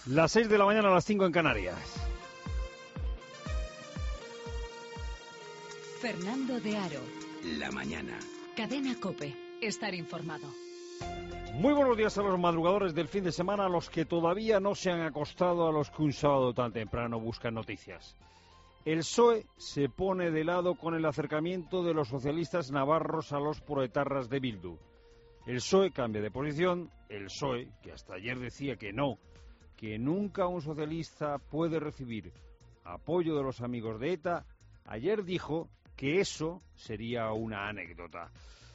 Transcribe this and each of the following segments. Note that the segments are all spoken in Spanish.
Las 6 de la mañana a las 5 en Canarias. Fernando de Aro. La mañana. Cadena COPE. Estar informado. Muy buenos días a los madrugadores del fin de semana, a los que todavía no se han acostado, a los que un sábado tan temprano buscan noticias. El PSOE se pone de lado con el acercamiento de los socialistas navarros a los proetarras de Bildu. El PSOE cambia de posición. El PSOE, que hasta ayer decía que no, que nunca un socialista puede recibir apoyo de los amigos de ETA, ayer dijo que eso sería una anécdota.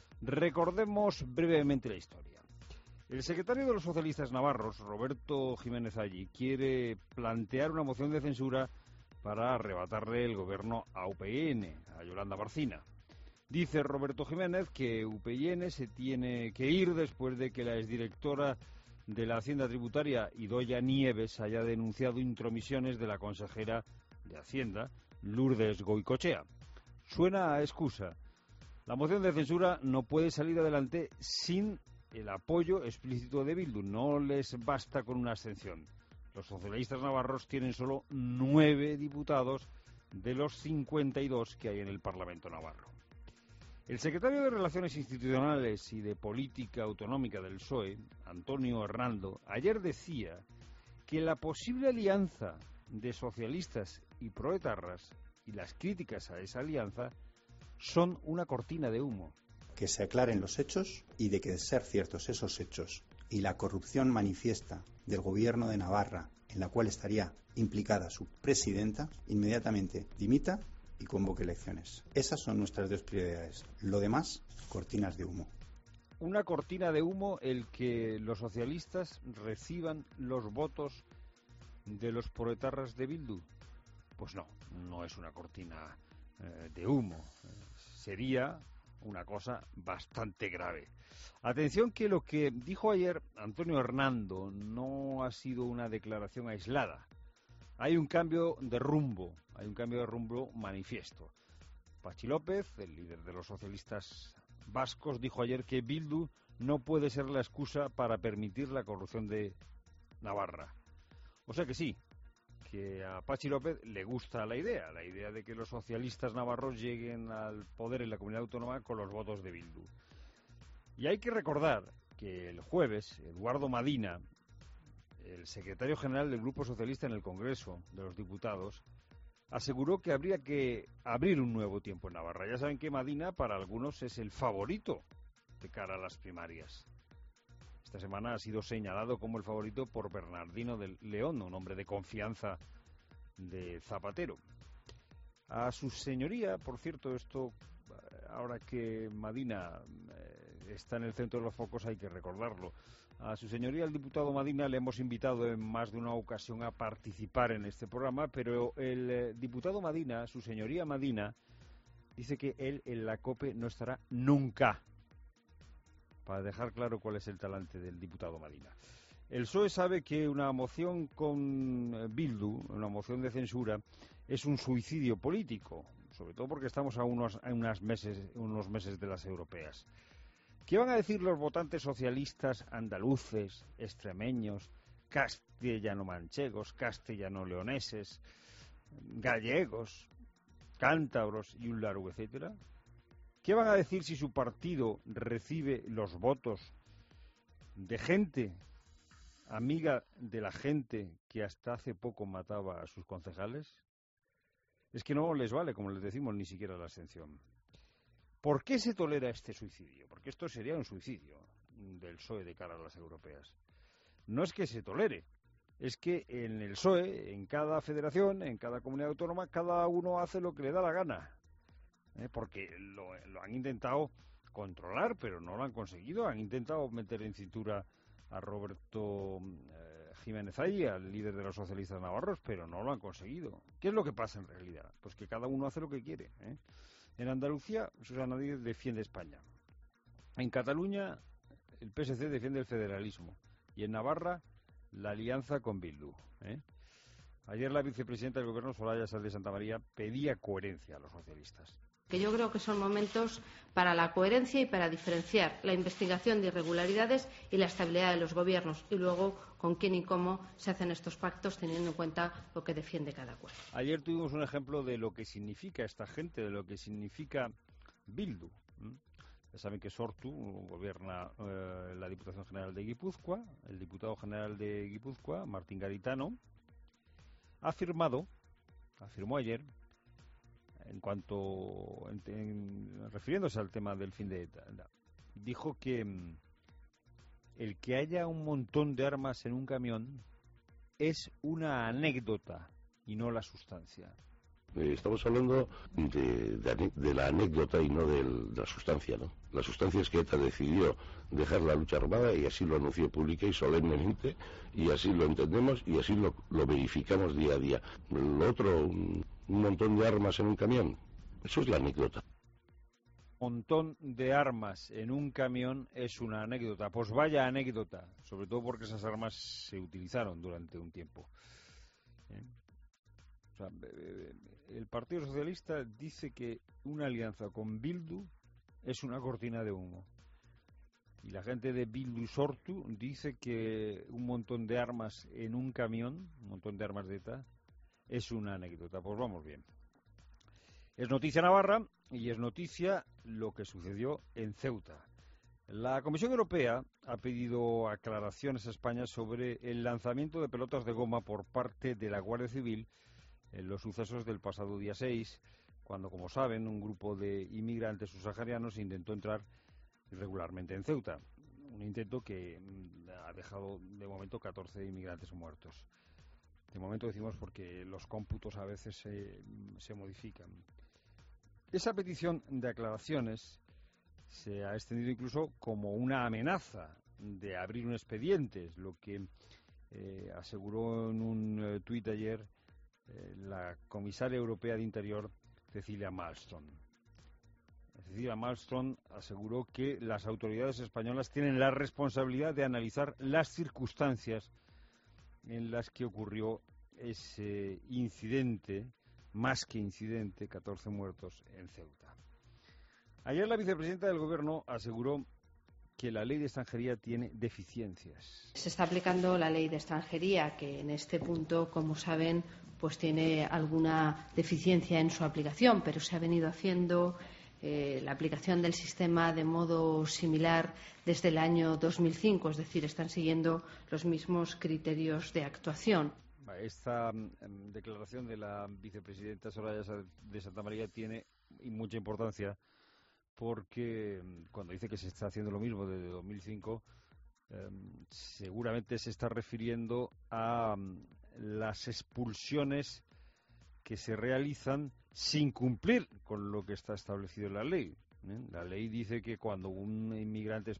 Recordemos brevemente la historia. El secretario de los socialistas navarros, Roberto Jiménez Allí, quiere plantear una moción de censura para arrebatarle el gobierno a UPyN, a Yolanda Barcina. Dice Roberto Jiménez que UPyN se tiene que ir después de que la exdirectora de la Hacienda Tributaria, Idoia Nieves, haya denunciado intromisiones de la consejera de Hacienda, Lourdes Goicoechea. Suena a excusa. La moción de censura no puede salir adelante sin el apoyo explícito de Bildu. No les basta con una abstención. Los socialistas navarros tienen solo 9 diputados de los 52 que hay en el Parlamento navarro. El secretario de Relaciones Institucionales y de Política Autonómica del PSOE, Antonio Hernando, ayer decía que la posible alianza de socialistas y proetarras y las críticas a esa alianza son una cortina de humo. Que se aclaren los hechos y de que de ser ciertos esos hechos y la corrupción manifiesta del gobierno de Navarra, en la cual estaría implicada su presidenta, inmediatamente dimita y convoque elecciones. Esas son nuestras dos prioridades. Lo demás, cortinas de humo. Una cortina de humo el que los socialistas reciban los votos de los proetarras de Bildu. Pues no, no es una cortina de humo. Sería una cosa bastante grave. Atención que lo que dijo ayer Antonio Hernando no ha sido una declaración aislada. Hay un cambio de rumbo, manifiesto. Patxi López, el líder de los socialistas vascos, dijo ayer que Bildu no puede ser la excusa para permitir la corrupción de Navarra. O sea que sí, que a Patxi López le gusta la idea de que los socialistas navarros lleguen al poder en la comunidad autónoma con los votos de Bildu. Y hay que recordar que el jueves, Eduardo Madina, el secretario general del Grupo Socialista en el Congreso de los Diputados, aseguró que habría que abrir un nuevo tiempo en Navarra. Ya saben que Madina para algunos es el favorito de cara a las primarias. Esta semana ha sido señalado como el favorito por Bernardino del León, un hombre de confianza de Zapatero. A su señoría, por cierto, esto, ahora que Madina está en el centro de los focos, hay que recordarlo. A su señoría, el diputado Madina, le hemos invitado en más de una ocasión a participar en este programa, pero el diputado Madina, su señoría Madina, dice que él en la COPE no estará nunca, para dejar claro cuál es el talante del diputado Madina. El PSOE sabe que una moción con Bildu, una moción de censura, es un suicidio político, sobre todo porque estamos a unos meses de las europeas. ¿Qué van a decir los votantes socialistas andaluces, extremeños, castellano-manchegos, castellano-leoneses, gallegos, cántabros y un largo etcétera? ¿Qué van a decir si su partido recibe los votos de gente amiga de la gente que hasta hace poco mataba a sus concejales? Es que no les vale, como les decimos, ni siquiera la abstención. ¿Por qué se tolera este suicidio? Porque esto sería un suicidio del PSOE de cara a las europeas. No es que se tolere, es que en el PSOE, en cada federación, en cada comunidad autónoma, cada uno hace lo que le da la gana. Porque lo han intentado controlar, pero no lo han conseguido. Han intentado meter en cintura a Roberto Jiménez Allí, al líder de los socialistas navarros, pero no lo han conseguido. ¿Qué es lo que pasa en realidad? Pues que cada uno hace lo que quiere. En Andalucía, Susana Díez defiende España. En Cataluña, el PSC defiende el federalismo. Y en Navarra, la alianza con Bildu. Ayer la vicepresidenta del Gobierno, Soraya Sáenz de Santamaría, pedía coherencia a los socialistas. Que yo creo que son momentos para la coherencia y para diferenciar la investigación de irregularidades y la estabilidad de los gobiernos, y luego con quién y cómo se hacen estos pactos teniendo en cuenta lo que defiende cada cual. Ayer tuvimos un ejemplo de lo que significa esta gente, de lo que significa Bildu. Ya saben que Sortu gobierna la Diputación General de Guipúzcoa. El diputado general de Guipúzcoa, Martín Garitano, afirmó ayer, refiriéndose al tema del fin de ETA, dijo que el que haya un montón de armas en un camión es una anécdota y no la sustancia. Estamos hablando de la anécdota y no de la sustancia, ¿no? La sustancia es que ETA decidió dejar la lucha armada y así lo anunció pública y solemnemente, y así lo entendemos y así lo verificamos día a día. Lo otro, un montón de armas en un camión, eso es la anécdota. Un montón de armas en un camión es una anécdota. Pues vaya anécdota, sobre todo porque esas armas se utilizaron durante un tiempo. O sea, el Partido Socialista dice que una alianza con Bildu es una cortina de humo. Y la gente de Bildu Sortu dice que un montón de armas en un camión, un montón de armas de ETA, es una anécdota. Pues vamos bien. Es noticia Navarra y es noticia lo que sucedió en Ceuta. La Comisión Europea ha pedido aclaraciones a España sobre el lanzamiento de pelotas de goma por parte de la Guardia Civil en los sucesos del pasado día 6, cuando, como saben, un grupo de inmigrantes subsaharianos intentó entrar irregularmente en Ceuta. Un intento que ha dejado de momento 14 inmigrantes muertos. De momento decimos porque los cómputos a veces se modifican. Esa petición de aclaraciones se ha extendido incluso como una amenaza de abrir un expediente, es lo que aseguró en un tuit ayer la comisaria europea de Interior, Cecilia Malmström. Cecilia Malmström aseguró que las autoridades españolas tienen la responsabilidad de analizar las circunstancias en las que ocurrió ese incidente, más que incidente, 14 muertos en Ceuta. Ayer la vicepresidenta del Gobierno aseguró que la ley de extranjería tiene deficiencias. Se está aplicando la ley de extranjería, que en este punto, como saben, pues tiene alguna deficiencia en su aplicación, pero se ha venido haciendo la aplicación del sistema de modo similar desde el año 2005, es decir, están siguiendo los mismos criterios de actuación. Esta declaración de la vicepresidenta Soraya de Santa María tiene mucha importancia porque cuando dice que se está haciendo lo mismo desde 2005, seguramente se está refiriendo a las expulsiones que se realizan sin cumplir con lo que está establecido en la ley. La ley dice que cuando un inmigrante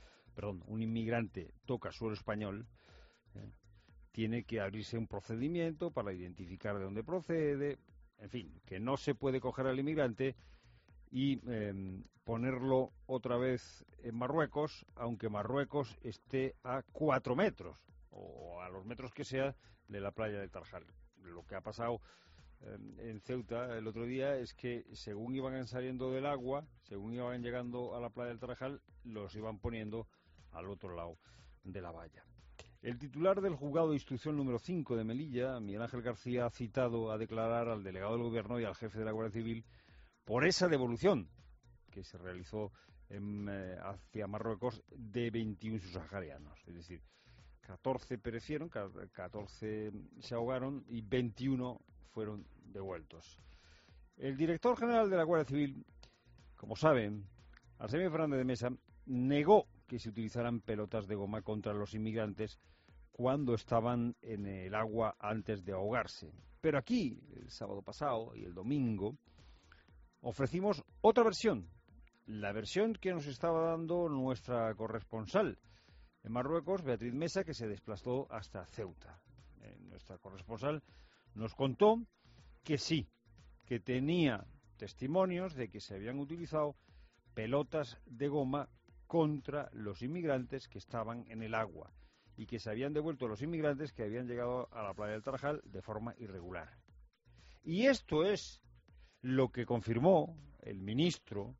toca suelo español, tiene que abrirse un procedimiento para identificar de dónde procede, en fin, que no se puede coger al inmigrante y ponerlo otra vez en Marruecos, aunque Marruecos esté a 4 metros o a los metros que sea de la playa de Tarjal. Lo que ha pasado en Ceuta el otro día es que según iban saliendo del agua, según iban llegando a la playa del Tarajal, los iban poniendo al otro lado de la valla. El titular del juzgado de instrucción número 5 de Melilla, Miguel Ángel García, ha citado a declarar al delegado del Gobierno y al jefe de la Guardia Civil por esa devolución que se realizó hacia Marruecos de 21 subsaharianos. Es decir, 14 perecieron, 14 se ahogaron y 21 fueron devueltos. El director general de la Guardia Civil, como saben, Arsenio Fernández de Mesa, negó que se utilizaran pelotas de goma contra los inmigrantes cuando estaban en el agua antes de ahogarse. Pero aquí, el sábado pasado y el domingo, ofrecimos otra versión, la versión que nos estaba dando nuestra corresponsal en Marruecos, Beatriz Mesa, que se desplazó hasta Ceuta. Nuestra corresponsal nos contó que sí, que tenía testimonios de que se habían utilizado pelotas de goma contra los inmigrantes que estaban en el agua y que se habían devuelto los inmigrantes que habían llegado a la playa del Tarajal de forma irregular. Y esto es lo que confirmó el ministro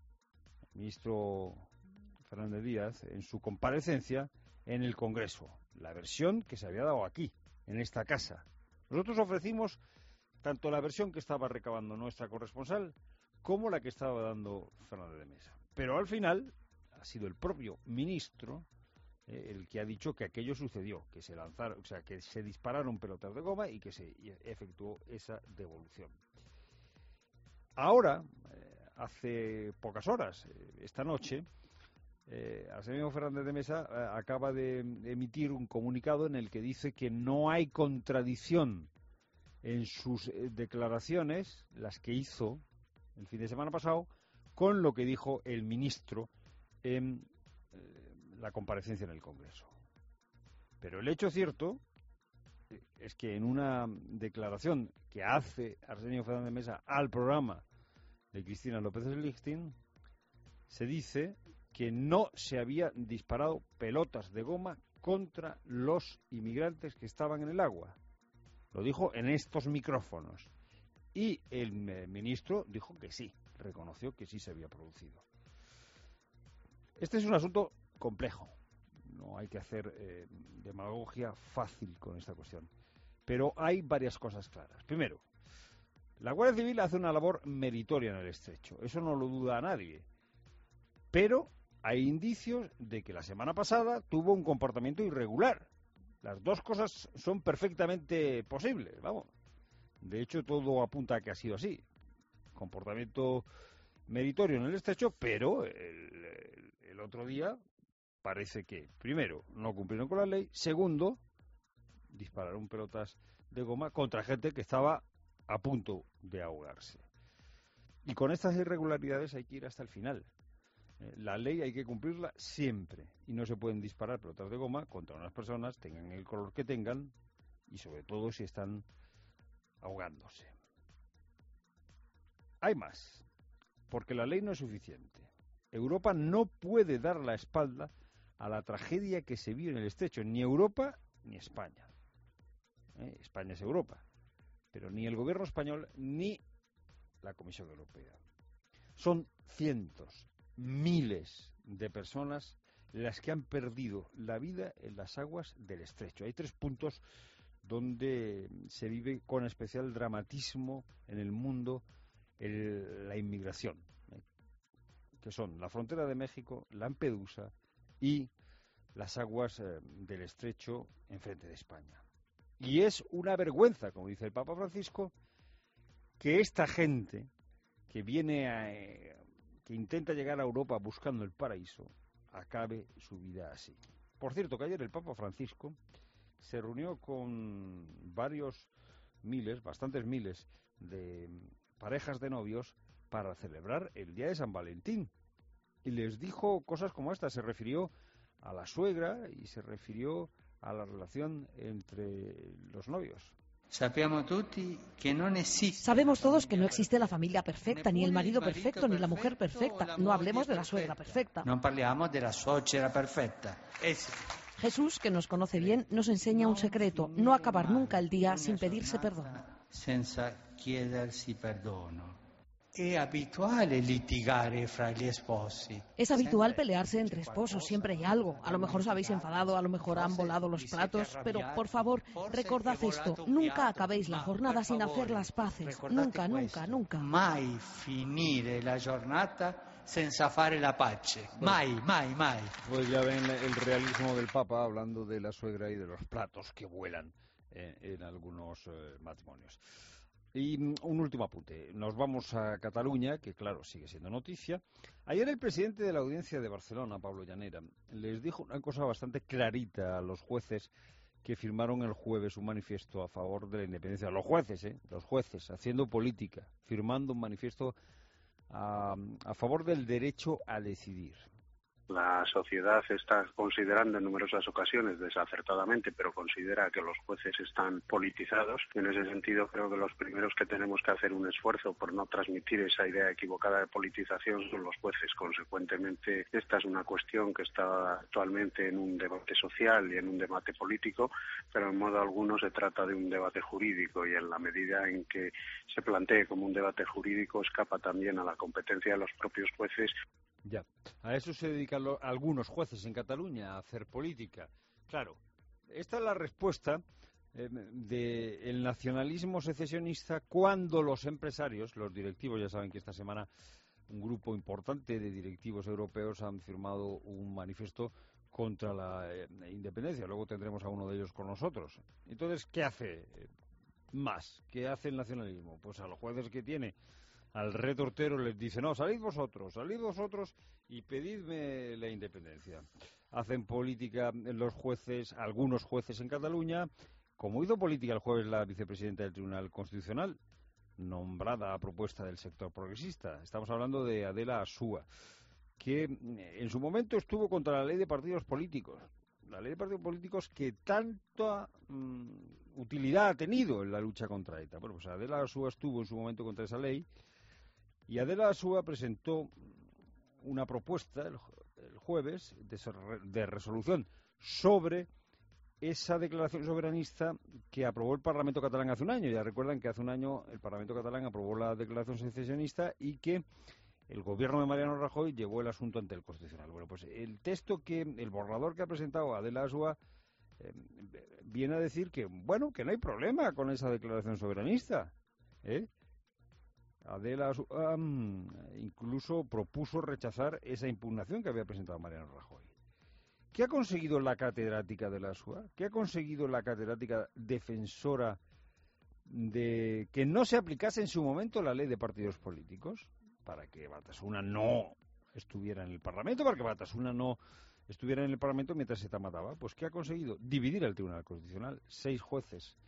Fernández Díaz, en su comparecencia en el Congreso, la versión que se había dado aquí, en esta casa. Nosotros ofrecimos tanto la versión que estaba recabando nuestra corresponsal como la que estaba dando Fernández de Mesa. Pero al final ha sido el propio ministro el que ha dicho que aquello sucedió, que se lanzaron, o sea, que se dispararon pelotas de goma y que se efectuó esa devolución. Ahora, hace pocas horas, esta noche, Arsenio Fernández de Mesa acaba de emitir un comunicado en el que dice que no hay contradicción en sus declaraciones, las que hizo el fin de semana pasado, con lo que dijo el ministro en la comparecencia en el Congreso. Pero el hecho cierto es que en una declaración que hace Arsenio Fernández de Mesa al programa de Cristina López Lichting, se dice que no se había disparado pelotas de goma contra los inmigrantes que estaban en el agua. Lo dijo en estos micrófonos. Y el ministro dijo que sí, reconoció que sí se había producido. Este es un asunto complejo. No hay que hacer demagogia fácil con esta cuestión. Pero hay varias cosas claras. Primero, la Guardia Civil hace una labor meritoria en el Estrecho. Eso no lo duda a nadie. Pero hay indicios de que la semana pasada tuvo un comportamiento irregular. Las dos cosas son perfectamente posibles, vamos. De hecho, todo apunta a que ha sido así. Comportamiento meritorio en el Estrecho, pero el otro día parece que, primero, no cumplieron con la ley, segundo, dispararon pelotas de goma contra gente que estaba a punto de ahogarse. Y con estas irregularidades hay que ir hasta el final. La ley hay que cumplirla siempre y no se pueden disparar pelotas de goma contra unas personas, tengan el color que tengan y sobre todo si están ahogándose. Hay más, porque la ley no es suficiente. Europa no puede dar la espalda a la tragedia que se vio en el Estrecho, ni Europa ni España. España es Europa, pero ni el gobierno español ni la Comisión Europea. Son cientos, miles de personas las que han perdido la vida en las aguas del Estrecho. Hay 3 puntos donde se vive con especial dramatismo en el mundo la inmigración, que son la frontera de México, Lampedusa y las aguas del Estrecho enfrente de España. Y es una vergüenza, como dice el Papa Francisco, que esta gente que viene que intenta llegar a Europa buscando el paraíso acabe su vida así. Por cierto, que ayer el Papa Francisco se reunió con bastantes miles de parejas de novios para celebrar el día de San Valentín. Y les dijo cosas como esta, se refirió a la suegra y se refirió a la relación entre los novios. Sabemos todos que no existe la familia perfecta, ni el marido perfecto, ni la mujer perfecta. No hablemos de la suegra perfecta. No parliamo della suocera perfecta. Jesús, que nos conoce bien, nos enseña un secreto: no acabar nunca el día sin pedirse perdón. Senza chiedersi perdono. Es habitual pelearse entre esposos, siempre hay algo. A lo mejor os habéis enfadado, a lo mejor han volado los platos, pero por favor, recordad esto: nunca acabéis la jornada sin hacer las paces. Nunca, nunca, nunca. Mai finire la giornata senza fare la pace. Mai, mai, mai. Pues ya ven el realismo del Papa hablando de la suegra y de los platos que vuelan en algunos matrimonios. Y un último apunte. Nos vamos a Cataluña, que claro, sigue siendo noticia. Ayer el presidente de la Audiencia de Barcelona, Pablo Llanera, les dijo una cosa bastante clarita a los jueces que firmaron el jueves un manifiesto a favor de la independencia. Los jueces, haciendo política, firmando un manifiesto a favor del derecho a decidir. La sociedad está considerando en numerosas ocasiones, desacertadamente, pero considera que los jueces están politizados. En ese sentido, creo que los primeros que tenemos que hacer un esfuerzo por no transmitir esa idea equivocada de politización son los jueces. Consecuentemente, esta es una cuestión que está actualmente en un debate social y en un debate político, pero en modo alguno se trata de un debate jurídico, y en la medida en que se plantee como un debate jurídico escapa también a la competencia de los propios jueces. Ya, a eso se dedican algunos jueces en Cataluña, a hacer política. Claro, esta es la respuesta del nacionalismo secesionista cuando los empresarios, los directivos, ya saben que esta semana un grupo importante de directivos europeos han firmado un manifiesto contra la independencia. Luego tendremos a uno de ellos con nosotros. Entonces, ¿qué hace más? ¿Qué hace el nacionalismo? Pues a los jueces que tiene al retortero les dice: no, salid vosotros y pedidme la independencia. Hacen política los jueces, algunos jueces en Cataluña, como hizo política el jueves la vicepresidenta del Tribunal Constitucional, nombrada a propuesta del sector progresista. Estamos hablando de Adela Asúa, que en su momento estuvo contra la ley de partidos políticos. La ley de partidos políticos que tanta utilidad ha tenido en la lucha contra ETA. Bueno, pues Adela Asúa estuvo en su momento contra esa ley. Y Adela Asúa presentó una propuesta el jueves de resolución sobre esa declaración soberanista que aprobó el Parlamento catalán hace un año. Ya recuerdan que hace un año el Parlamento catalán aprobó la declaración secesionista y que el gobierno de Mariano Rajoy llevó el asunto ante el Constitucional. Bueno, pues el borrador que ha presentado Adela Asúa viene a decir que, bueno, que no hay problema con esa declaración soberanista, Adela Asúa incluso propuso rechazar esa impugnación que había presentado Mariano Rajoy. ¿Qué ha conseguido la catedrática de la Asúa? ¿Qué ha conseguido la catedrática defensora de que no se aplicase en su momento la ley de partidos políticos? Para que Batasuna no estuviera en el Parlamento, para que Batasuna no estuviera en el Parlamento mientras se mataba. Pues ¿qué ha conseguido? Dividir el Tribunal Constitucional. 6 jueces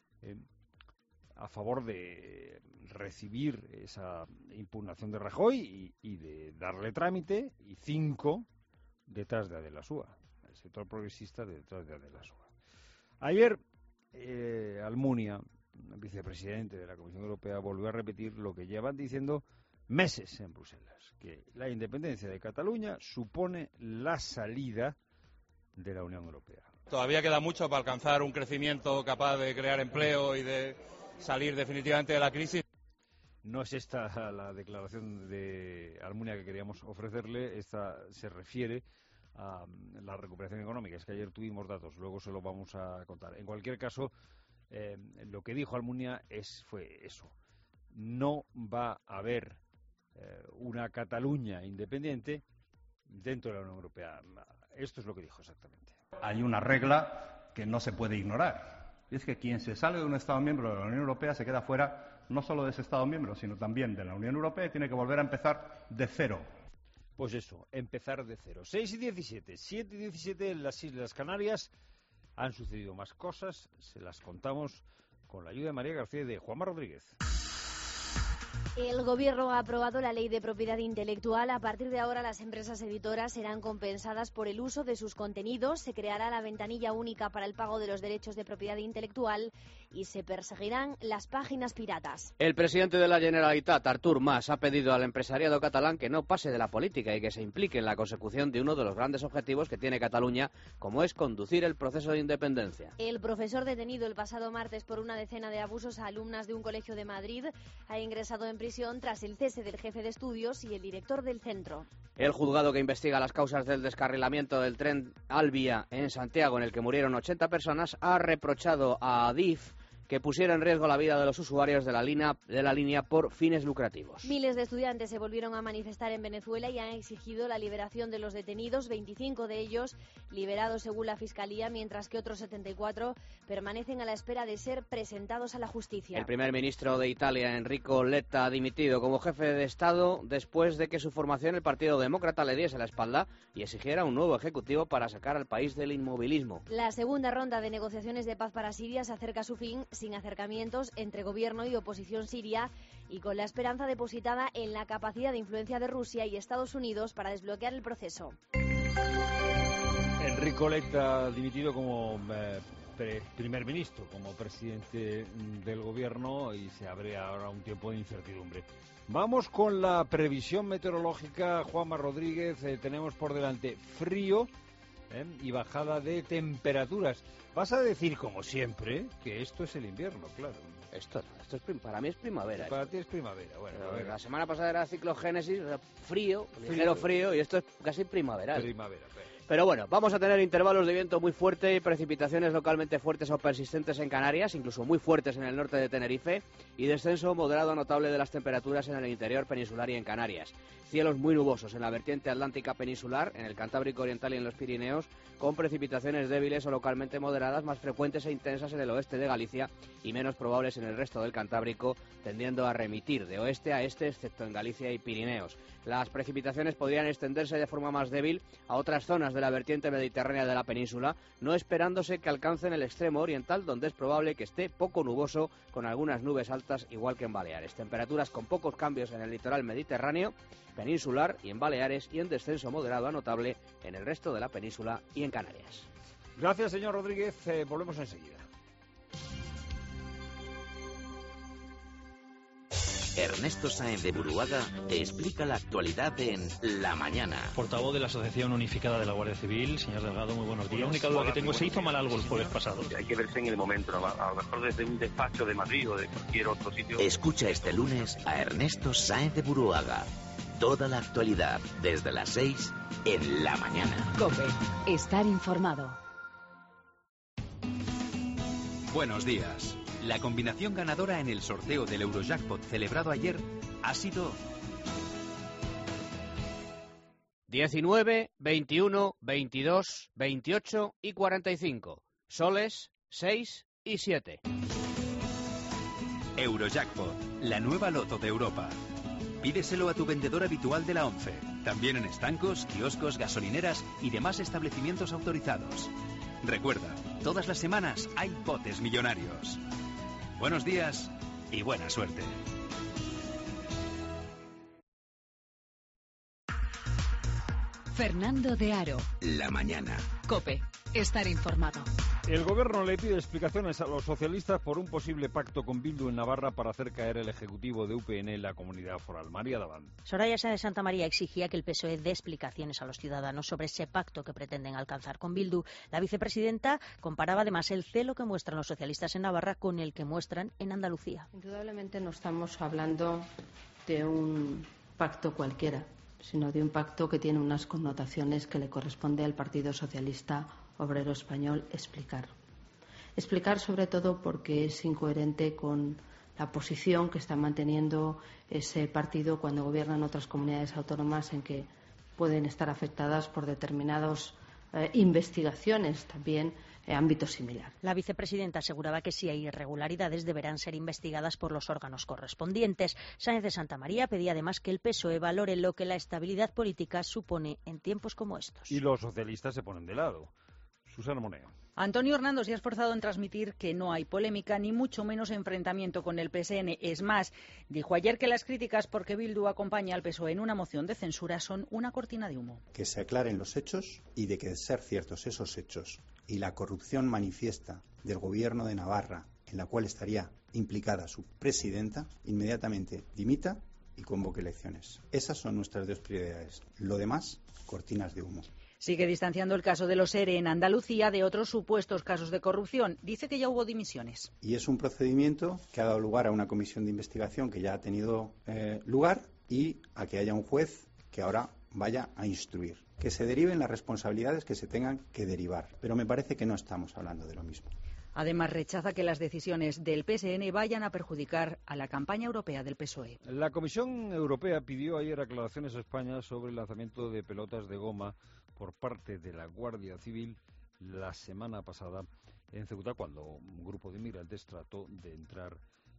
a favor de recibir esa impugnación de Rajoy y de darle trámite, y 5 detrás de Adela Asúa, el sector progresista detrás de Adela Asúa. Ayer Almunia, vicepresidente de la Comisión Europea, volvió a repetir lo que llevan diciendo meses en Bruselas, que la independencia de Cataluña supone la salida de la Unión Europea. Todavía queda mucho para alcanzar un crecimiento capaz de crear empleo y de salir definitivamente de la crisis. No es esta la declaración de Almunia que queríamos ofrecerle, esta se refiere a la recuperación económica. Es que ayer tuvimos datos, luego se lo vamos a contar. En cualquier caso, lo que dijo Almunia fue eso. No va a haber una Cataluña independiente dentro de la Unión Europea. Esto es lo que dijo exactamente. Hay una regla que no se puede ignorar. Y es que quien se sale de un Estado miembro de la Unión Europea se queda fuera no solo de ese Estado miembro, sino también de la Unión Europea, y tiene que volver a empezar de cero. Pues eso, empezar de cero. 6 y 17, 7 y 17 en las Islas Canarias. Han sucedido más cosas, se las contamos con la ayuda de María García y de Juanma Rodríguez. El Gobierno ha aprobado la Ley de Propiedad Intelectual. A partir de ahora, las empresas editoras serán compensadas por el uso de sus contenidos. Se creará la ventanilla única para el pago de los derechos de propiedad intelectual y se perseguirán las páginas piratas. El presidente de la Generalitat, Artur Mas, ha pedido al empresariado catalán que no pase de la política y que se implique en la consecución de uno de los grandes objetivos que tiene Cataluña, como es conducir el proceso de independencia. El profesor detenido el pasado martes por una decena de abusos a alumnas de un colegio de Madrid ha ingresado en prisión tras el cese del jefe de estudios y el director del centro. El juzgado que investiga las causas del descarrilamiento del tren Alvia en Santiago, en el que murieron 80 personas, ha reprochado a Adif que pusiera en riesgo la vida de los usuarios de la línea por fines lucrativos. Miles de estudiantes se volvieron a manifestar en Venezuela y han exigido la liberación de los detenidos, 25 de ellos liberados según la Fiscalía, mientras que otros 74 permanecen a la espera de ser presentados a la justicia. El primer ministro de Italia, Enrico Letta, ha dimitido como jefe de Estado después de que su formación, el Partido Demócrata, le diese la espalda y exigiera un nuevo ejecutivo para sacar al país del inmovilismo. La segunda ronda de negociaciones de paz para Siria se acerca a su fin, sin acercamientos entre gobierno y oposición siria y con la esperanza depositada en la capacidad de influencia de Rusia y Estados Unidos para desbloquear el proceso. Enrico Letta ha dimitido como primer ministro, como presidente del gobierno, y se abre ahora un tiempo de incertidumbre. Vamos con la previsión meteorológica. Juanma Rodríguez, tenemos por delante frío y bajada de temperaturas. Vas a decir, como siempre, que esto es el invierno, claro. Esto es para mí es primavera. Para ti es primavera. Bueno, a ver. La semana pasada era ciclogénesis, frío, ligero frío, y esto es casi primaveral. Pero bueno, vamos a tener intervalos de viento muy fuerte y precipitaciones localmente fuertes o persistentes en Canarias, incluso muy fuertes en el norte de Tenerife, y descenso moderado notable de las temperaturas en el interior peninsular y en Canarias. Cielos muy nubosos en la vertiente atlántica peninsular, en el Cantábrico Oriental y en los Pirineos, con precipitaciones débiles o localmente moderadas, más frecuentes e intensas en el oeste de Galicia y menos probables en el resto del Cantábrico, tendiendo a remitir de oeste a este, excepto en Galicia y Pirineos. Las precipitaciones podrían extenderse de forma más débil a otras zonas de la vertiente mediterránea de la península, no esperándose que alcancen el extremo oriental, donde es probable que esté poco nuboso, con algunas nubes altas, igual que en Baleares. Temperaturas con pocos cambios en el litoral mediterráneo, peninsular y en Baleares, y en descenso moderado a notable en el resto de la península y en Canarias. Gracias, señor Rodríguez. Volvemos enseguida. Ernesto Sáenz de Buruaga te explica la actualidad en La Mañana. Portavoz de la Asociación Unificada de la Guardia Civil, señor Delgado, muy buenos días. La única duda que tengo es, ¿se hizo mal algo el jueves pasado? Hay que verse en el momento, ¿no? A lo mejor desde un despacho de Madrid o de cualquier otro sitio. Escucha este lunes a Ernesto Sáenz de Buruaga. Toda la actualidad desde las 6 en La Mañana. COPE. Estar informado. Buenos días. La combinación ganadora en el sorteo del Eurojackpot celebrado ayer ha sido 19, 21, 22, 28 y 45. Soles, 6 y 7. Eurojackpot, la nueva loto de Europa. Pídeselo a tu vendedor habitual de la ONCE. También en estancos, kioscos, gasolineras y demás establecimientos autorizados. Recuerda, todas las semanas hay botes millonarios. Buenos días y buena suerte. Fernando de Aro. La Mañana. COPE. Estar informado. El gobierno le pide explicaciones a los socialistas por un posible pacto con Bildu en Navarra para hacer caer el ejecutivo de UPN en la comunidad foral. María Davant. Soraya Sáenz de Santamaría exigía que el PSOE dé explicaciones a los ciudadanos sobre ese pacto que pretenden alcanzar con Bildu. La vicepresidenta comparaba además el celo que muestran los socialistas en Navarra con el que muestran en Andalucía. Indudablemente no estamos hablando de un pacto cualquiera, sino de un pacto que tiene unas connotaciones que le corresponde al Partido Socialista Obrero Español explicar. Explicar sobre todo porque es incoherente con la posición que está manteniendo ese partido cuando gobiernan otras comunidades autónomas en que pueden estar afectadas por determinadas investigaciones también en ámbito similar. La vicepresidenta aseguraba que si hay irregularidades deberán ser investigadas por los órganos correspondientes. Sáenz de Santamaría pedía además que el PSOE valore lo que la estabilidad política supone en tiempos como estos. Y los socialistas se ponen de lado. Susana Moneo. Antonio Hernando se ha esforzado en transmitir que no hay polémica ni mucho menos enfrentamiento con el PSN. Es más, dijo ayer que las críticas porque Bildu acompaña al PSOE en una moción de censura son una cortina de humo. Que se aclaren los hechos y de que de ser ciertos esos hechos y la corrupción manifiesta del gobierno de Navarra, en la cual estaría implicada su presidenta, inmediatamente dimita y convoque elecciones. Esas son nuestras dos prioridades. Lo demás, cortinas de humo. Sigue distanciando el caso de los ERE en Andalucía de otros supuestos casos de corrupción. Dice que ya hubo dimisiones. Y es un procedimiento que ha dado lugar a una comisión de investigación que ya ha tenido lugar y a que haya un juez que ahora vaya a instruir. Que se deriven las responsabilidades que se tengan que derivar. Pero me parece que no estamos hablando de lo mismo. Además, rechaza que las decisiones del PSN vayan a perjudicar a la campaña europea del PSOE. La Comisión Europea pidió ayer aclaraciones a España sobre el lanzamiento de pelotas de goma por parte de la Guardia Civil la semana pasada en Ceuta, cuando un grupo de inmigrantes trató de entrar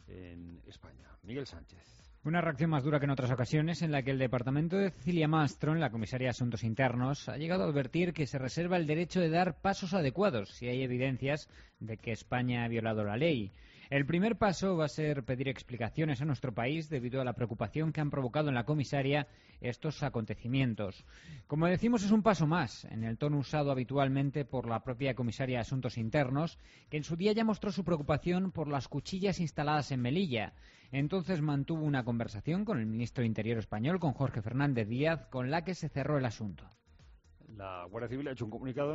en España. Miguel Sánchez. Una reacción más dura que en otras ocasiones, en la que el departamento de Cecilia Mastron, la comisaria de Asuntos Internos, ha llegado a advertir que se reserva el derecho de dar pasos adecuados si hay evidencias de que España ha violado la ley. El primer paso va a ser pedir explicaciones a nuestro país debido a la preocupación que han provocado en la comisaria estos acontecimientos. Como decimos, es un paso más en el tono usado habitualmente por la propia comisaria de Asuntos Internos, que en su día ya mostró su preocupación por las cuchillas instaladas en Melilla. Entonces mantuvo una conversación con el ministro de Interior español, con Jorge Fernández Díaz, con la que se cerró el asunto. La Guardia Civil ha hecho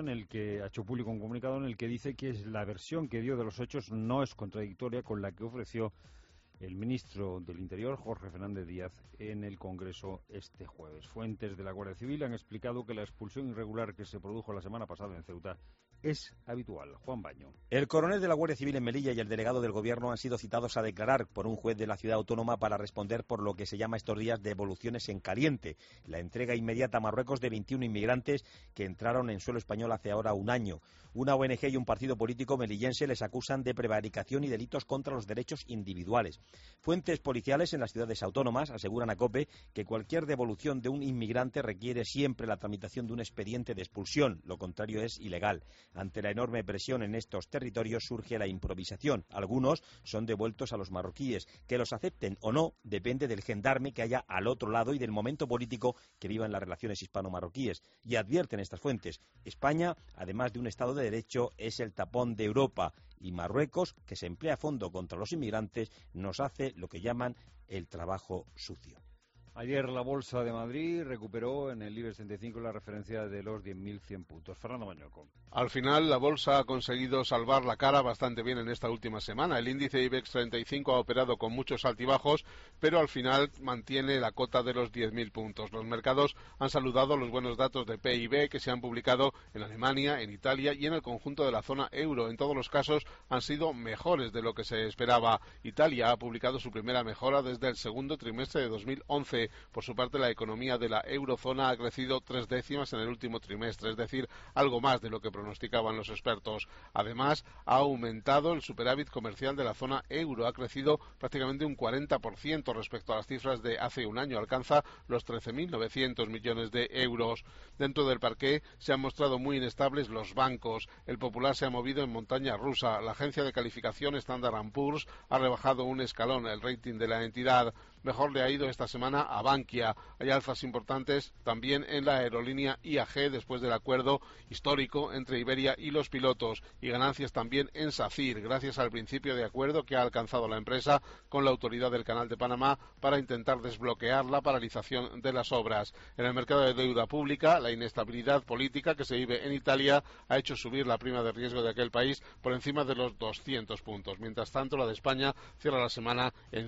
público un comunicado en el que dice que la versión que dio de los hechos no es contradictoria con la que ofreció el ministro del Interior, Jorge Fernández Díaz, en el Congreso este jueves. Fuentes de la Guardia Civil han explicado que la expulsión irregular que se produjo la semana pasada en Ceuta es habitual. Juan Baño. El coronel de la Guardia Civil en Melilla y el delegado del Gobierno han sido citados a declarar por un juez de la ciudad autónoma para responder por lo que se llama estos días devoluciones en caliente, la entrega inmediata a Marruecos de 21 inmigrantes que entraron en suelo español hace ahora un año. Una ONG y un partido político melillense les acusan de prevaricación y delitos contra los derechos individuales. Fuentes policiales en las ciudades autónomas aseguran a COPE que cualquier devolución de un inmigrante requiere siempre la tramitación de un expediente de expulsión, lo contrario es ilegal. Ante la enorme presión en estos territorios surge la improvisación. Algunos son devueltos a los marroquíes. Que los acepten o no depende del gendarme que haya al otro lado y del momento político que vivan las relaciones hispano-marroquíes. Y advierten estas fuentes: España, además de un Estado de Derecho, es el tapón de Europa. Y Marruecos, que se emplea a fondo contra los inmigrantes, nos hace lo que llaman el trabajo sucio. Ayer la Bolsa de Madrid recuperó en el IBEX 35 la referencia de los 10.100 puntos. Fernando Mañueco. Al final, la Bolsa ha conseguido salvar la cara bastante bien en esta última semana. El índice IBEX 35 ha operado con muchos altibajos, pero al final mantiene la cota de los 10.000 puntos. Los mercados han saludado los buenos datos de PIB que se han publicado en Alemania, en Italia y en el conjunto de la zona euro. En todos los casos han sido mejores de lo que se esperaba. Italia ha publicado su primera mejora desde el segundo trimestre de 2011. Por su parte, la economía de la eurozona ha crecido 3 décimas en el último trimestre, es decir, algo más de lo que pronosticaban los expertos. Además, ha aumentado el superávit comercial de la zona euro, ha crecido prácticamente un 40% respecto a las cifras de hace un año, alcanza los 13.900 millones de euros. Dentro del parqué se han mostrado muy inestables los bancos. El Popular se ha movido en montaña rusa. La agencia de calificación Standard & Poor's ha rebajado un escalón el rating de la entidad. Mejor le ha ido esta semana a Bankia. Hay alzas importantes también en la aerolínea IAG después del acuerdo histórico entre Iberia y los pilotos, y ganancias también en SACIR gracias al principio de acuerdo que ha alcanzado la empresa con la autoridad del Canal de Panamá para intentar desbloquear la paralización de las obras. En el mercado de deuda pública, la inestabilidad política que se vive en Italia ha hecho subir la prima de riesgo de aquel país por encima de los 200 puntos. Mientras tanto, la de España cierra la semana en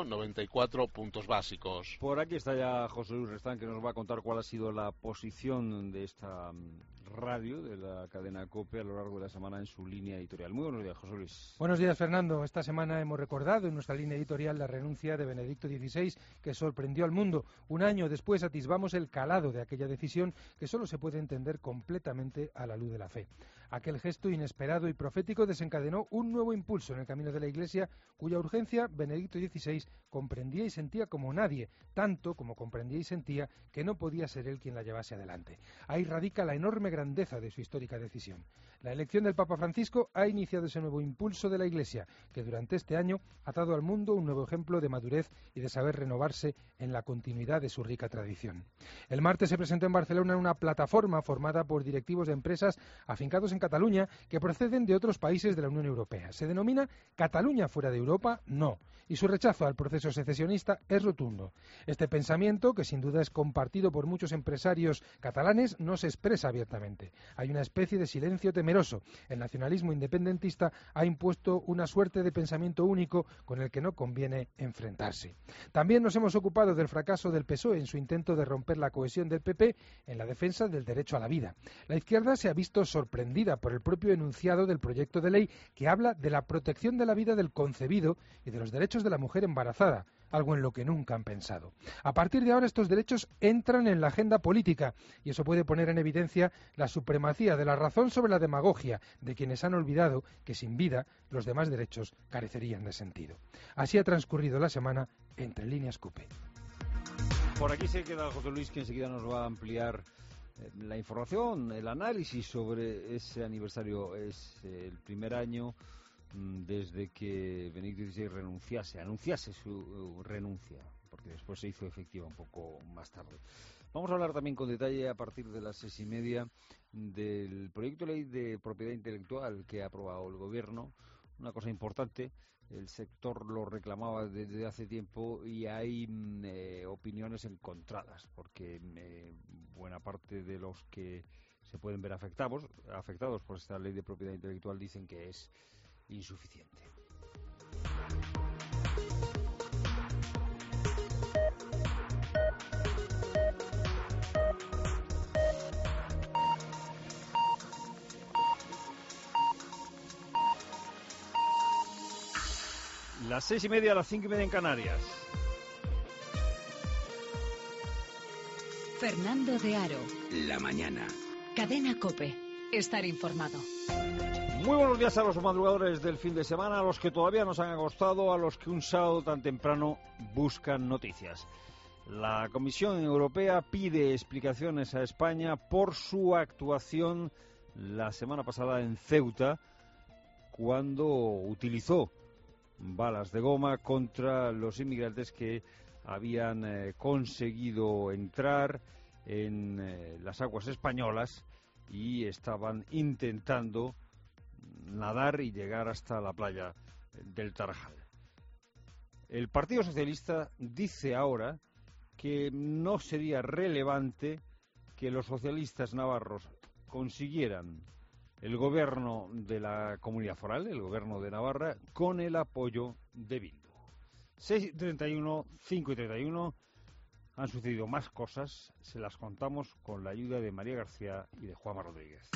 194 puntos básicos. Por aquí está ya José Luis Restán, que nos va a contar cuál ha sido la posición de esta radio, de la cadena COPE, a lo largo de la semana en su línea editorial. Muy buenos días, José Luis. Buenos días, Fernando. Esta semana hemos recordado en nuestra línea editorial la renuncia de Benedicto XVI, que sorprendió al mundo. Un año después atisbamos el calado de aquella decisión, que solo se puede entender completamente a la luz de la fe. Aquel gesto inesperado y profético desencadenó un nuevo impulso en el camino de la Iglesia, cuya urgencia Benedicto XVI comprendía y sentía como nadie, tanto como comprendía y sentía que no podía ser él quien la llevase adelante. Ahí radica la enorme grandeza de su histórica decisión. La elección del Papa Francisco ha iniciado ese nuevo impulso de la Iglesia, que durante este año ha dado al mundo un nuevo ejemplo de madurez y de saber renovarse en la continuidad de su rica tradición. El martes se presentó en Barcelona una plataforma formada por directivos de empresas afincados en Cataluña que proceden de otros países de la Unión Europea. Se denomina Cataluña fuera de Europa, no, y su rechazo al proceso secesionista es rotundo. Este pensamiento, que sin duda es compartido por muchos empresarios catalanes, no se expresa abiertamente. Hay una especie de silencio temeroso. El nacionalismo independentista ha impuesto una suerte de pensamiento único con el que no conviene enfrentarse. También nos hemos ocupado del fracaso del PSOE en su intento de romper la cohesión del PP en la defensa del derecho a la vida. La izquierda se ha visto sorprendida por el propio enunciado del proyecto de ley que habla de la protección de la vida del concebido y de los derechos de la mujer embarazada, algo en lo que nunca han pensado. A partir de ahora estos derechos entran en la agenda política y eso puede poner en evidencia la supremacía de la razón sobre la demagogia de quienes han olvidado que sin vida los demás derechos carecerían de sentido. Así ha transcurrido la semana entre líneas COPE. Por aquí se queda José Luis, que enseguida nos va a ampliar la información, el análisis sobre ese aniversario. Es el primer año desde que Benedicto XVI anunciase su renuncia, porque después se hizo efectiva un poco más tarde. Vamos a hablar también con detalle a partir de las 6:30 del proyecto de ley de propiedad intelectual que ha aprobado el Gobierno. Una cosa importante, el sector lo reclamaba desde hace tiempo y hay opiniones encontradas, porque buena parte de los que se pueden ver afectados por esta ley de propiedad intelectual dicen que es insuficiente. Las 6:30, las 5:30 en Canarias. Fernando de Aro. La mañana. Cadena COPE. Estar informado. Muy buenos días a los madrugadores del fin de semana, a los que todavía nos han acostado, a los que un sábado tan temprano buscan noticias. La Comisión Europea pide explicaciones a España por su actuación la semana pasada en Ceuta, cuando utilizó balas de goma contra los inmigrantes que habían conseguido entrar en las aguas españolas y estaban intentando nadar y llegar hasta la playa del Tarajal. El Partido Socialista dice ahora que no sería relevante que los socialistas navarros consiguieran el gobierno de la Comunidad Foral, el gobierno de Navarra, con el apoyo de Bildu. 6:31, 5:31, han sucedido más cosas, se las contamos con la ayuda de María García y de Juanma Rodríguez.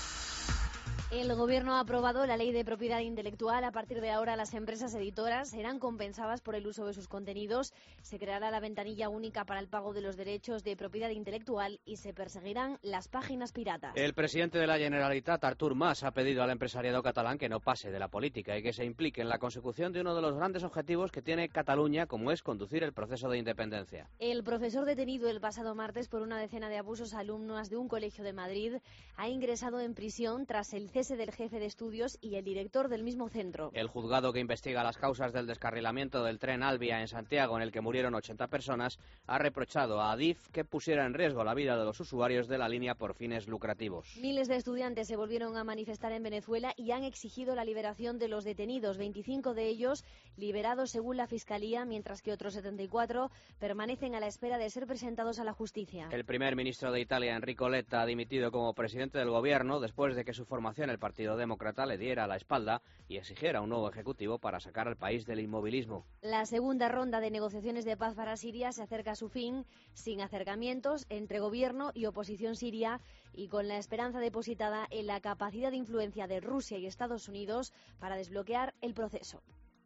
El Gobierno ha aprobado la Ley de Propiedad Intelectual. A partir de ahora, las empresas editoras serán compensadas por el uso de sus contenidos. Se creará la ventanilla única para el pago de los derechos de propiedad intelectual y se perseguirán las páginas piratas. El presidente de la Generalitat, Artur Mas, ha pedido al empresariado catalán que no pase de la política y que se implique en la consecución de uno de los grandes objetivos que tiene Cataluña, como es conducir el proceso de independencia. El profesor detenido el pasado martes por una decena de abusos a alumnas de un colegio de Madrid ha ingresado en prisión tras el cese del jefe de estudios y el director del mismo centro. El juzgado que investiga las causas del descarrilamiento del tren Alvia en Santiago, en el que murieron 80 personas, ha reprochado a Adif que pusiera en riesgo la vida de los usuarios de la línea por fines lucrativos. Miles de estudiantes se volvieron a manifestar en Venezuela y han exigido la liberación de los detenidos, 25 de ellos liberados según la Fiscalía, mientras que otros 74 permanecen a la espera de ser presentados a la justicia. El primer ministro de Italia, Enrico Letta, ha dimitido como presidente del gobierno después de que su formación, el Partido Demócrata, le diera la espalda y exigiera un nuevo ejecutivo para sacar al país del inmovilismo. La segunda ronda de negociaciones de paz para Siria se acerca a su fin, sin acercamientos entre gobierno y oposición siria y con la esperanza depositada en la capacidad de influencia de Rusia y Estados Unidos para desbloquear el proceso.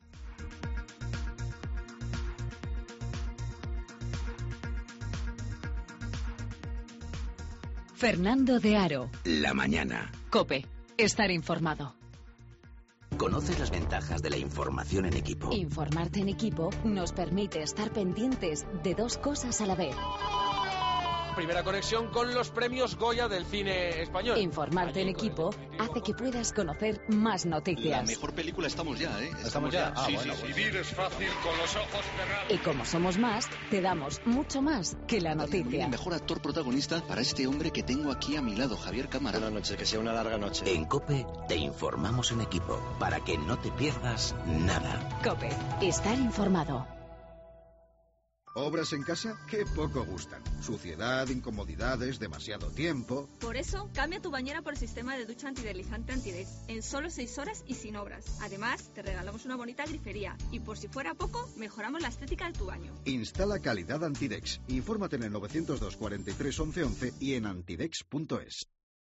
Fernando de Aro. La mañana. COPE. Estar informado. ¿Conoces las ventajas de la información en equipo? Informarte en equipo nos permite estar pendientes de dos cosas a la vez. Primera conexión con los premios Goya del cine español. Informarte en equipo hace que puedas conocer más noticias. La mejor película estamos ya, ¿eh? ¿Estamos ya? Sí, bueno. sí. Vivir es fácil con los ojos cerrados. Y como somos más, te damos mucho más que la noticia. El mejor actor protagonista para este hombre que tengo aquí a mi lado, Javier Cámara. Buenas noches, que sea una larga noche. En COPE te informamos en equipo para que no te pierdas nada. COPE. Estar informado. ¿Obras en casa? ¡Qué poco gustan! Suciedad, incomodidades, demasiado tiempo... Por eso, cambia tu bañera por el sistema de ducha antideslizante Antidex en solo 6 horas y sin obras. Además, te regalamos una bonita grifería y por si fuera poco, mejoramos la estética de tu baño. Instala calidad Antidex. Infórmate en el 902 43 11 11 y en antidex.es.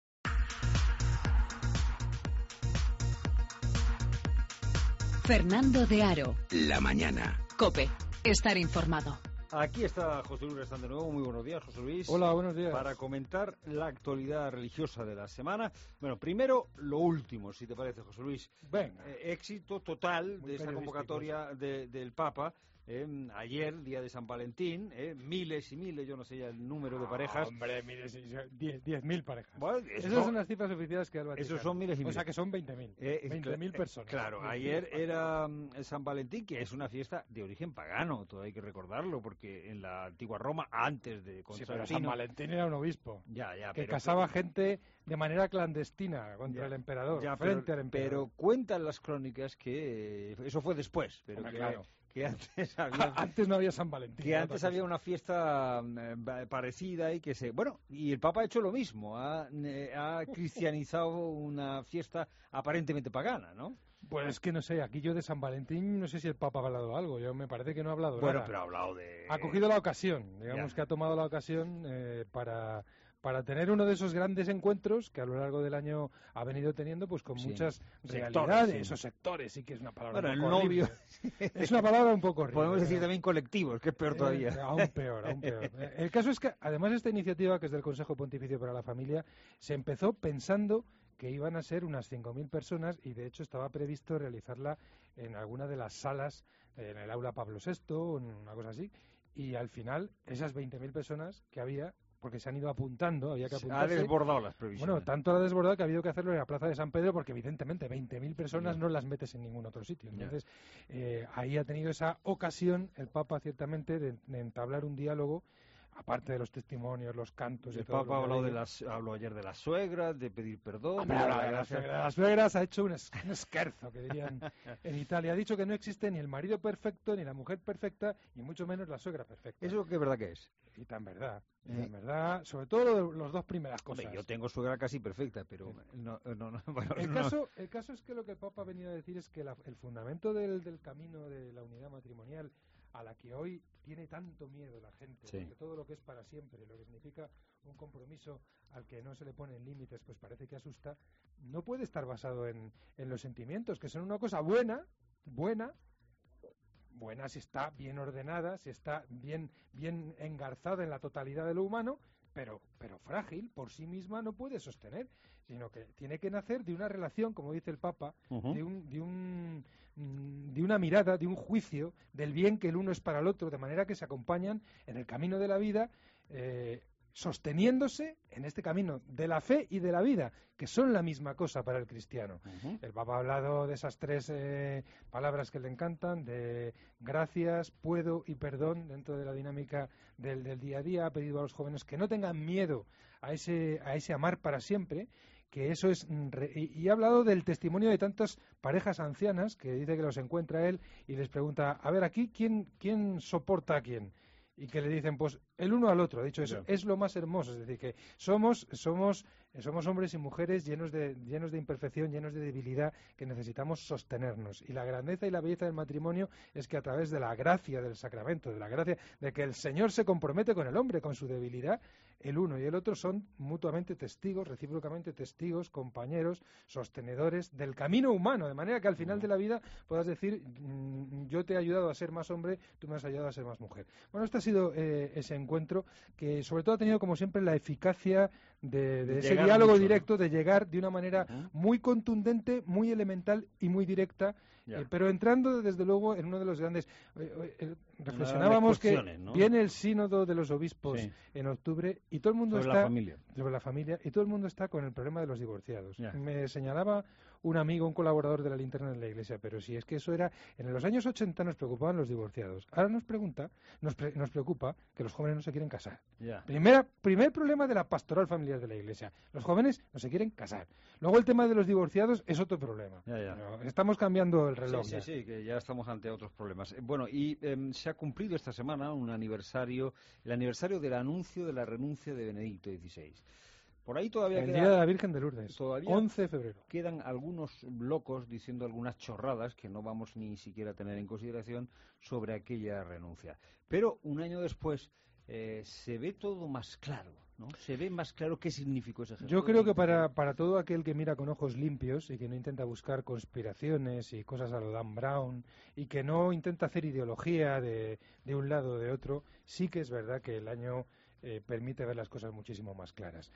Fernando de Aro. La mañana. COPE. Estar informado. Aquí está José Luis Restán de nuevo. Muy buenos días, José Luis. Hola, buenos días. Para comentar la actualidad religiosa de la semana. Bueno, primero lo último, si te parece, José Luis. Venga. Éxito total de esta convocatoria del Papa Ayer, día de San Valentín, miles y miles, yo no sé ya el número de parejas. Hombre, miles y 10.000 parejas. Bueno, esas son las cifras oficiales que da el Vaticano. Esos son miles y miles. O sea que son 20.000. 20.000 personas. Claro, ayer era San Valentín, que es una fiesta de origen pagano, todo hay que recordarlo, porque en la antigua Roma, antes de Constantino... Sí, pero San Valentín era un obispo que pero, casaba gente de manera clandestina contra el emperador, frente al emperador. Pero cuentan las crónicas que eso fue después, pero que antes había... antes no había San Valentín. Que antes había una fiesta parecida y que y el Papa ha hecho lo mismo, ha cristianizado una fiesta aparentemente pagana, ¿no? Pues es que no sé, aquí yo de San Valentín no sé si el Papa ha hablado algo, yo me parece que no ha hablado nada. Bueno, pero ha hablado de... Ha cogido la ocasión, digamos que ha tomado la ocasión para tener uno de esos grandes encuentros que a lo largo del año ha venido teniendo, pues con muchas realidades o sectores, sí que es una palabra un poco horrible. Es una palabra un poco horrible. Podemos decir también colectivos, que es peor todavía. Aún peor. El caso es que, además, esta iniciativa, que es del Consejo Pontificio para la Familia, se empezó pensando que iban a ser unas 5.000 personas y, de hecho, estaba previsto realizarla en alguna de las salas, en el aula Pablo VI, o en una cosa así, y al final, esas 20.000 personas que había, porque se han ido apuntando, había que apuntarse. Ha desbordado las previsiones. Bueno, tanto ha desbordado que ha habido que hacerlo en la Plaza de San Pedro, porque evidentemente 20.000 personas no las metes en ningún otro sitio. Entonces, ahí ha tenido esa ocasión el Papa, ciertamente, de entablar un diálogo, aparte de los testimonios, los cantos... El Papa habló ayer de las suegras, de pedir perdón... de las suegras ha hecho un esquerzo, que dirían en Italia. Ha dicho que no existe ni el marido perfecto, ni la mujer perfecta, y mucho menos la suegra perfecta. ¿Eso qué verdad que es? Y tan verdad, sobre todo las dos primeras cosas. Hombre, yo tengo suegra casi perfecta, pero bueno, el caso es que lo que el Papa ha venido a decir es que el fundamento del camino de la unidad matrimonial, a la que hoy tiene tanto miedo la gente, porque todo lo que es para siempre, lo que significa un compromiso al que no se le ponen límites, pues parece que asusta, no puede estar basado en los sentimientos, que son una cosa buena si está bien ordenada, si está bien engarzada en la totalidad de lo humano, pero frágil, por sí misma no puede sostener, sino que tiene que nacer de una relación, como dice el Papa, de una mirada, de un juicio del bien que el uno es para el otro, de manera que se acompañan en el camino de la vida, sosteniéndose en este camino de la fe y de la vida, que son la misma cosa para el cristiano. El Papa ha hablado de esas tres palabras que le encantan, de gracias, puedo y perdón, dentro de la dinámica del día a día. Ha pedido a los jóvenes que no tengan miedo a ese amar para siempre, que eso es... Y ha hablado del testimonio de tantas parejas ancianas, que dice que los encuentra él y les pregunta, a ver, aquí, ¿quién soporta a quién? Y que le dicen, pues, el uno al otro. Ha dicho eso, es lo más hermoso. Es decir, que somos hombres y mujeres llenos de imperfección, llenos de debilidad, que necesitamos sostenernos. Y la grandeza y la belleza del matrimonio es que a través de la gracia del sacramento, de la gracia de que el Señor se compromete con el hombre, con su debilidad, el uno y el otro son mutuamente testigos, recíprocamente testigos, compañeros, sostenedores del camino humano, de manera que al final de la vida puedas decir, yo te he ayudado a ser más hombre, tú me has ayudado a ser más mujer. Bueno, este ha sido ese encuentro, que sobre todo ha tenido, como siempre, la eficacia de ese diálogo directo, de llegar de una manera muy contundente, muy elemental y muy directa, pero entrando desde luego en uno de los grandes... reflexionábamos que viene el sínodo de los obispos en octubre y todo el mundo sobre la familia y todo el mundo está con el problema de los divorciados. Me señalaba un amigo, un colaborador de la Linterna de la Iglesia, pero si es que eso era... En los años 80 nos preocupaban los divorciados. Ahora nos preocupa que los jóvenes no se quieren casar. Primer problema de la pastoral familiar de la Iglesia. Los jóvenes no se quieren casar. Luego el tema de los divorciados es otro problema. Estamos cambiando el reloj. Sí, que ya estamos ante otros problemas. Bueno, y se ha cumplido esta semana el aniversario del anuncio de la renuncia de Benedicto XVI. Por ahí todavía el día de la Virgen de Lourdes, 11 de febrero. Quedan algunos locos diciendo algunas chorradas que no vamos ni siquiera a tener en consideración sobre aquella renuncia. Pero un año después se ve todo más claro, ¿no? Se ve más claro qué significó ese gesto. Yo creo que para todo aquel que mira con ojos limpios y que no intenta buscar conspiraciones y cosas a lo Dan Brown y que no intenta hacer ideología de un lado o de otro, sí que es verdad que el año permite ver las cosas muchísimo más claras.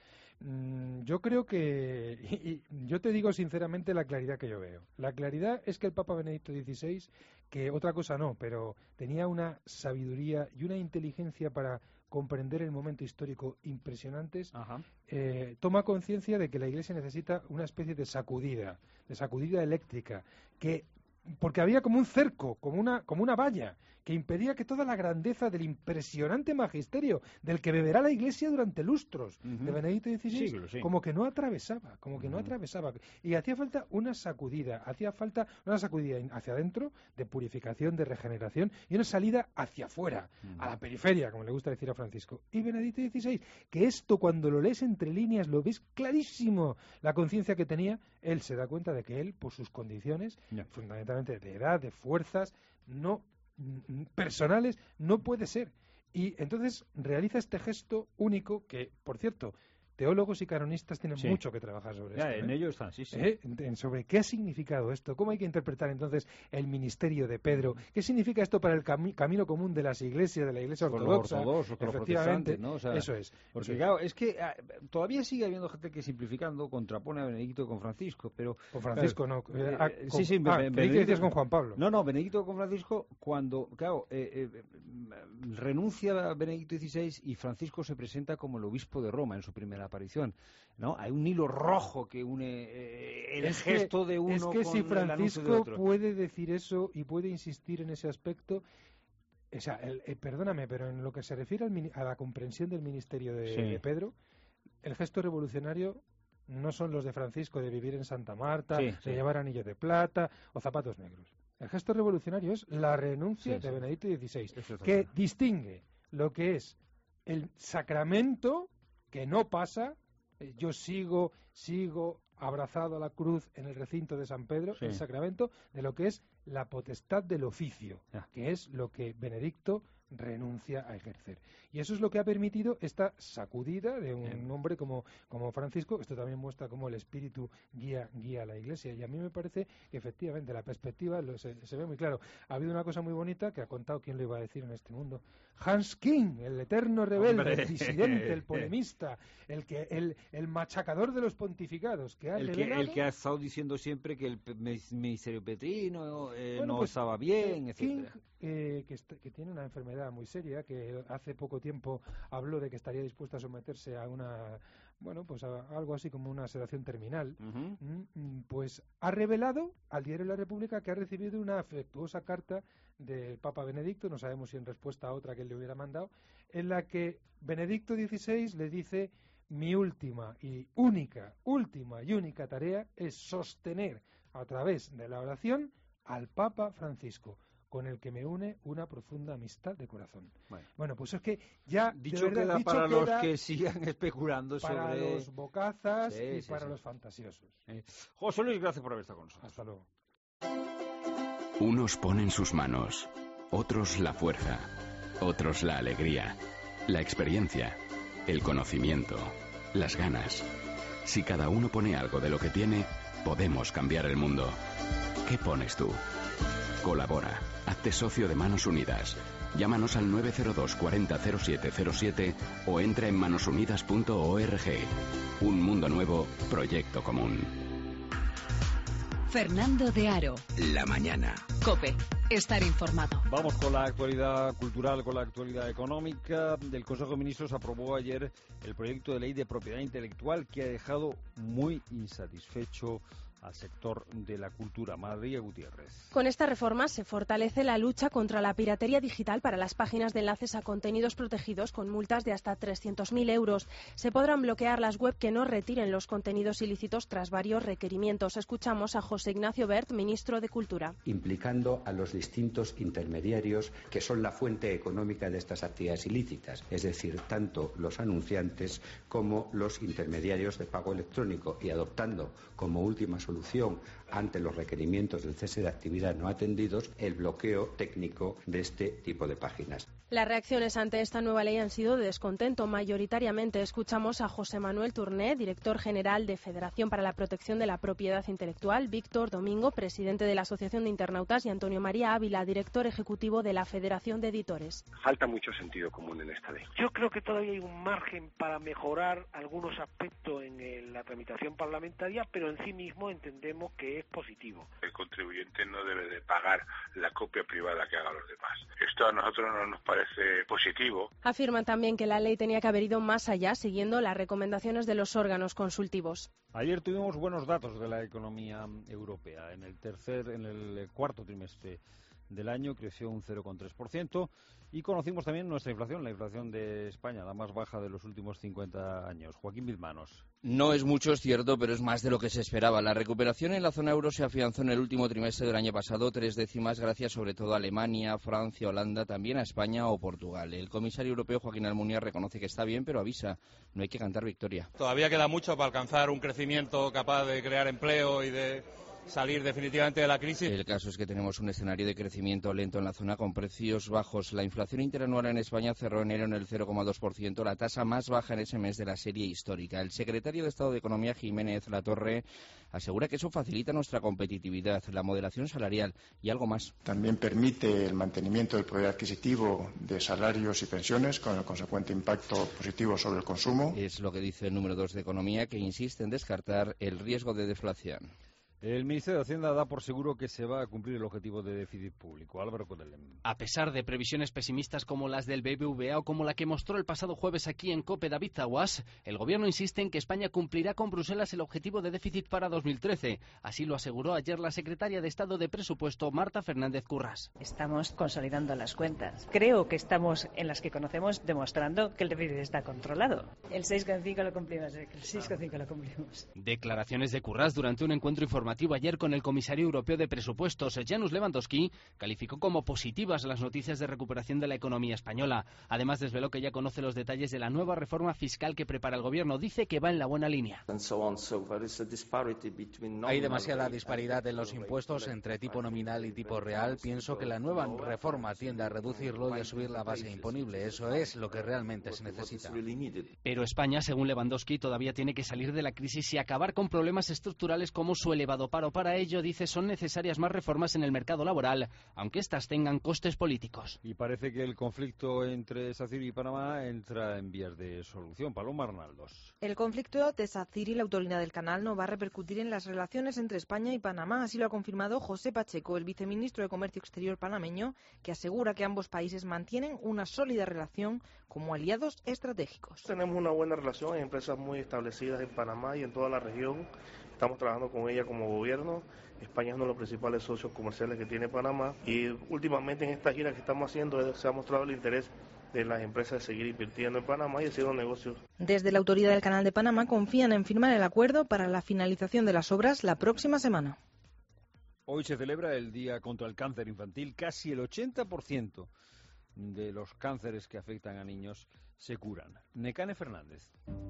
Yo creo que, y yo te digo sinceramente la claridad que yo veo. La claridad es que el Papa Benedicto XVI, que otra cosa no, pero tenía una sabiduría y una inteligencia para comprender el momento histórico impresionantes, toma conciencia de que la Iglesia necesita una especie de sacudida eléctrica, porque había como un cerco, como una valla, que impedía que toda la grandeza del impresionante magisterio del que beberá la Iglesia durante lustros de Benedicto XVI, como que no atravesaba, y hacía falta una sacudida hacia adentro, de purificación, de regeneración, y una salida hacia afuera, a la periferia, como le gusta decir a Francisco. Y Benedicto XVI, que esto cuando lo lees entre líneas lo ves clarísimo, la conciencia que tenía, él se da cuenta de que él, por sus condiciones, fundamentalmente de edad, de fuerzas, no personales, no puede ser. Y entonces realiza este gesto único que, por cierto, teólogos y canonistas tienen mucho que trabajar sobre esto. En ello están, sobre qué ha significado esto, cómo hay que interpretar entonces el ministerio de Pedro, qué significa esto para el camino común de las iglesias, de la Iglesia ortodoxa, efectivamente, ¿no? O sea, eso es. Porque claro, es que todavía sigue habiendo gente que simplificando contrapone a Benedicto con Francisco, pero... Con Francisco claro, no. Benedicto con Juan Pablo. No, Benedicto con Francisco, cuando, claro, renuncia a Benedicto XVI y Francisco se presenta como el obispo de Roma en su primera aparición, ¿no? Hay un hilo rojo que une el gesto de uno con el anuncio de otro. Es que si Francisco puede decir eso y puede insistir en ese aspecto, o sea, perdóname, pero en lo que se refiere a la comprensión del ministerio de Pedro, el gesto revolucionario no son los de Francisco de vivir en Santa Marta, de llevar anillo de plata o zapatos negros. El gesto revolucionario es la renuncia de Benedicto XVI, que distingue lo que es el sacramento, que no pasa, yo sigo abrazado a la cruz en el recinto de San Pedro, el sacramento, de lo que es la potestad del oficio, que es lo que Benedicto renuncia a ejercer. Y eso es lo que ha permitido esta sacudida de un hombre como Francisco. Esto también muestra cómo el espíritu guía a la Iglesia, y a mí me parece que efectivamente la perspectiva se ve muy claro. Ha habido una cosa muy bonita que ha contado, ¿quién lo iba a decir en este mundo? Hans King, el eterno rebelde, el disidente, el polemista, el machacador de los pontificados, el que ha estado diciendo siempre que el ministerio petrino no estaba bien, etcétera. King, que tiene una enfermedad muy seria, que hace poco tiempo habló de que estaría dispuesto a someterse a a algo así como una sedación terminal, pues ha revelado al diario La República que ha recibido una afectuosa carta del Papa Benedicto, no sabemos si en respuesta a otra que él le hubiera mandado, en la que Benedicto XVI le dice: mi última y única tarea es sostener a través de la oración al Papa Francisco, con el que me une una profunda amistad de corazón. Bueno, pues es que ya... Dicho queda para los que sigan especulando sobre... Para los bocazas y para los fantasiosos. José Luis, gracias por haber estado con nosotros. Hasta luego. Unos ponen sus manos, otros la fuerza, otros la alegría, la experiencia, el conocimiento, las ganas. Si cada uno pone algo de lo que tiene, podemos cambiar el mundo. ¿Qué pones tú? Colabora. Hazte socio de Manos Unidas. Llámanos al 902 40 0707 o entra en manosunidas.org. Un mundo nuevo, proyecto común. Fernando de Aro. La mañana. COPE. Estar informado. Vamos con la actualidad cultural, con la actualidad económica. El Consejo de Ministros aprobó ayer el proyecto de ley de propiedad intelectual que ha dejado muy insatisfecho al sector de la cultura. María Gutiérrez. Con esta reforma se fortalece la lucha contra la piratería digital para las páginas de enlaces a contenidos protegidos con multas de hasta 300.000 euros. Se podrán bloquear las web que no retiren los contenidos ilícitos tras varios requerimientos. Escuchamos a José Ignacio Wert, ministro de Cultura. Implicando a los distintos intermediarios que son la fuente económica de estas actividades ilícitas, es decir, tanto los anunciantes como los intermediarios de pago electrónico, y adoptando como última solución ante los requerimientos del cese de actividad no atendidos el bloqueo técnico de este tipo de páginas. Las reacciones ante esta nueva ley han sido de descontento. Mayoritariamente escuchamos a José Manuel Turné, director general de Federación para la Protección de la Propiedad Intelectual, Víctor Domingo, presidente de la Asociación de Internautas, y Antonio María Ávila, director ejecutivo de la Federación de Editores. Falta mucho sentido común en esta ley. Yo creo que todavía hay un margen para mejorar algunos aspectos en la tramitación parlamentaria, pero en sí mismo entendemos que es positivo. El contribuyente no debe de pagar la copia privada que hagan los demás. Esto a nosotros no nos parece positivo. Afirman también que la ley tenía que haber ido más allá, siguiendo las recomendaciones de los órganos consultivos. Ayer tuvimos buenos datos de la economía europea. En el cuarto trimestre del año creció un 0,3%, y conocimos también nuestra inflación, la inflación de España, la más baja de los últimos 50 años. Joaquín Bilmanos. No es mucho, es cierto, pero es más de lo que se esperaba. La recuperación en la zona euro se afianzó en el último trimestre del año pasado, 3 décimas, gracias sobre todo a Alemania, Francia, Holanda, también a España o Portugal. El comisario europeo Joaquín Almunia reconoce que está bien, pero avisa, no hay que cantar victoria. Todavía queda mucho para alcanzar un crecimiento capaz de crear empleo y de salir definitivamente de la crisis. El caso es que tenemos un escenario de crecimiento lento en la zona con precios bajos. La inflación interanual en España cerró enero en el 0,2%, la tasa más baja en ese mes de la serie histórica. El secretario de Estado de Economía, Jiménez Latorre, asegura que eso facilita nuestra competitividad, la moderación salarial y algo más. También permite el mantenimiento del poder adquisitivo de salarios y pensiones, con el consecuente impacto positivo sobre el consumo. Es lo que dice el número 2 de Economía, que insiste en descartar el riesgo de deflación. El Ministerio de Hacienda da por seguro que se va a cumplir el objetivo de déficit público. Álvaro Codelem. A pesar de previsiones pesimistas como las del BBVA o como la que mostró el pasado jueves aquí en COPE David Zaguas, el Gobierno insiste en que España cumplirá con Bruselas el objetivo de déficit para 2013. Así lo aseguró ayer la secretaria de Estado de Presupuesto, Marta Fernández Curras. Estamos consolidando las cuentas. Creo que estamos, en las que conocemos, demostrando que el déficit está controlado. El 6,5 lo cumplimos. El 6,5 lo cumplimos. Declaraciones de Curras durante un encuentro informativo ayer con el comisario europeo de presupuestos. Janusz Lewandowski calificó como positivas las noticias de recuperación de la economía española. Además, desveló que ya conoce los detalles de la nueva reforma fiscal que prepara el gobierno. Dice que va en la buena línea. Hay demasiada disparidad en los impuestos entre tipo nominal y tipo real. Pienso que la nueva reforma tiende a reducirlo y a subir la base imponible. Eso es lo que realmente se necesita. Pero España, según Lewandowski, todavía tiene que salir de la crisis y acabar con problemas estructurales como su elevado paro. Para ello, dice, son necesarias más reformas en el mercado laboral, aunque éstas tengan costes políticos. Y parece que el conflicto entre SACIR y Panamá entra en vías de solución. Paloma Arnaldos. El conflicto de SACIR y la autoridad del canal no va a repercutir en las relaciones entre España y Panamá. Así lo ha confirmado José Pacheco, el viceministro de Comercio Exterior panameño, que asegura que ambos países mantienen una sólida relación como aliados estratégicos. Tenemos una buena relación, hay empresas muy establecidas en Panamá y en toda la región. Estamos trabajando con ella como gobierno. España es uno de los principales socios comerciales que tiene Panamá y últimamente en esta gira que estamos haciendo se ha mostrado el interés de las empresas de seguir invirtiendo en Panamá y haciendo negocios. Desde la autoridad del Canal de Panamá confían en firmar el acuerdo para la finalización de las obras la próxima semana. Hoy se celebra el Día contra el Cáncer Infantil. Casi el 80% de los cánceres que afectan a niños se curan. Necane Fernández.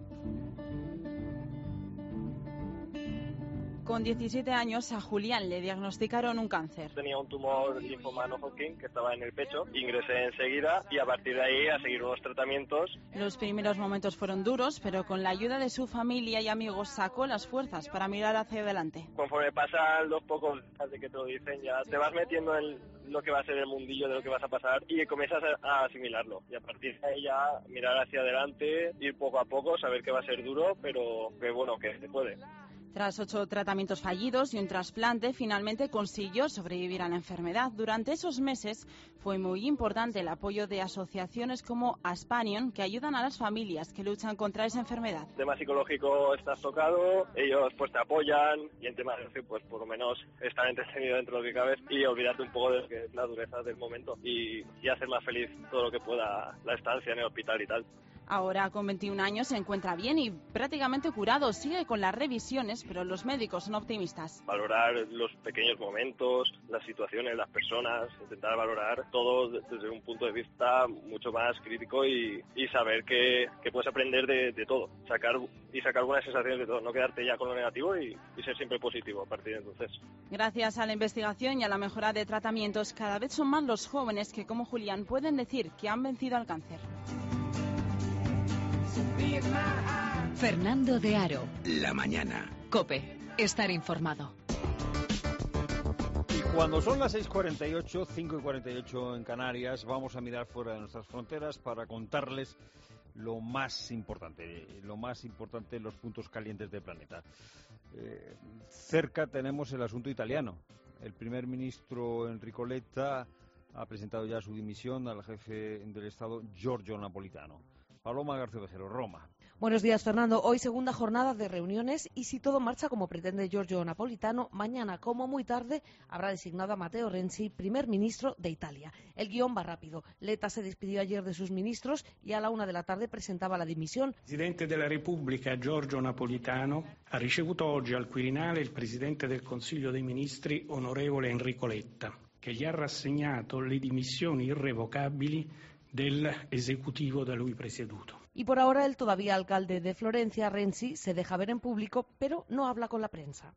Con 17 años a Julián le diagnosticaron un cáncer. Tenía un tumor linfoma no-Hodgkin que estaba en el pecho. Ingresé enseguida y a partir de ahí a seguir unos tratamientos. Los primeros momentos fueron duros, pero con la ayuda de su familia y amigos sacó las fuerzas para mirar hacia adelante. Conforme pasan los pocos días de que te lo dicen, ya te vas metiendo en lo que va a ser el mundillo de lo que vas a pasar y comienzas a asimilarlo. Y a partir de ahí ya mirar hacia adelante, ir poco a poco, saber que va a ser duro, pero que bueno, que se puede. Tras 8 tratamientos fallidos y un trasplante, finalmente consiguió sobrevivir a la enfermedad. Durante esos meses fue muy importante el apoyo de asociaciones como Aspanion, que ayudan a las familias que luchan contra esa enfermedad. En tema psicológico estás tocado, ellos pues te apoyan y en tema de pues por lo menos estar entretenido dentro de lo que cabe y olvidarte un poco de lo que es la dureza del momento y hacer más feliz todo lo que pueda la estancia en el hospital y tal. Ahora, con 21 años, se encuentra bien y prácticamente curado. Sigue con las revisiones, pero los médicos son optimistas. Valorar los pequeños momentos, las situaciones, las personas, intentar valorar todo desde un punto de vista mucho más crítico y saber que puedes aprender de todo, sacar buenas sensaciones de todo, no quedarte ya con lo negativo y ser siempre positivo a partir de entonces. Gracias a la investigación y a la mejora de tratamientos, cada vez son más los jóvenes que, como Julián, pueden decir que han vencido al cáncer. Fernando de Aro. La mañana. COPE. Estar informado. Y cuando son las 6:48, 5:48 en Canarias, vamos a mirar fuera de nuestras fronteras para contarles lo más importante, los puntos calientes del planeta. Cerca tenemos el asunto italiano. El primer ministro Enrico Letta ha presentado ya su dimisión al jefe del Estado, Giorgio Napolitano. Paloma García Vejero, Roma. Buenos días, Fernando. Hoy segunda jornada de reuniones y si todo marcha como pretende Giorgio Napolitano, mañana como muy tarde habrá designado a Matteo Renzi primer ministro de Italia. El guión va rápido. Letta se despidió ayer de sus ministros y a la 1 de la tarde presentaba la dimisión. Il Presidente della Repubblica Giorgio Napolitano ha ricevuto oggi al Quirinale il Presidente del Consiglio dei Ministri, onorevole Enrico Letta, che gli ha rassegnato le dimissioni irrevocabili dell'esecutivo da lui presieduto. Y por ahora el todavía alcalde de Florencia, Renzi, se deja ver en público, pero no habla con la prensa.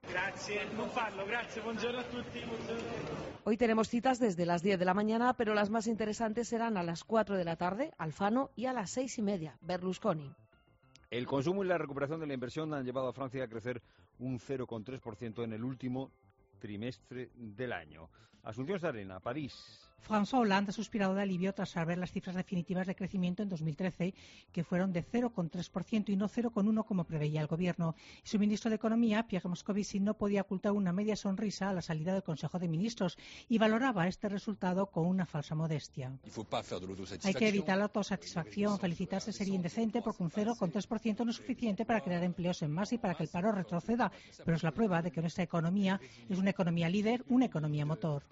Hoy tenemos citas desde las 10 de la mañana, pero las más interesantes serán a las 4 de la tarde, Alfano, y a las 6:30, Berlusconi. El consumo y la recuperación de la inversión han llevado a Francia a crecer un 0,3% en el último trimestre del año. Asunción Sarena, París. François Hollande ha suspirado de alivio tras saber las cifras definitivas de crecimiento en 2013, que fueron de 0,3% y no 0,1% como preveía el Gobierno. Y su ministro de Economía, Pierre Moscovici, no podía ocultar una media sonrisa a la salida del Consejo de Ministros y valoraba este resultado con una falsa modestia. Hay que evitar la autosatisfacción. Felicitarse sería indecente porque un 0,3% no es suficiente para crear empleos en masa y para que el paro retroceda, pero es la prueba de que nuestra economía es una economía líder, una economía motor.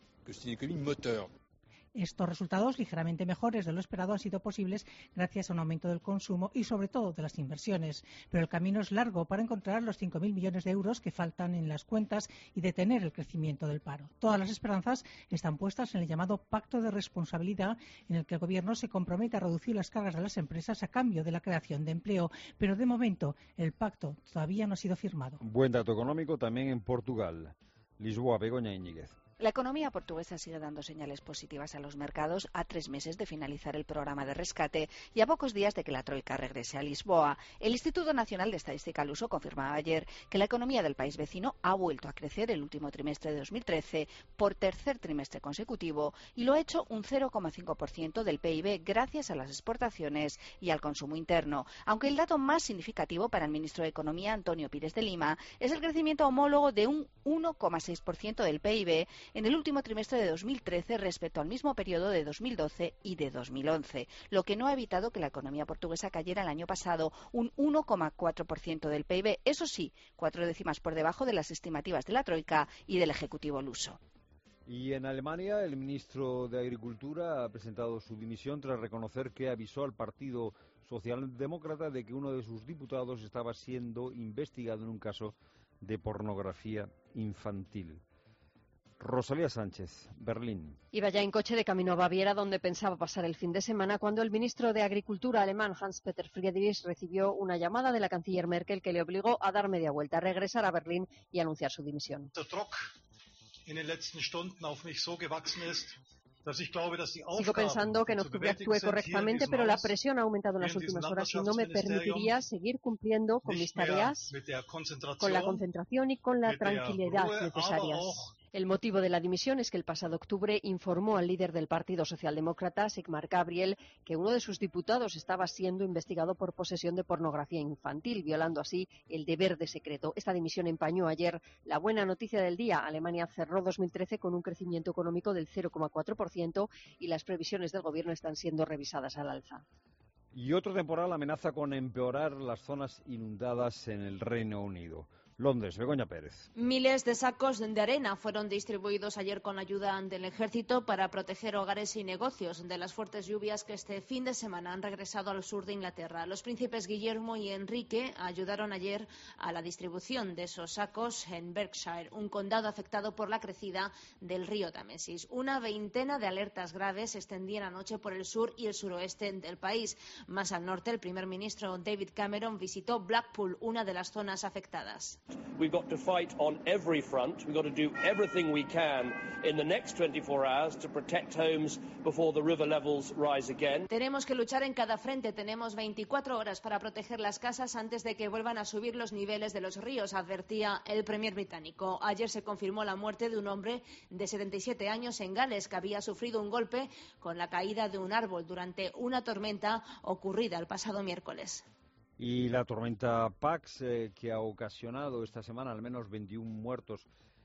Estos resultados, ligeramente mejores de lo esperado, han sido posibles gracias a un aumento del consumo y, sobre todo, de las inversiones. Pero el camino es largo para encontrar los 5.000 millones de euros que faltan en las cuentas y detener el crecimiento del paro. Todas las esperanzas están puestas en el llamado Pacto de Responsabilidad, en el que el Gobierno se compromete a reducir las cargas de las empresas a cambio de la creación de empleo. Pero, de momento, el pacto todavía no ha sido firmado. Buen dato económico también en Portugal. Lisboa, Begoña Íñiguez. La economía portuguesa sigue dando señales positivas a los mercados a 3 meses de finalizar el programa de rescate y a pocos días de que la Troika regrese a Lisboa. El Instituto Nacional de Estadística Luso confirmaba ayer que la economía del país vecino ha vuelto a crecer el último trimestre de 2013 por tercer trimestre consecutivo y lo ha hecho un 0,5% del PIB gracias a las exportaciones y al consumo interno. Aunque el dato más significativo para el ministro de Economía, Antonio Pires de Lima, es el crecimiento homólogo de un 1,6% del PIB en el último trimestre de 2013 respecto al mismo periodo de 2012 y de 2011, lo que no ha evitado que la economía portuguesa cayera el año pasado un 1,4% del PIB, eso sí, 4 décimas por debajo de las estimativas de la Troika y del Ejecutivo luso. Y en Alemania, el ministro de Agricultura ha presentado su dimisión tras reconocer que avisó al Partido Socialdemócrata de que uno de sus diputados estaba siendo investigado en un caso de pornografía infantil. Rosalía Sánchez, Berlín. Iba ya en coche de camino a Baviera, donde pensaba pasar el fin de semana, cuando el ministro de Agricultura alemán, Hans-Peter Friedrich, recibió una llamada de la canciller Merkel que le obligó a dar media vuelta, a regresar a Berlín y anunciar su dimisión. Sigo pensando que en octubre actué correctamente, pero la presión ha aumentado en las últimas horas y no me permitiría seguir cumpliendo con mis tareas, con la concentración y con la tranquilidad necesarias. El motivo de la dimisión es que el pasado octubre informó al líder del Partido Socialdemócrata, Sigmar Gabriel, que uno de sus diputados estaba siendo investigado por posesión de pornografía infantil, violando así el deber de secreto. Esta dimisión empañó ayer la buena noticia del día. Alemania cerró 2013 con un crecimiento económico del 0,4% y las previsiones del gobierno están siendo revisadas al alza. Y otro temporal amenaza con empeorar las zonas inundadas en el Reino Unido. Londres, Begoña Pérez. Miles de sacos de arena fueron distribuidos ayer con ayuda del ejército para proteger hogares y negocios de las fuertes lluvias que este fin de semana han regresado al sur de Inglaterra. Los príncipes Guillermo y Enrique ayudaron ayer a la distribución de esos sacos en Berkshire, un condado afectado por la crecida del río Támesis. Una veintena de alertas graves se extendían anoche por el sur y el suroeste del país. Más al norte, el primer ministro David Cameron visitó Blackpool, una de las zonas afectadas. We've got to fight on every front. We've got to do everything we can in the next 24 hours to protect homes before the river levels rise again. Tenemos que luchar en cada frente. Tenemos 24 horas para proteger las casas antes de que vuelvan a subir los niveles de los ríos, advertía el premier británico. Ayer se confirmó la muerte de un hombre de 77 años en Gales que había sufrido un golpe con la caída de un árbol durante una tormenta ocurrida el pasado miércoles. Y la tormenta Pax, que ha ocasionado esta semana al menos 21 muertos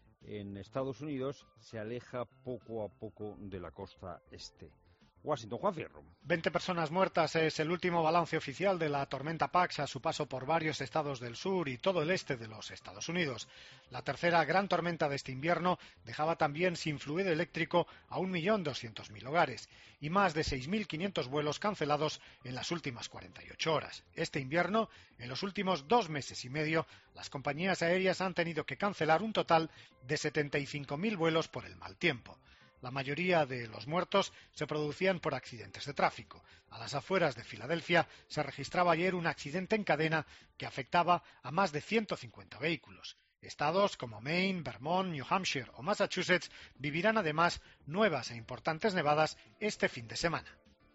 en Estados Unidos, se aleja poco a poco de la costa este. Washington, Juan Fierro. 20 personas muertas es el último balance oficial de la tormenta Pax a su paso por varios estados del sur y todo el este de los Estados Unidos. La tercera gran tormenta de este invierno dejaba también sin fluido eléctrico a 1.200.000 hogares y más de 6.500 vuelos cancelados en las últimas 48 horas. Este invierno, en los últimos 2 meses y medio, las compañías aéreas han tenido que cancelar un total de 75.000 vuelos por el mal tiempo. La mayoría de los muertos se producían por accidentes de tráfico. A las afueras de Filadelfia se registraba ayer un accidente en cadena que afectaba a más de 150 vehículos. Estados como Maine, Vermont, New Hampshire o Massachusetts vivirán además nuevas e importantes nevadas este fin de semana.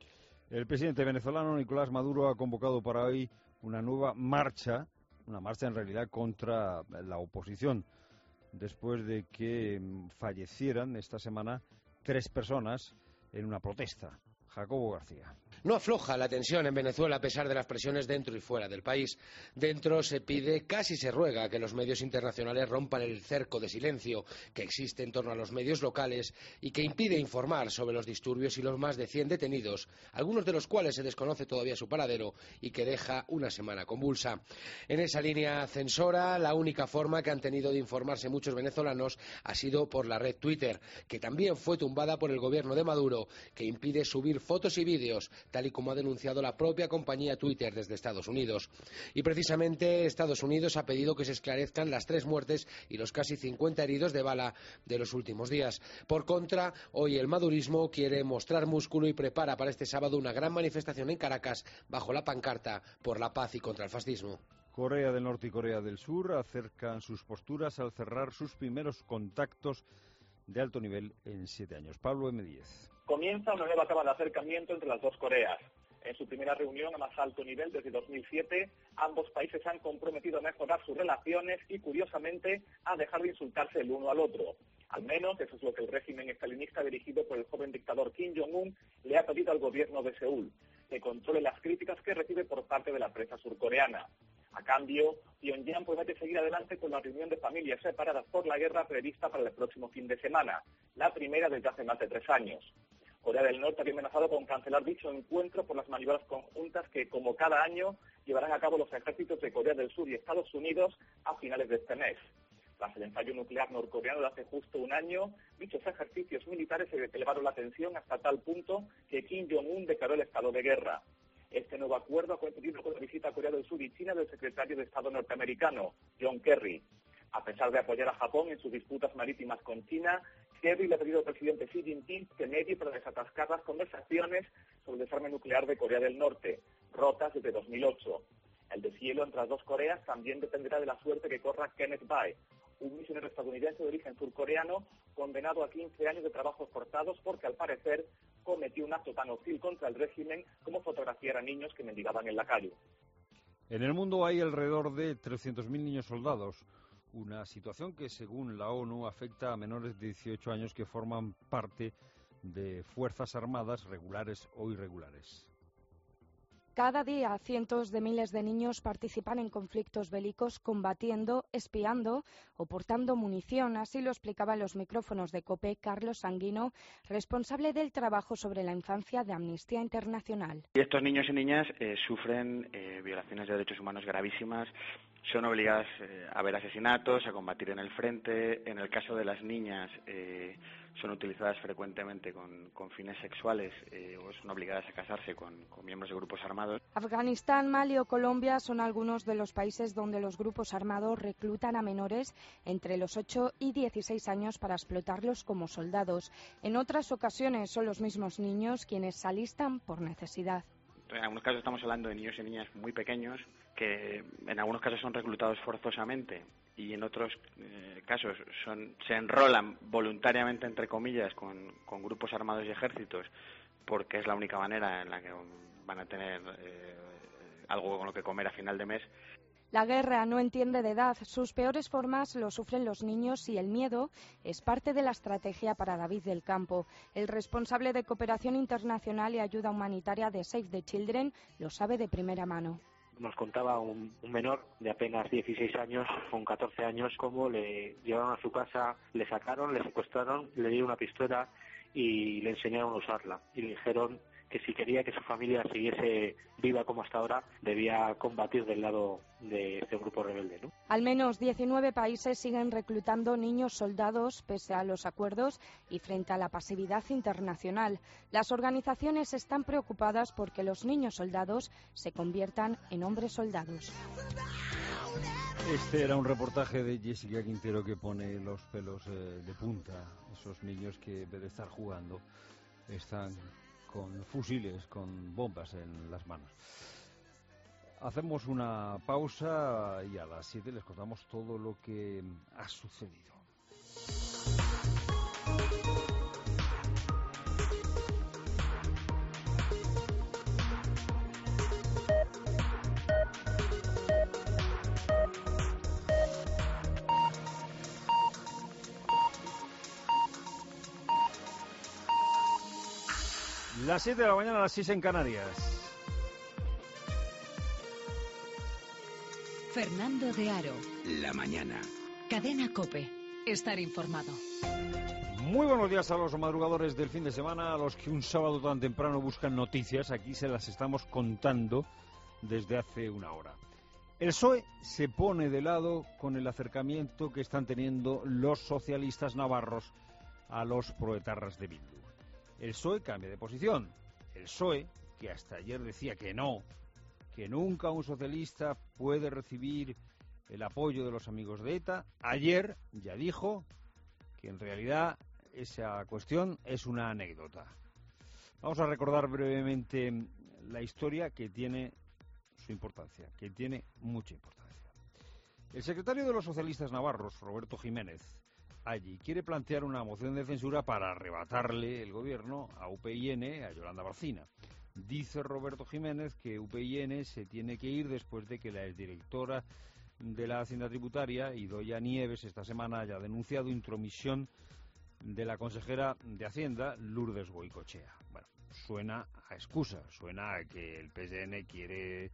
El presidente venezolano Nicolás Maduro ha convocado para hoy una nueva marcha, en realidad contra la oposición, después de que fallecieran esta semana 3 personas en una protesta. Jacobo García. No afloja la tensión en Venezuela a pesar de las presiones dentro y fuera del país. Dentro se pide, casi se ruega, que los medios internacionales rompan el cerco de silencio que existe en torno a los medios locales y que impide informar sobre los disturbios y los más de 100 detenidos, algunos de los cuales se desconoce todavía su paradero y que deja una semana convulsa. En esa línea censora, la única forma que han tenido de informarse muchos venezolanos ha sido por la red Twitter, que también fue tumbada por el gobierno de Maduro, que impide subir fotos y vídeos, tal y como ha denunciado la propia compañía Twitter desde Estados Unidos. Y precisamente Estados Unidos ha pedido que se esclarezcan las 3 muertes y los casi 50 heridos de bala de los últimos días. Por contra, hoy el madurismo quiere mostrar músculo y prepara para este sábado una gran manifestación en Caracas bajo la pancarta por la paz y contra el fascismo. Corea del Norte y Corea del Sur acercan sus posturas al cerrar sus primeros contactos de alto nivel en 7 años. Pablo M. Díez. Comienza una nueva etapa de acercamiento entre las dos Coreas. En su primera reunión a más alto nivel desde 2007, ambos países han comprometido a mejorar sus relaciones y, curiosamente, a dejar de insultarse el uno al otro. Al menos eso es lo que el régimen estalinista dirigido por el joven dictador Kim Jong-un le ha pedido al gobierno de Seúl, que controle las críticas que recibe por parte de la prensa surcoreana. A cambio, Pyongyang promete seguir adelante con la reunión de familias separadas por la guerra prevista para el próximo fin de semana, la primera desde hace más de 3 años. Corea del Norte había amenazado con cancelar dicho encuentro por las maniobras conjuntas que, como cada año, llevarán a cabo los ejércitos de Corea del Sur y Estados Unidos a finales de este mes. Tras el ensayo nuclear norcoreano de hace justo un año, dichos ejercicios militares elevaron la tensión hasta tal punto que Kim Jong-un declaró el estado de guerra. Este nuevo acuerdo ha coincidido con la visita a Corea del Sur y China del secretario de Estado norteamericano, John Kerry. A pesar de apoyar a Japón en sus disputas marítimas con China, Kerry le ha pedido al presidente Xi Jinping que medie para desatascar las conversaciones sobre el desarme nuclear de Corea del Norte, rotas desde 2008. El deshielo entre las dos Coreas también dependerá de la suerte que corra Kenneth Bae, un misionero estadounidense de origen surcoreano condenado a 15 años de trabajos forzados porque, al parecer, cometió un acto tan hostil contra el régimen como fotografiar a niños que mendigaban en la calle. En el mundo hay alrededor de 300.000 niños soldados, una situación que, según la ONU, afecta a menores de 18 años que forman parte de fuerzas armadas regulares o irregulares. Cada día cientos de miles de niños participan en conflictos bélicos combatiendo, espiando o portando munición. Así lo explicaba en los micrófonos de COPE Carlos Sanguino, responsable del trabajo sobre la infancia de Amnistía Internacional. Y estos niños y niñas sufren violaciones de derechos humanos gravísimas son obligadas a ver asesinatos, a combatir en el frente. En el caso de las niñas, son utilizadas frecuentemente con fines sexuales o son obligadas a casarse con miembros de grupos armados. Afganistán, Mali o Colombia son algunos de los países donde los grupos armados reclutan a menores entre los 8 y 16 años para explotarlos como soldados. En otras ocasiones son los mismos niños quienes se alistan por necesidad. En algunos casos estamos hablando de niños y niñas muy pequeños que en algunos casos son reclutados forzosamente y en otros casos se enrolan voluntariamente, entre comillas, con grupos armados y ejércitos porque es la única manera en la que van a tener algo con lo que comer a final de mes. La guerra no entiende de edad. Sus peores formas lo sufren los niños y el miedo es parte de la estrategia para David del Campo. El responsable de cooperación internacional y ayuda humanitaria de Save the Children lo sabe de primera mano. Nos contaba un menor de apenas 16 años, con 14 años, cómo le llevaron a su casa, le sacaron, le secuestraron, le dieron una pistola y le enseñaron a usarla. Y le dijeron que si quería que su familia siguiese viva como hasta ahora, debía combatir del lado de este grupo rebelde, ¿no? Al menos 19 países siguen reclutando niños soldados pese a los acuerdos y frente a la pasividad internacional. Las organizaciones están preocupadas porque los niños soldados se conviertan en hombres soldados. Este era un reportaje de Jessica Quintero que pone los pelos de punta. Esos niños que en vez de estar jugando están con fusiles, con bombas en las manos. Hacemos una pausa y a las 7 les contamos todo lo que ha sucedido. Las 7 de la mañana, a las 6 en Canarias. Fernando de Aro. La mañana. Cadena COPE. Estar informado. Muy buenos días a los madrugadores del fin de semana, a los que un sábado tan temprano buscan noticias. Aquí se las estamos contando desde hace una hora. El PSOE se pone de lado con el acercamiento que están teniendo los socialistas navarros a los proetarras de Bildu. El PSOE cambia de posición. El PSOE, que hasta ayer decía que no, que nunca un socialista puede recibir el apoyo de los amigos de ETA, ayer ya dijo que en realidad esa cuestión es una anécdota. Vamos a recordar brevemente la historia que tiene su importancia, que tiene mucha importancia. El secretario de los socialistas navarros, Roberto Jiménez, allí quiere plantear una moción de censura para arrebatarle el gobierno a UPyN, a Yolanda Barcina. Dice Roberto Jiménez que UPyN se tiene que ir después de que la exdirectora de la Hacienda Tributaria, Idoia Nieves, esta semana haya denunciado intromisión de la consejera de Hacienda, Lourdes Goicoechea. Bueno, suena a excusa, suena a que el PSN quiere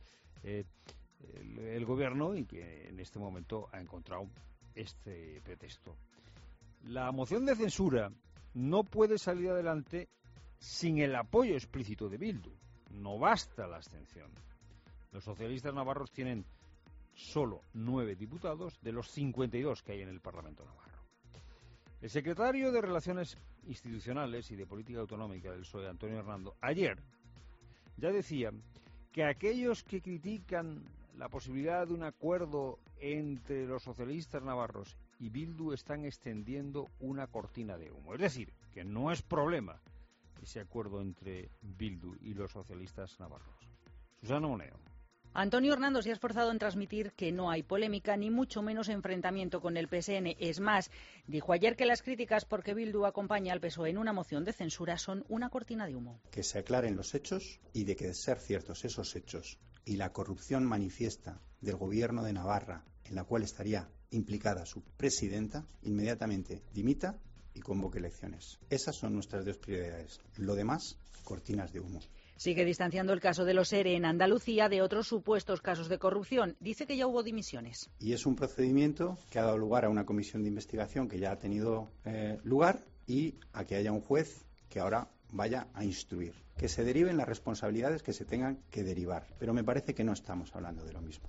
el gobierno y que en este momento ha encontrado este pretexto. La moción de censura no puede salir adelante sin el apoyo explícito de Bildu. No basta la abstención. Los socialistas navarros tienen solo 9 diputados de los 52 que hay en el Parlamento navarro. El secretario de Relaciones Institucionales y de Política Autonómica del PSOE, Antonio Hernando, ayer ya decía que aquellos que critican la posibilidad de un acuerdo entre los socialistas navarros y Bildu están extendiendo una cortina de humo. Es decir, que no es problema ese acuerdo entre Bildu y los socialistas navarros. Susana Moneo. Antonio Hernando se ha esforzado en transmitir que no hay polémica ni mucho menos enfrentamiento con el PSN. Es más, dijo ayer que las críticas porque Bildu acompaña al PSOE en una moción de censura son una cortina de humo. Que se aclaren los hechos y de que de ser ciertos esos hechos y la corrupción manifiesta del gobierno de Navarra, en la cual estaría implicada su presidenta, inmediatamente dimita y convoque elecciones. Esas son nuestras dos prioridades. Lo demás, cortinas de humo. Sigue distanciando el caso de los ERE en Andalucía de otros supuestos casos de corrupción. Dice que ya hubo dimisiones. Y es un procedimiento que ha dado lugar a una comisión de investigación que ya ha tenido lugar y a que haya un juez que ahora vaya a instruir. Que se deriven las responsabilidades que se tengan que derivar. Pero me parece que no estamos hablando de lo mismo.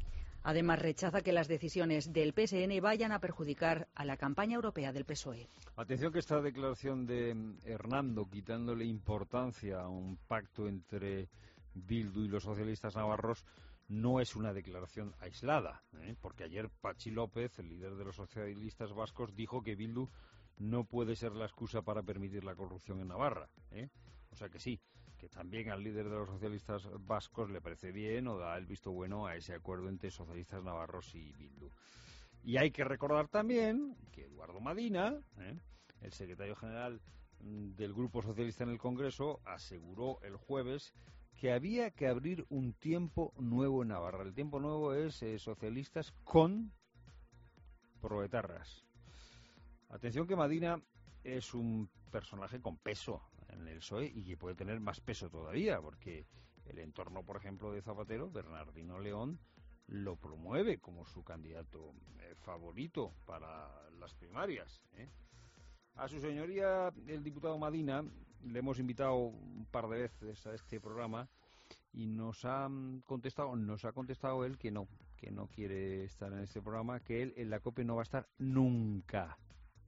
Además, rechaza que las decisiones del PSN vayan a perjudicar a la campaña europea del PSOE. Atención que esta declaración de Hernando, quitándole importancia a un pacto entre Bildu y los socialistas navarros, no es una declaración aislada, porque ayer Patxi López, el líder de los socialistas vascos, dijo que Bildu no puede ser la excusa para permitir la corrupción en Navarra. O sea que sí, que también al líder de los socialistas vascos le parece bien o da el visto bueno a ese acuerdo entre socialistas navarros y Bildu. Y hay que recordar también que Eduardo Madina, el secretario general del Grupo Socialista en el Congreso, aseguró el jueves que había que abrir un tiempo nuevo en Navarra. El tiempo nuevo es socialistas con proetarras. Atención que Madina es un personaje con peso en el PSOE y que puede tener más peso todavía, porque el entorno, por ejemplo, de Zapatero, Bernardino León, lo promueve como su candidato favorito para las primarias. A su señoría, el diputado Madina, le hemos invitado un par de veces a este programa y nos ha contestado él que no quiere estar en este programa, que él en la COPE no va a estar nunca.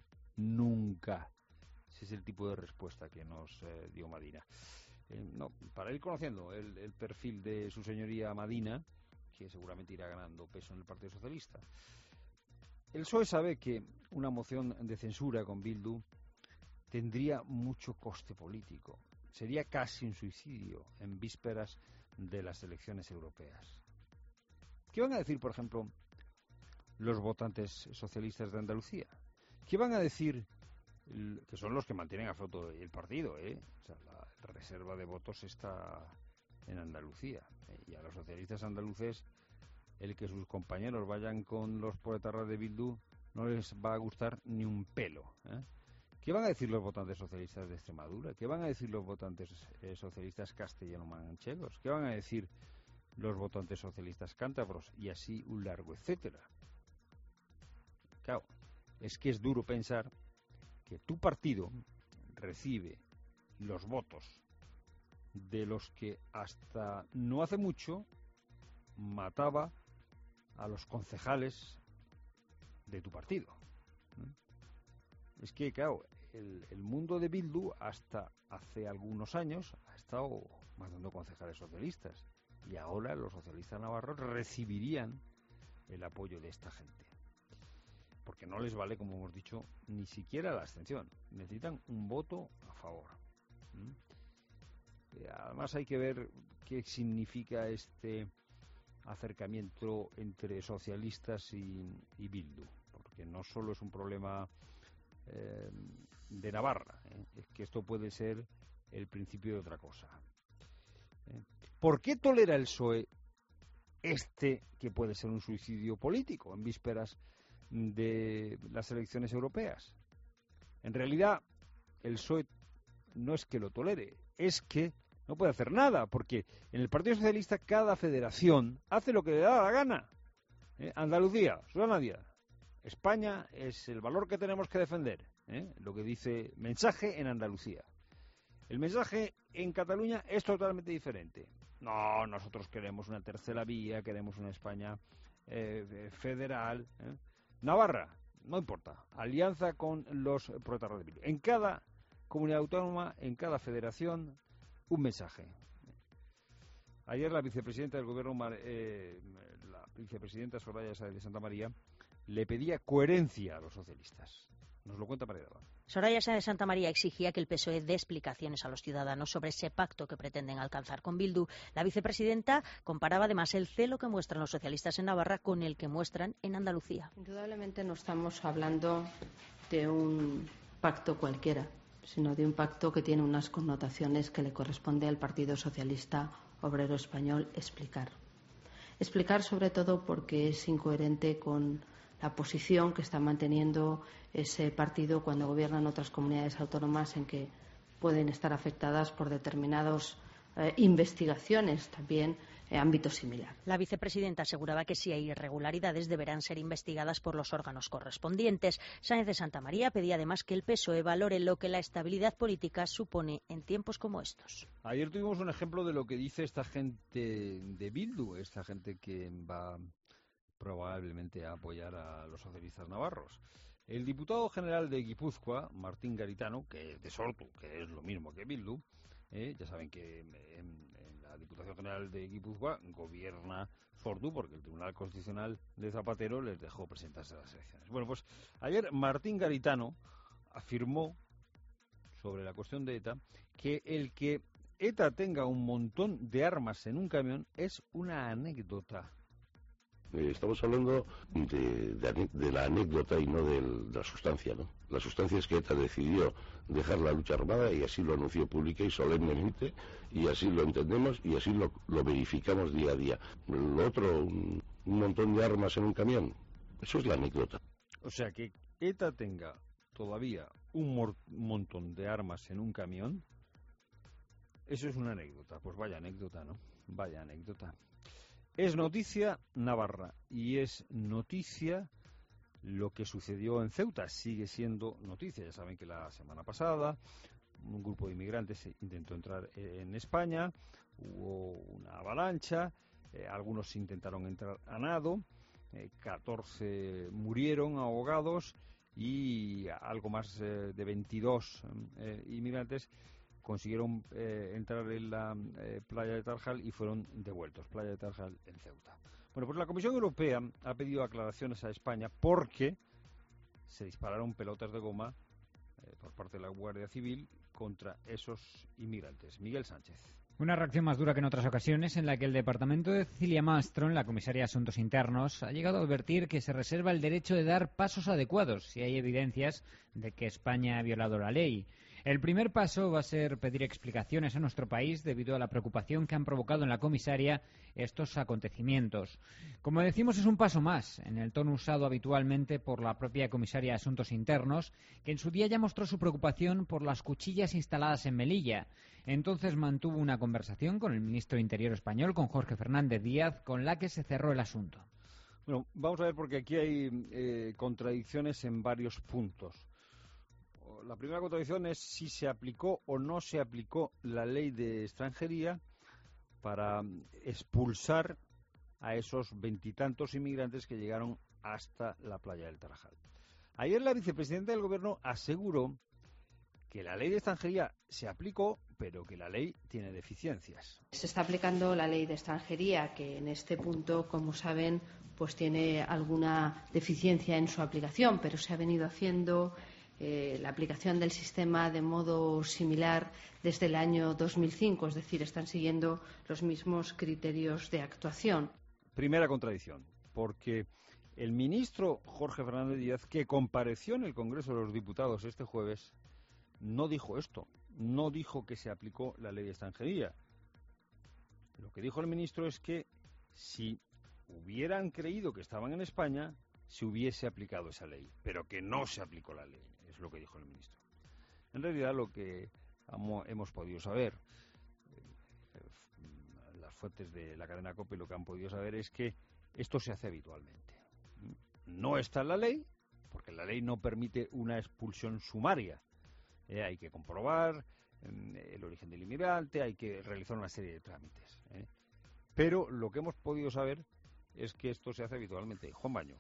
Ese es el tipo de respuesta que nos dio Madina. Para ir conociendo el perfil de su señoría Madina, que seguramente irá ganando peso en el Partido Socialista. El PSOE sabe que una moción de censura con Bildu tendría mucho coste político. Sería casi un suicidio en vísperas de las elecciones europeas. ¿Qué van a decir, por ejemplo, los votantes socialistas de Andalucía? ¿Qué van a decir, que son los que mantienen a flote el partido? O sea, la reserva de votos está en Andalucía. Y a los socialistas andaluces, el que sus compañeros vayan con los proetarras de Bildu no les va a gustar ni un pelo. ¿Qué van a decir los votantes socialistas de Extremadura? ¿Qué van a decir los votantes socialistas castellano-manchegos? ¿Qué van a decir los votantes socialistas cántabros? Y así un largo etcétera. Claro, es que es duro pensar que tu partido recibe los votos de los que hasta no hace mucho mataba a los concejales de tu partido. Es que, claro, el mundo de Bildu hasta hace algunos años ha estado matando concejales socialistas y ahora los socialistas navarros recibirían el apoyo de esta gente. Porque no les vale, como hemos dicho, ni siquiera la abstención. Necesitan un voto a favor. Además hay que ver qué significa este acercamiento entre socialistas y Bildu, porque no solo es un problema de Navarra, es que esto puede ser el principio de otra cosa. ¿Por qué tolera el PSOE que puede ser un suicidio político en vísperas de las elecciones europeas? En realidad, el PSOE no es que lo tolere, es que no puede hacer nada, porque en el Partido Socialista cada federación hace lo que le da la gana. Andalucía, Susana Díaz, España es el valor que tenemos que defender, lo que dice mensaje en Andalucía. El mensaje en Cataluña es totalmente diferente. No, nosotros queremos una tercera vía, queremos una España federal. Navarra, no importa, alianza con los proetarras de Bildu. En cada comunidad autónoma, en cada federación, un mensaje. Ayer la vicepresidenta del Gobierno, la vicepresidenta Soraya Sáez de Santa María, le pedía coherencia a los socialistas. Nos lo cuenta María Dava. Soraya Sáez de Santa María exigía que el PSOE dé explicaciones a los ciudadanos sobre ese pacto que pretenden alcanzar con Bildu. La vicepresidenta comparaba además el celo que muestran los socialistas en Navarra con el que muestran en Andalucía. Indudablemente no estamos hablando de un pacto cualquiera, sino de un pacto que tiene unas connotaciones que le corresponde al Partido Socialista Obrero Español explicar. Explicar sobre todo porque es incoherente con la posición que está manteniendo ese partido cuando gobiernan otras comunidades autónomas en que pueden estar afectadas por determinadas investigaciones también en ámbito similar. La vicepresidenta aseguraba que si hay irregularidades deberán ser investigadas por los órganos correspondientes. Sáenz de Santa María pedía además que el PSOE valore lo que la estabilidad política supone en tiempos como estos. Ayer tuvimos un ejemplo de lo que dice esta gente de Bildu, esta gente que va probablemente a apoyar a los socialistas navarros. El diputado general de Guipúzcoa, Martín Garitano, que es de Sortu, que es lo mismo que Bildu, ya saben que en la Diputación General de Guipúzcoa gobierna Sortu porque el Tribunal Constitucional de Zapatero les dejó presentarse a las elecciones. Bueno, pues ayer Martín Garitano afirmó sobre la cuestión de ETA que el que ETA tenga un montón de armas en un camión es una anécdota. Estamos hablando de la anécdota y no de la sustancia, ¿no? La sustancia es que ETA decidió dejar la lucha armada y así lo anunció pública y solemnemente, y así lo entendemos y así lo verificamos día a día. Lo otro, un montón de armas en un camión, eso es la anécdota. O sea, que ETA tenga todavía un montón de armas en un camión, eso es una anécdota. Pues vaya anécdota, ¿no? Vaya anécdota. Es noticia Navarra y es noticia lo que sucedió en Ceuta. Sigue siendo noticia. Ya saben que la semana pasada un grupo de inmigrantes intentó entrar en España, hubo una avalancha, algunos intentaron entrar a nado, 14 murieron ahogados y algo más de 22 inmigrantes consiguieron entrar en la playa de Tarjal y fueron devueltos. Playa de Tarjal en Ceuta. Bueno, pues la Comisión Europea ha pedido aclaraciones a España porque se dispararon pelotas de goma por parte de la Guardia Civil contra esos inmigrantes. Miguel Sánchez. Una reacción más dura que en otras ocasiones, en la que el Departamento de Cecilia Malmström, la comisaria de Asuntos Internos, ha llegado a advertir que se reserva el derecho de dar pasos adecuados si hay evidencias de que España ha violado la ley. El primer paso va a ser pedir explicaciones a nuestro país debido a la preocupación que han provocado en la comisaria estos acontecimientos. Como decimos, es un paso más en el tono usado habitualmente por la propia comisaria de Asuntos Internos, que en su día ya mostró su preocupación por las cuchillas instaladas en Melilla. Entonces mantuvo una conversación con el ministro de Interior español, con Jorge Fernández Díaz, con la que se cerró el asunto. Bueno, vamos a ver porque aquí hay contradicciones en varios puntos. La primera contradicción es si se aplicó o no se aplicó la ley de extranjería para expulsar a esos 20 y tantos inmigrantes que llegaron hasta la playa del Tarajal. Ayer la vicepresidenta del Gobierno aseguró que la ley de extranjería se aplicó, pero que la ley tiene deficiencias. Se está aplicando la ley de extranjería, que en este punto, como saben, pues tiene alguna deficiencia en su aplicación, pero se ha venido haciendo la aplicación del sistema de modo similar desde el año 2005, es decir, están siguiendo los mismos criterios de actuación. Primera contradicción, porque el ministro Jorge Fernández Díaz, que compareció en el Congreso de los Diputados este jueves, no dijo esto, no dijo que se aplicó la ley de extranjería. Lo que dijo el ministro es que si hubieran creído que estaban en España, se hubiese aplicado esa ley, pero que no se aplicó la ley, es lo que dijo el ministro. En realidad lo que hemos podido saber, las fuentes de la cadena COPE lo que han podido saber es que esto se hace habitualmente. No está en la ley, porque la ley no permite una expulsión sumaria. Hay que comprobar el origen del inmigrante, hay que realizar una serie de trámites. Pero lo que hemos podido saber es que esto se hace habitualmente. Juan Baño.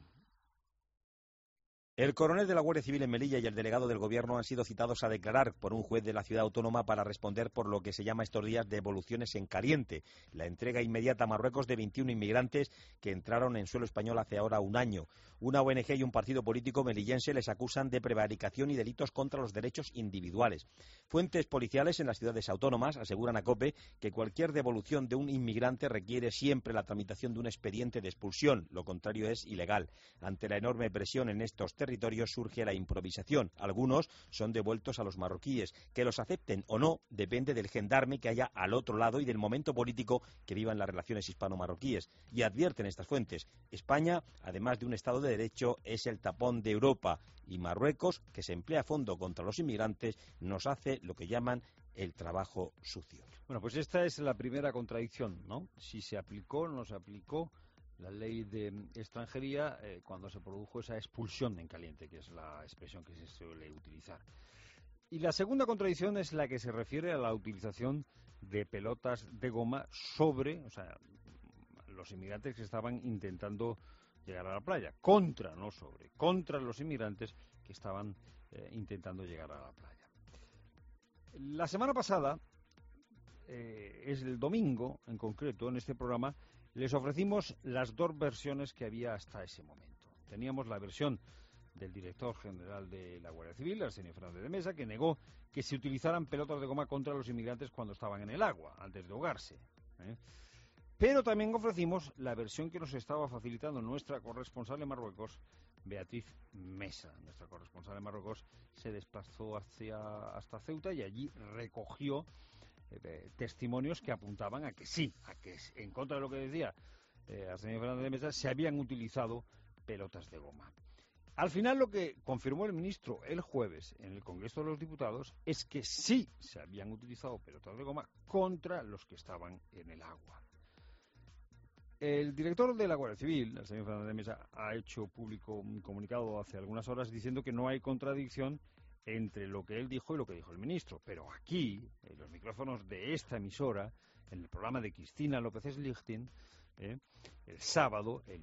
El coronel de la Guardia Civil en Melilla y el delegado del Gobierno han sido citados a declarar por un juez de la ciudad autónoma para responder por lo que se llama estos días devoluciones en caliente, la entrega inmediata a Marruecos de 21 inmigrantes que entraron en suelo español hace ahora un año. Una ONG y un partido político melillense les acusan de prevaricación y delitos contra los derechos individuales. Fuentes policiales en las ciudades autónomas aseguran a COPE que cualquier devolución de un inmigrante requiere siempre la tramitación de un expediente de expulsión, lo contrario es ilegal. Ante la enorme presión en estos territorios surge la improvisación. Algunos son devueltos a los marroquíes. Que los acepten o no depende del gendarme que haya al otro lado y del momento político que vivan las relaciones hispano-marroquíes. Y advierten estas fuentes, España, además de un Estado de Derecho, es el tapón de Europa y Marruecos, que se emplea a fondo contra los inmigrantes, nos hace lo que llaman el trabajo sucio. Bueno, pues esta es la primera contradicción, ¿no? Si se aplicó o no se aplicó la ley de extranjería cuando se produjo esa expulsión en caliente, que es la expresión que se suele utilizar. Y la segunda contradicción es la que se refiere a la utilización de pelotas de goma sobre, o sea, los inmigrantes que estaban intentando llegar a la playa, contra los inmigrantes que estaban intentando llegar a la playa. La semana pasada, es el domingo en concreto, en este programa, les ofrecimos las dos versiones que había hasta ese momento. Teníamos la versión del director general de la Guardia Civil, Arsenio Fernández de Mesa, que negó que se utilizaran pelotas de goma contra los inmigrantes cuando estaban en el agua, antes de ahogarse. Pero también ofrecimos la versión que nos estaba facilitando nuestra corresponsal en Marruecos, Beatriz Mesa. Nuestra corresponsal en Marruecos se desplazó hasta Ceuta y allí recogió testimonios que apuntaban a que sí, a que en contra de lo que decía Arsenio Fernández de Mesa, se habían utilizado pelotas de goma. Al final, lo que confirmó el ministro el jueves en el Congreso de los Diputados es que sí se habían utilizado pelotas de goma contra los que estaban en el agua. El director de la Guardia Civil, el señor Fernández de Mesa, ha hecho público un comunicado hace algunas horas diciendo que no hay contradicción entre lo que él dijo y lo que dijo el ministro. Pero aquí, en los micrófonos de esta emisora, en el programa de Cristina López Slichting, el sábado, el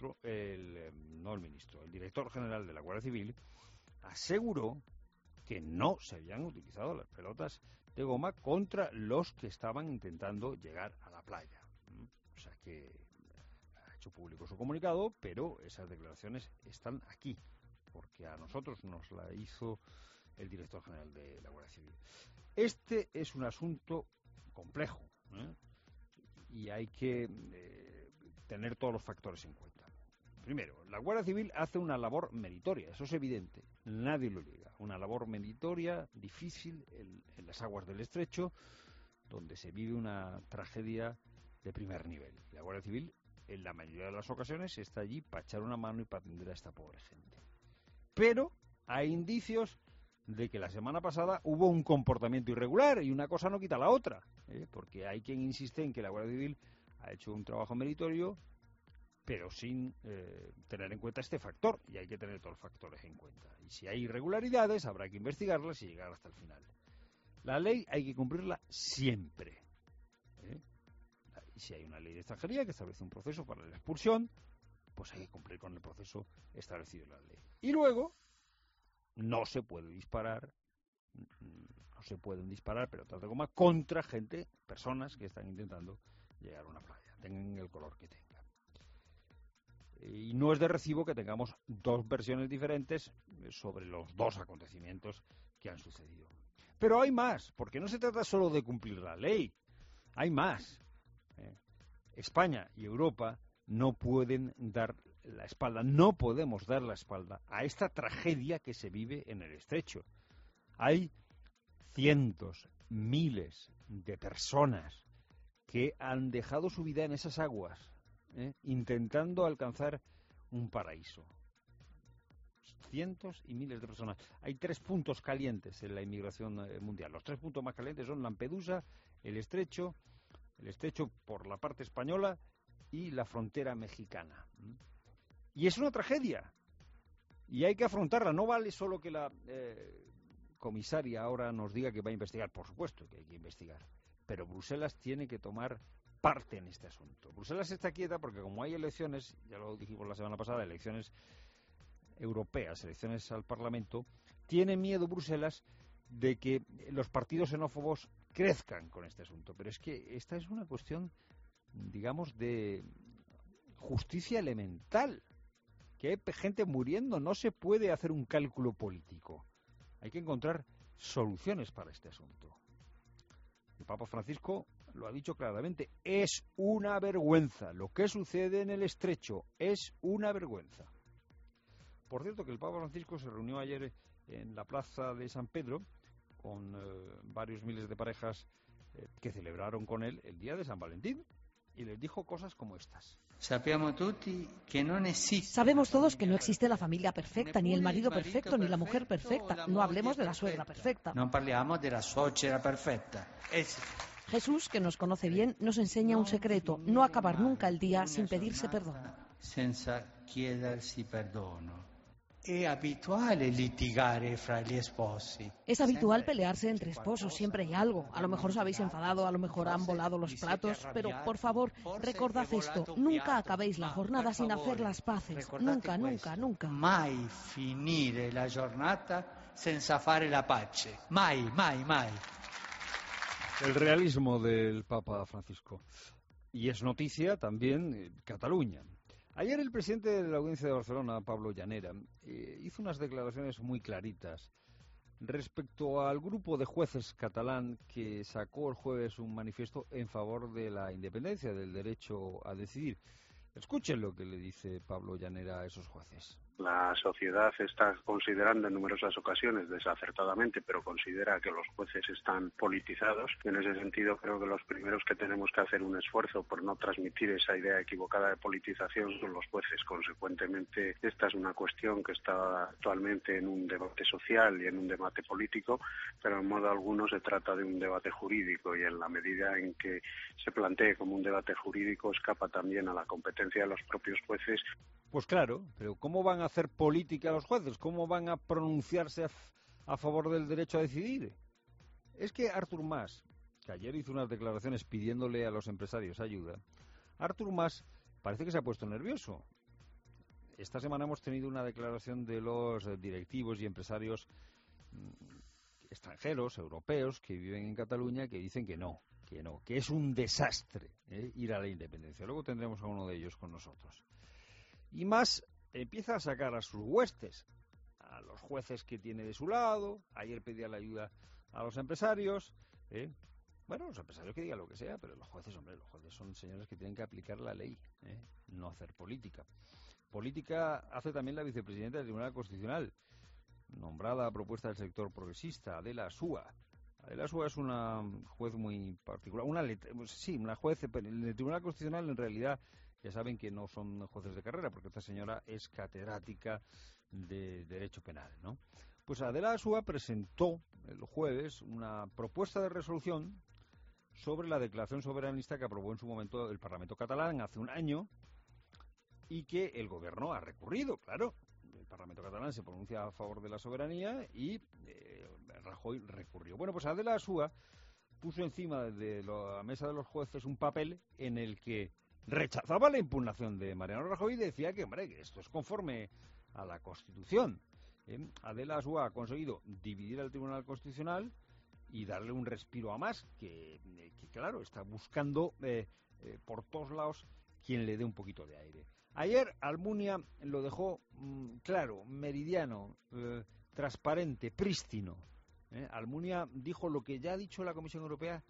director general de la Guardia Civil aseguró que no se habían utilizado las pelotas de goma contra los que estaban intentando llegar a la playa. O sea que ha hecho público su comunicado, pero esas declaraciones están aquí, porque a nosotros nos la hizo el director general de la Guardia Civil. Este es un asunto complejo, y hay que tener todos los factores en cuenta. Primero, la Guardia Civil hace una labor meritoria, eso es evidente, nadie lo niega. Una labor meritoria, difícil, en las aguas del Estrecho, donde se vive una tragedia de primer nivel. La Guardia Civil, en la mayoría de las ocasiones, está allí para echar una mano y para atender a esta pobre gente. Pero hay indicios de que la semana pasada hubo un comportamiento irregular y una cosa no quita la otra, porque hay quien insiste en que la Guardia Civil ha hecho un trabajo meritorio, pero sin tener en cuenta este factor, y hay que tener todos los factores en cuenta. Y si hay irregularidades, habrá que investigarlas y llegar hasta el final. La ley hay que cumplirla siempre. Y si hay una ley de extranjería que establece un proceso para la expulsión, pues hay que cumplir con el proceso establecido en la ley. Y luego, no se pueden disparar pelotas de goma contra personas que están intentando llegar a una playa, tengan el color que tengan. Y no es de recibo que tengamos dos versiones diferentes sobre los dos acontecimientos que han sucedido. Pero hay más, porque no se trata solo de cumplir la ley, hay más. España y Europa no pueden dar la espalda, no podemos dar la espalda a esta tragedia que se vive en el Estrecho. Hay cientos, miles de personas que han dejado su vida en esas aguas, intentando alcanzar un paraíso. Cientos y miles de personas. Hay 3 puntos calientes en la inmigración mundial. Los 3 puntos más calientes son Lampedusa, el Estrecho por la parte española y la frontera mexicana. Y es una tragedia. Y hay que afrontarla. No vale solo que la comisaria ahora nos diga que va a investigar. Por supuesto que hay que investigar. Pero Bruselas tiene que tomar parte en este asunto. Bruselas está quieta porque como hay elecciones, ya lo dijimos la semana pasada, elecciones europeas, elecciones al Parlamento, tiene miedo Bruselas de que los partidos xenófobos crezcan con este asunto. Pero es que esta es una cuestión, digamos, de justicia elemental, que hay gente muriendo, no se puede hacer un cálculo político. Hay que encontrar soluciones para este asunto. El Papa Francisco lo ha dicho claramente, es una vergüenza. Lo que sucede en el Estrecho es una vergüenza. Por cierto, que el Papa Francisco se reunió ayer en la plaza de San Pedro con varios miles de parejas que celebraron con él el día de San Valentín y les dijo cosas como estas. Sabemos todos que no existe la familia perfecta, ni el marido perfecto, ni la mujer perfecta. No hablemos de la suegra perfecta. No parliamo della suocera perfecta. Jesús, que nos conoce bien, nos enseña un secreto: no acabar nunca el día sin pedirse perdón. Senza chiedersi perdono. È abituale litigare fra gli sposi. Es habitual pelearse entre esposos, siempre hay algo. A lo mejor os habéis enfadado, a lo mejor han volado los platos, pero por favor, recordad esto, nunca acabéis la jornada sin hacer las paces. Nunca, nunca, nunca. Mai finire la giornata senza fare la pace. Mai, mai, mai. El realismo del Papa Francisco. Y es noticia también Cataluña. Ayer el presidente de la Audiencia de Barcelona, Pablo Llanera, hizo unas declaraciones muy claritas respecto al grupo de jueces catalán que sacó el jueves un manifiesto en favor de la independencia, del derecho a decidir. Escuchen lo que le dice Pablo Llanera a esos jueces. La sociedad está considerando en numerosas ocasiones, desacertadamente, pero considera que los jueces están politizados. En ese sentido, creo que los primeros que tenemos que hacer un esfuerzo por no transmitir esa idea equivocada de politización son los jueces. Consecuentemente, esta es una cuestión que está actualmente en un debate social y en un debate político, pero en modo alguno se trata de un debate jurídico, y en la medida en que se plantee como un debate jurídico escapa también a la competencia de los propios jueces. Pues claro, pero ¿cómo van a hacer política los jueces? ¿Cómo van a pronunciarse a favor del derecho a decidir? Es que Artur Mas, que ayer hizo unas declaraciones pidiéndole a los empresarios ayuda, Artur Mas parece que se ha puesto nervioso. Esta semana hemos tenido una declaración de los directivos y empresarios extranjeros, europeos, que viven en Cataluña, que dicen que no, que es un desastre ir a la independencia. Luego tendremos a uno de ellos con nosotros. Y Mas empieza a sacar a sus huestes, a los jueces que tiene de su lado. Ayer pedía la ayuda a los empresarios. Bueno, los empresarios que digan lo que sea, pero los jueces, hombre, los jueces son señores que tienen que aplicar la ley, no hacer política. Política hace también la vicepresidenta del Tribunal Constitucional, nombrada a propuesta del sector progresista, Adela Asúa. Adela Asúa es una juez muy particular, una juez, pero en el Tribunal Constitucional en realidad ya saben que no son jueces de carrera, porque esta señora es catedrática de Derecho Penal, ¿no? Pues Adela Asúa presentó el jueves una propuesta de resolución sobre la declaración soberanista que aprobó en su momento el Parlamento catalán hace un año y que el gobierno ha recurrido, claro. El Parlamento catalán se pronuncia a favor de la soberanía y Rajoy recurrió. Bueno, pues Adela Asúa puso encima de la mesa de los jueces un papel en el que rechazaba la impugnación de Mariano Rajoy y decía que, hombre, que esto es conforme a la Constitución. Adela Asúa ha conseguido dividir al Tribunal Constitucional y darle un respiro a Mas, que claro, está buscando por todos lados quien le dé un poquito de aire. Ayer Almunia lo dejó claro, meridiano, transparente, prístino. Almunia dijo lo que ya ha dicho la Comisión Europea,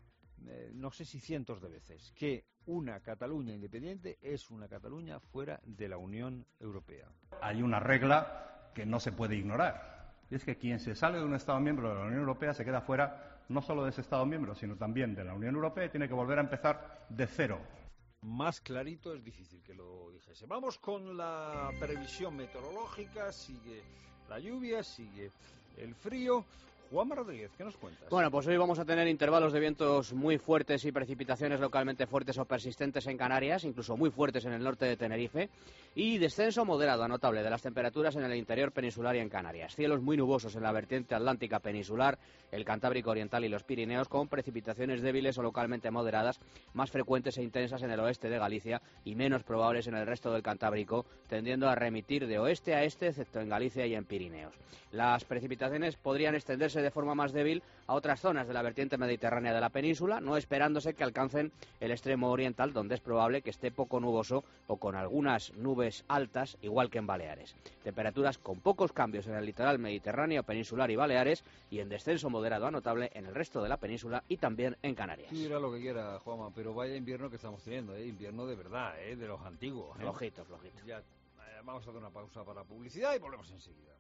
no sé si cientos de veces, que una Cataluña independiente es una Cataluña fuera de la Unión Europea. Hay una regla que no se puede ignorar, y es que quien se sale de un Estado miembro de la Unión Europea se queda fuera no solo de ese Estado miembro, sino también de la Unión Europea, y tiene que volver a empezar de cero. Más clarito es difícil que lo dijese. Vamos con la previsión meteorológica. Sigue la lluvia, sigue el frío. Juanma Rodríguez, ¿qué nos cuentas? Bueno, pues hoy vamos a tener intervalos de vientos muy fuertes y precipitaciones localmente fuertes o persistentes en Canarias, incluso muy fuertes en el norte de Tenerife, y descenso moderado a notable de las temperaturas en el interior peninsular y en Canarias. Cielos muy nubosos en la vertiente atlántica peninsular, el Cantábrico Oriental y los Pirineos, con precipitaciones débiles o localmente moderadas, más frecuentes e intensas en el oeste de Galicia y menos probables en el resto del Cantábrico, tendiendo a remitir de oeste a este, excepto en Galicia y en Pirineos. Las precipitaciones podrían extenderse de forma más débil a otras zonas de la vertiente mediterránea de la península, no esperándose que alcancen el extremo oriental, donde es probable que esté poco nuboso o con algunas nubes altas, igual que en Baleares. Temperaturas con pocos cambios en el litoral mediterráneo, peninsular y Baleares, y en descenso moderado a notable en el resto de la península y también en Canarias. Tú dirás lo que quiera, Juanma, pero vaya invierno que estamos teniendo, invierno de verdad, de los antiguos. Flojito, flojito. Ya, vamos a hacer una pausa para publicidad y volvemos enseguida.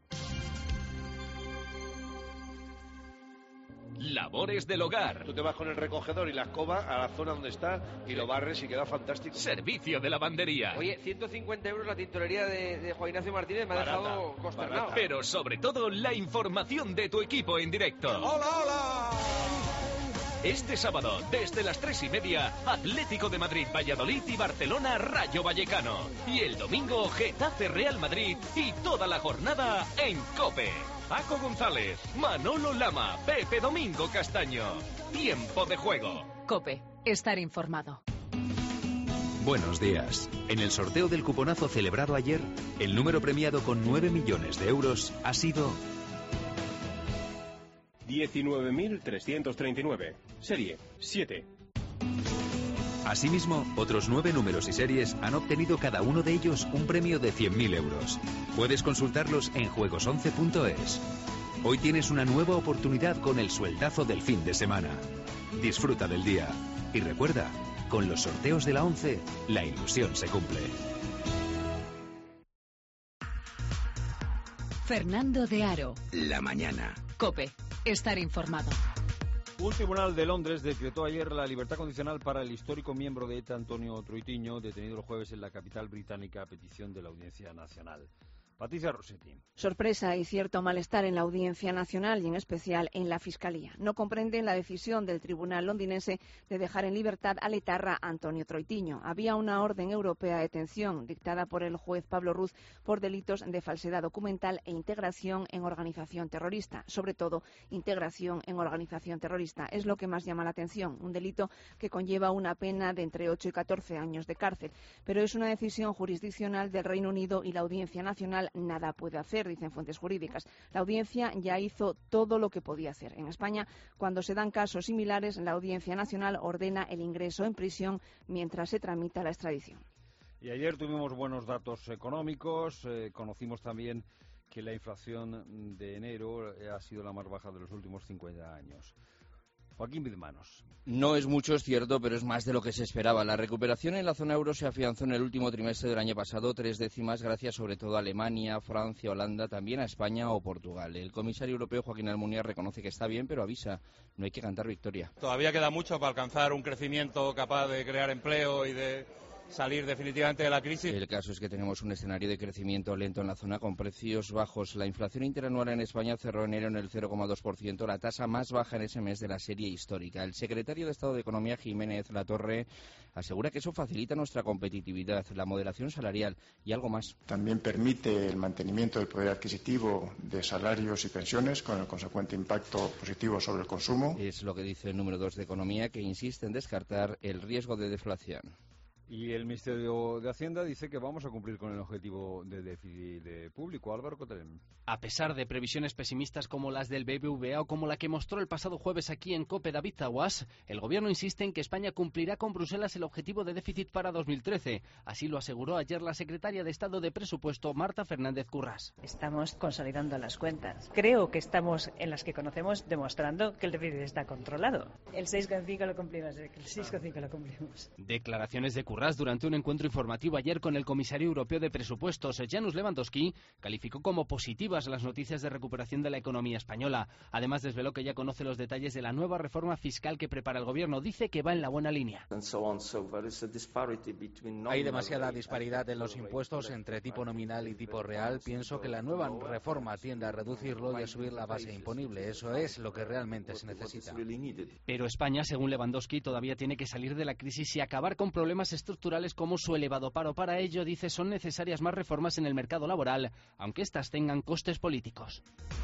Labores del hogar. Tú te vas con el recogedor y la escoba a la zona donde está y lo barres y queda fantástico. Servicio de lavandería. Oye, 150 euros la tintorería de Juan Ignacio Martínez me ha dejado consternado. Pero sobre todo la información de tu equipo en directo. ¡Hola, hola! Este sábado, desde las 3:30, Atlético de Madrid, Valladolid y Barcelona, Rayo Vallecano. Y el domingo, Getafe, Real Madrid y toda la jornada en COPE. Paco González, Manolo Lama, Pepe Domingo Castaño. Tiempo de juego. COPE. Estar informado. Buenos días. En el sorteo del cuponazo celebrado ayer, el número premiado con 9 millones de euros ha sido 19.339. Serie 7. Asimismo, otros 9 números y series han obtenido cada uno de ellos un premio de 100.000 euros. Puedes consultarlos en juegos11.es. Hoy tienes una nueva oportunidad con el sueldazo del fin de semana. Disfruta del día. Y recuerda, con los sorteos de la 11, la ilusión se cumple. Fernando de Aro. La mañana. COPE. Estar informado. Un tribunal de Londres decretó ayer la libertad condicional para el histórico miembro de ETA, Antonio Troitiño, detenido el jueves en la capital británica a petición de la Audiencia Nacional. Patricia Rossetti. Sorpresa y cierto malestar en la Audiencia Nacional y en especial en la Fiscalía. No comprenden la decisión del tribunal londinense de dejar en libertad al etarra Antonio Troitiño. Había una orden europea de detención dictada por el juez Pablo Ruz por delitos de falsedad documental e integración en organización terrorista. Sobre todo, integración en organización terrorista. Es lo que más llama la atención. Un delito que conlleva una pena de entre 8 y 14 años de cárcel. Pero es una decisión jurisdiccional del Reino Unido y la Audiencia Nacional nada puede hacer, dicen fuentes jurídicas. La Audiencia ya hizo todo lo que podía hacer. En España, cuando se dan casos similares, la Audiencia Nacional ordena el ingreso en prisión mientras se tramita la extradición. Y ayer tuvimos buenos datos económicos, conocimos también que la inflación de enero ha sido la más baja de los últimos 50 años. Joaquín Vilmanos. No es mucho, es cierto, pero es más de lo que se esperaba. La recuperación en la zona euro se afianzó en el último trimestre del año pasado, 3 décimas, gracias sobre todo a Alemania, Francia, Holanda, también a España o Portugal. El comisario europeo Joaquín Almunia reconoce que está bien, pero avisa, no hay que cantar victoria. Todavía queda mucho para alcanzar un crecimiento capaz de crear empleo y de salir definitivamente de la crisis. El caso es que tenemos un escenario de crecimiento lento en la zona con precios bajos. La inflación interanual en España cerró enero en el 0,2%, la tasa más baja en ese mes de la serie histórica. El secretario de Estado de Economía, Jiménez Latorre, asegura que eso facilita nuestra competitividad, la moderación salarial y algo más. También permite el mantenimiento del poder adquisitivo de salarios y pensiones con el consecuente impacto positivo sobre el consumo. Es lo que dice el número 2 de Economía, que insiste en descartar el riesgo de deflación. Y el Ministerio de Hacienda dice que vamos a cumplir con el objetivo de déficit público. Álvaro Cotelén. A pesar de previsiones pesimistas como las del BBVA o como la que mostró el pasado jueves aquí en COPE David Zaguas, el Gobierno insiste en que España cumplirá con Bruselas el objetivo de déficit para 2013. Así lo aseguró ayer la secretaria de Estado de Presupuesto, Marta Fernández Currás. Estamos consolidando las cuentas. Creo que estamos, en las que conocemos, demostrando que el déficit está controlado. El 6,5 lo cumplimos. El 6,5 lo cumplimos. Declaraciones de Currás durante un encuentro informativo ayer con el comisario europeo de presupuestos, Janusz Lewandowski, calificó como positivas las noticias de recuperación de la economía española. Además, desveló que ya conoce los detalles de la nueva reforma fiscal que prepara el gobierno. Dice que va en la buena línea. Hay demasiada disparidad en los impuestos entre tipo nominal y tipo real. Pienso que la nueva reforma tiende a reducirlo y a subir la base imponible. Eso es lo que realmente se necesita. Pero España, según Lewandowski, todavía tiene que salir de la crisis y acabar con problemas estructurales como su elevado paro. Para ello, dice, son necesarias más reformas en el mercado laboral, aunque éstas tengan costes políticos.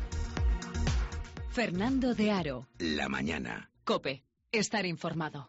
Fernando de Aro. La mañana. COPE. Estar informado.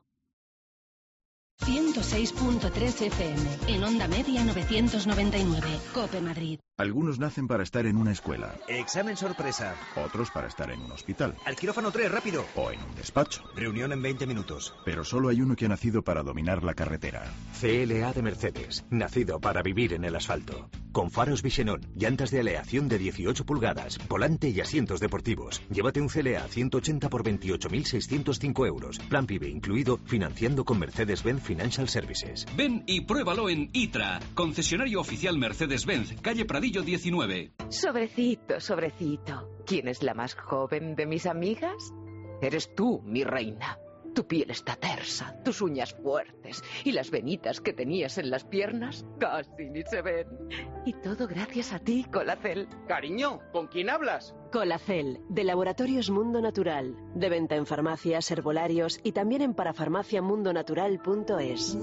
106.3 FM. En onda media 999. COPE Madrid. Algunos nacen para estar en una escuela. Examen sorpresa. Otros para estar en un hospital. Al quirófano 3, rápido. O en un despacho. Reunión en 20 minutos. Pero solo hay uno que ha nacido para dominar la carretera. CLA de Mercedes. Nacido para vivir en el asfalto. Con faros Visenon, llantas de aleación de 18 pulgadas, volante y asientos deportivos. Llévate un CLA 180 por 28.605 euros. Plan PIB incluido, financiando con Mercedes-Benz Financial Services. Ven y pruébalo en ITRA, concesionario oficial Mercedes-Benz, calle Pradillo 19. Sobrecito, sobrecito. ¿Quién es la más joven de mis amigas? Eres tú, mi reina. Tu piel está tersa, tus uñas fuertes y las venitas que tenías en las piernas casi ni se ven. Y todo gracias a ti, Colacel. Cariño, ¿con quién hablas? Colacel, de Laboratorios Mundo Natural. De venta en farmacias, herbolarios y también en parafarmaciamundonatural.es.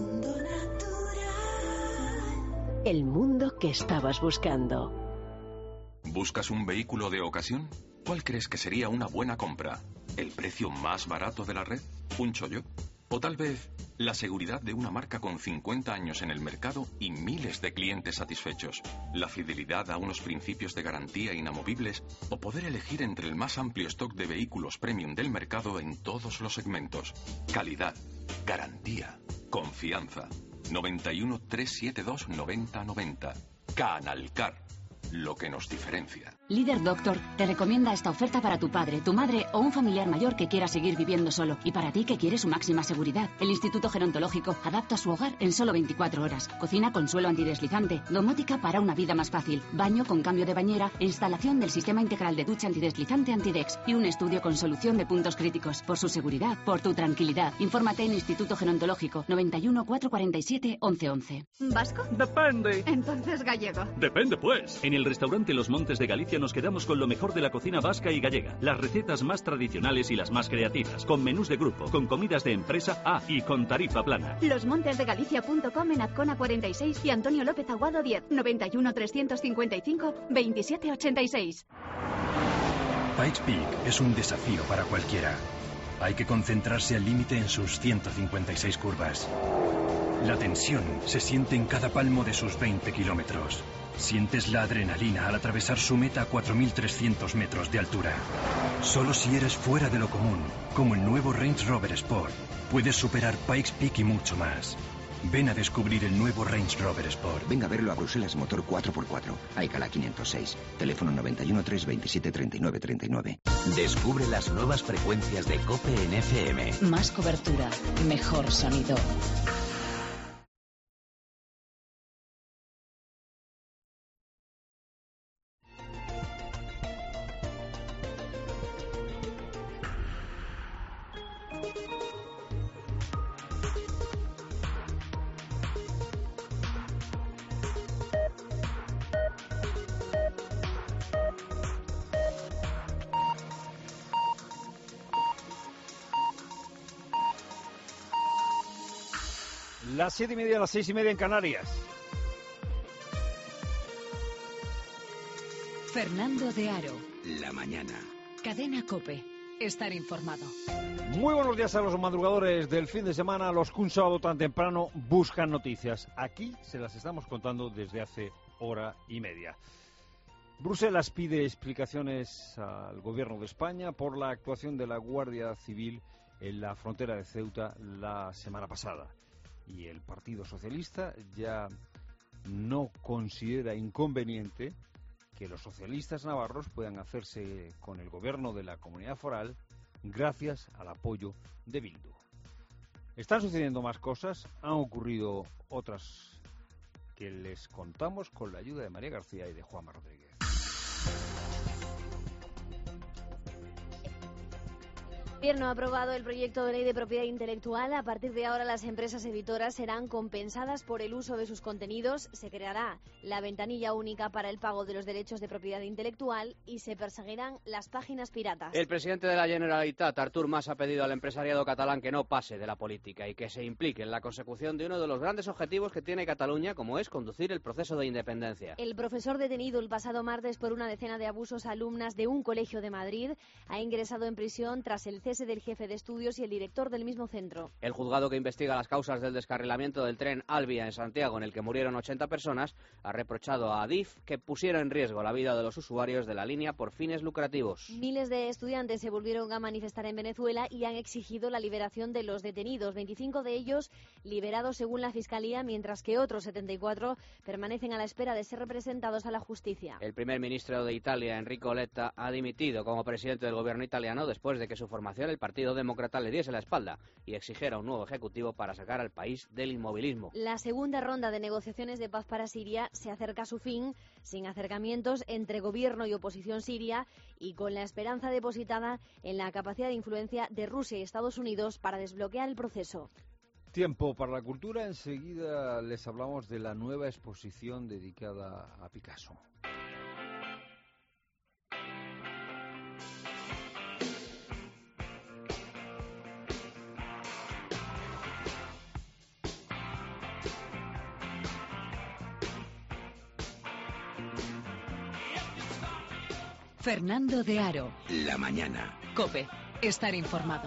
El mundo que estabas buscando. ¿Buscas un vehículo de ocasión? ¿Cuál crees que sería una buena compra? ¿El precio más barato de la red? ¿Un chollo? ¿O tal vez la seguridad de una marca con 50 años en el mercado y miles de clientes satisfechos? ¿La fidelidad a unos principios de garantía inamovibles? ¿O poder elegir entre el más amplio stock de vehículos premium del mercado en todos los segmentos? Calidad, garantía, confianza. 91 372 9090. Canalcar. Lo que nos diferencia. Líder Doctor te recomienda esta oferta para tu padre, tu madre o un familiar mayor que quiera seguir viviendo solo. Y para ti que quieres su máxima seguridad. El Instituto Gerontológico adapta su hogar en solo 24 horas. Cocina con suelo antideslizante. Domótica para una vida más fácil. Baño con cambio de bañera. E instalación del sistema integral de ducha antideslizante Antidex. Y un estudio con solución de puntos críticos. Por su seguridad, por tu tranquilidad. Infórmate en Instituto Gerontológico 91 447 1111. ¿Vasco? Depende. Entonces gallego. Depende pues. En el restaurante Los Montes de Galicia nos quedamos con lo mejor de la cocina vasca y gallega. Las recetas más tradicionales y las más creativas. Con menús de grupo, con comidas de empresa, y con tarifa plana. Losmontesdegalicia.com en Azcona 46 y Antonio López Aguado 10. 91 355 2786. Pikes Peak es un desafío para cualquiera. Hay que concentrarse al límite en sus 156 curvas. La tensión se siente en cada palmo de sus 20 kilómetros. Sientes la adrenalina al atravesar su meta a 4.300 metros de altura. Solo si eres fuera de lo común, como el nuevo Range Rover Sport, puedes superar Pikes Peak y mucho más. Ven a descubrir el nuevo Range Rover Sport. Venga a verlo a Bruselas Motor 4x4. Aicala 506. Teléfono 91 327 39 39. Descubre las nuevas frecuencias de COPE en FM. Más cobertura, mejor sonido. Las 7:30, las 6:30 en Canarias. Fernando de Aro. La mañana. Cadena COPE. Estar informado. Muy buenos días a los madrugadores del fin de semana, los que un sábado tan temprano buscan noticias. Aquí se las estamos contando desde hace hora y media. Bruselas pide explicaciones al gobierno de España por la actuación de la Guardia Civil en la frontera de Ceuta la semana pasada. Y el Partido Socialista ya no considera inconveniente que los socialistas navarros puedan hacerse con el gobierno de la comunidad foral gracias al apoyo de Bildu. Están sucediendo más cosas, han ocurrido otras que les contamos con la ayuda de María García y de Juanma Rodríguez. El Gobierno ha aprobado el proyecto de ley de propiedad intelectual. A partir de ahora, las empresas editoras serán compensadas por el uso de sus contenidos. Se creará la ventanilla única para el pago de los derechos de propiedad intelectual y se perseguirán las páginas piratas. El presidente de la Generalitat, Artur Mas, ha pedido al empresariado catalán que no pase de la política y que se implique en la consecución de uno de los grandes objetivos que tiene Cataluña, como es conducir el proceso de independencia. El profesor detenido el pasado martes por una decena de abusos a alumnas de un colegio de Madrid ha ingresado en prisión tras el cese del jefe de estudios y el director del mismo centro. El juzgado que investiga las causas del descarrilamiento del tren Alvia en Santiago, en el que murieron 80 personas, ha reprochado a Adif que pusiera en riesgo la vida de los usuarios de la línea por fines lucrativos. Miles de estudiantes se volvieron a manifestar en Venezuela y han exigido la liberación de los detenidos, 25 de ellos liberados según la Fiscalía, mientras que otros 74 permanecen a la espera de ser representados a la justicia. El primer ministro de Italia, Enrico Letta, ha dimitido como presidente del gobierno italiano después de que su formación oposición, el Partido Demócrata, le diese la espalda y exigiera un nuevo ejecutivo para sacar al país del inmovilismo. La segunda ronda de negociaciones de paz para Siria se acerca a su fin, sin acercamientos entre gobierno y oposición siria y con la esperanza depositada en la capacidad de influencia de Rusia y Estados Unidos para desbloquear el proceso. Tiempo para la cultura. Enseguida les hablamos de la nueva exposición dedicada a Picasso. Fernando de Aro. La mañana. COPE. Estar informado.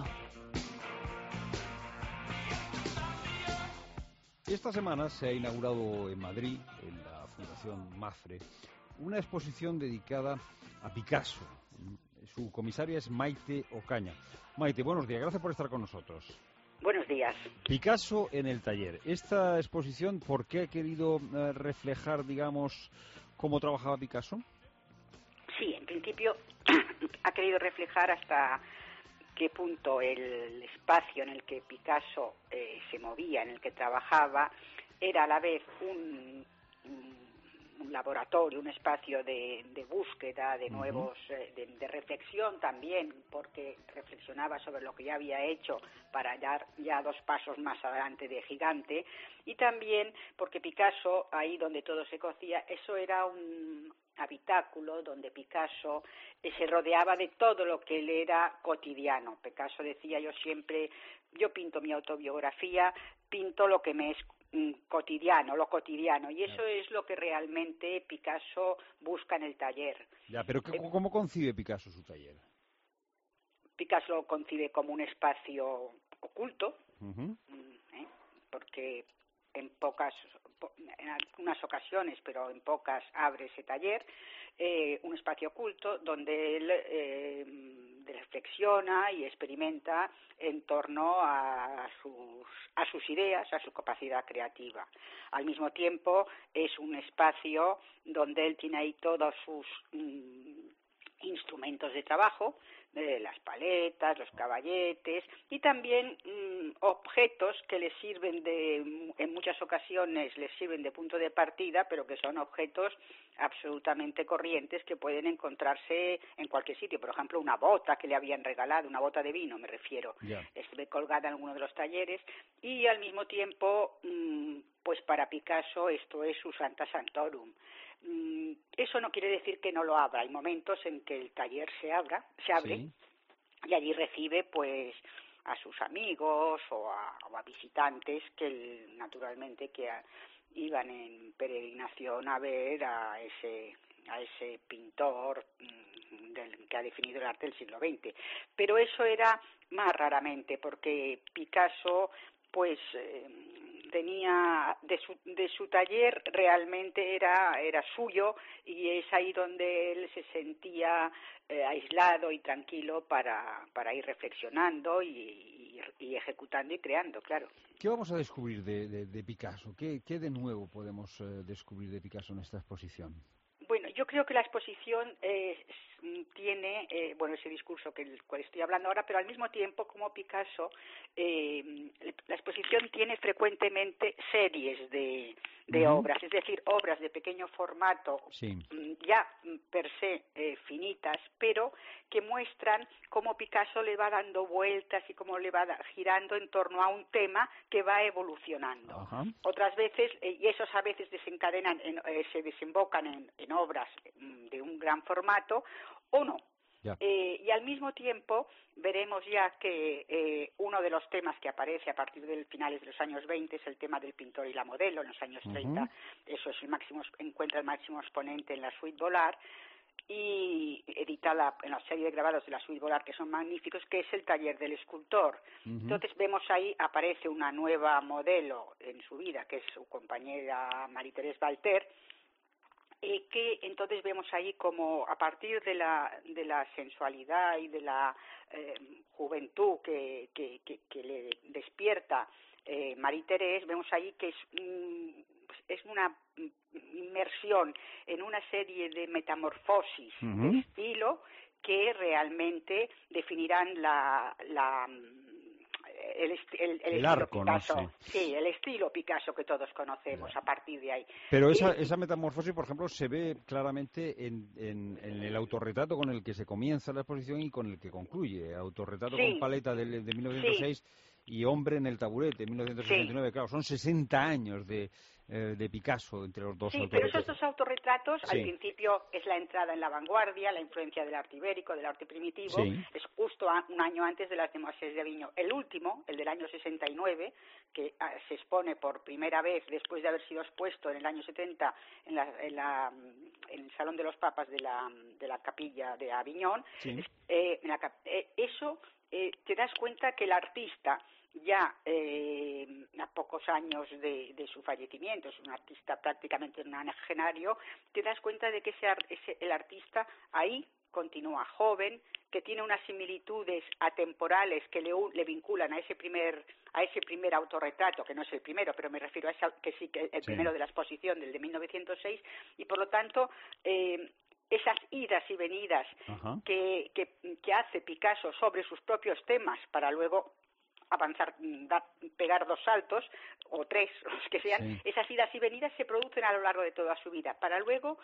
Esta semana se ha inaugurado en Madrid, en la Fundación MAFRE, una exposición dedicada a Picasso. Su comisaria es Maite Ocaña. Maite, buenos días, gracias por estar con nosotros. Buenos días. Picasso en el taller. Esta exposición, ¿por qué ha querido reflejar, digamos, cómo trabajaba Picasso? Sí, en principio ha querido reflejar hasta qué punto el espacio en el que Picasso se movía, en el que trabajaba, era a la vez un laboratorio, un espacio de búsqueda de nuevos, de reflexión también, porque reflexionaba sobre lo que ya había hecho para dar ya 2 pasos más adelante de gigante, y también porque Picasso, ahí donde todo se cocía, eso era un habitáculo donde Picasso se rodeaba de todo lo que le era cotidiano. Picasso decía: yo pinto mi autobiografía, pinto lo que me es cotidiano, lo cotidiano, y eso es lo que realmente Picasso busca en el taller. Ya, pero ¿cómo concibe Picasso su taller? Picasso lo concibe como un espacio oculto, porque en algunas ocasiones, pero en pocas, abre ese taller, un espacio oculto donde él reflexiona y experimenta en torno a sus ideas, a su capacidad creativa. Al mismo tiempo es un espacio donde él tiene ahí todos sus instrumentos de trabajo, las paletas, los caballetes, y también objetos que le sirven en muchas ocasiones les sirven de punto de partida, pero que son objetos absolutamente corrientes que pueden encontrarse en cualquier sitio. Por ejemplo, una bota que le habían regalado, una bota de vino me refiero, estuve colgada en alguno de los talleres, y al mismo tiempo pues para Picasso esto es su Santa Santorum. Eso no quiere decir que no lo abra. Hay momentos en que el taller se abre, sí, y allí recibe pues a sus amigos o a visitantes que naturalmente iban en peregrinación a ver a ese pintor que ha definido el arte del siglo XX. Pero eso era más raramente, porque Picasso pues tenía de su taller realmente era suyo, y es ahí donde él se sentía aislado y tranquilo para ir reflexionando y ejecutando y creando, claro. ¿Qué vamos a descubrir de Picasso? ¿Qué de nuevo podemos descubrir de Picasso en esta exposición? Bueno, yo creo que la exposición tiene, ese discurso del cual estoy hablando ahora, pero al mismo tiempo, como Picasso, la exposición tiene frecuentemente series de obras, es decir, obras de pequeño formato, ya per se finitas, pero que muestran cómo Picasso le va dando vueltas y cómo le va girando en torno a un tema que va evolucionando. Ajá. Otras veces, y esos a veces se desembocan en obras de un gran formato, o no. Y al mismo tiempo veremos ya que uno de los temas que aparece a partir de finales de los años 20 es el tema del pintor y la modelo. En los años 30 eso es encuentra el máximo exponente en la Suite Bollard, y editada en la serie de grabados de la Suite Bollard, que son magníficos, que es el taller del escultor. Entonces vemos ahí, aparece una nueva modelo en su vida, que es su compañera Marie-Thérèse Walter, que entonces vemos ahí como a partir de la sensualidad y de la juventud que le despierta Marie-Thérèse, vemos ahí que es una inmersión en una serie de metamorfosis de estilo que realmente definirán el estilo arco, Picasso. ¿no? Sí, el estilo Picasso que todos conocemos a partir de ahí. Pero esa metamorfosis, por ejemplo, se ve claramente en el autorretrato con el que se comienza la exposición y con el que concluye. Autorretrato con paleta de 1906 y Hombre en el taburete, 1969. Claro, son 60 años de Picasso entre los dos autorretratos. Sí, pero esos dos autorretratos, al principio es la entrada en la vanguardia, la influencia del arte ibérico, del arte primitivo, es justo un año antes de las Demoiselles de Avignon. El último, el del año 69, que se expone por primera vez después de haber sido expuesto en el año 70 en el Salón de los Papas de la Capilla de Avignon, eso te das cuenta que el artista ya a pocos años de su fallecimiento, es un artista prácticamente nonagenario, te das cuenta de que el artista ahí continúa joven, que tiene unas similitudes atemporales que le vinculan a ese primer autorretrato, que no es el primero, pero me refiero a el primero de la exposición, del de 1906, y por lo tanto esas idas y venidas que hace Picasso sobre sus propios temas para luego avanzar, pegar 2 saltos o 3, los que sean, esas idas y venidas se producen a lo largo de toda su vida. Para luego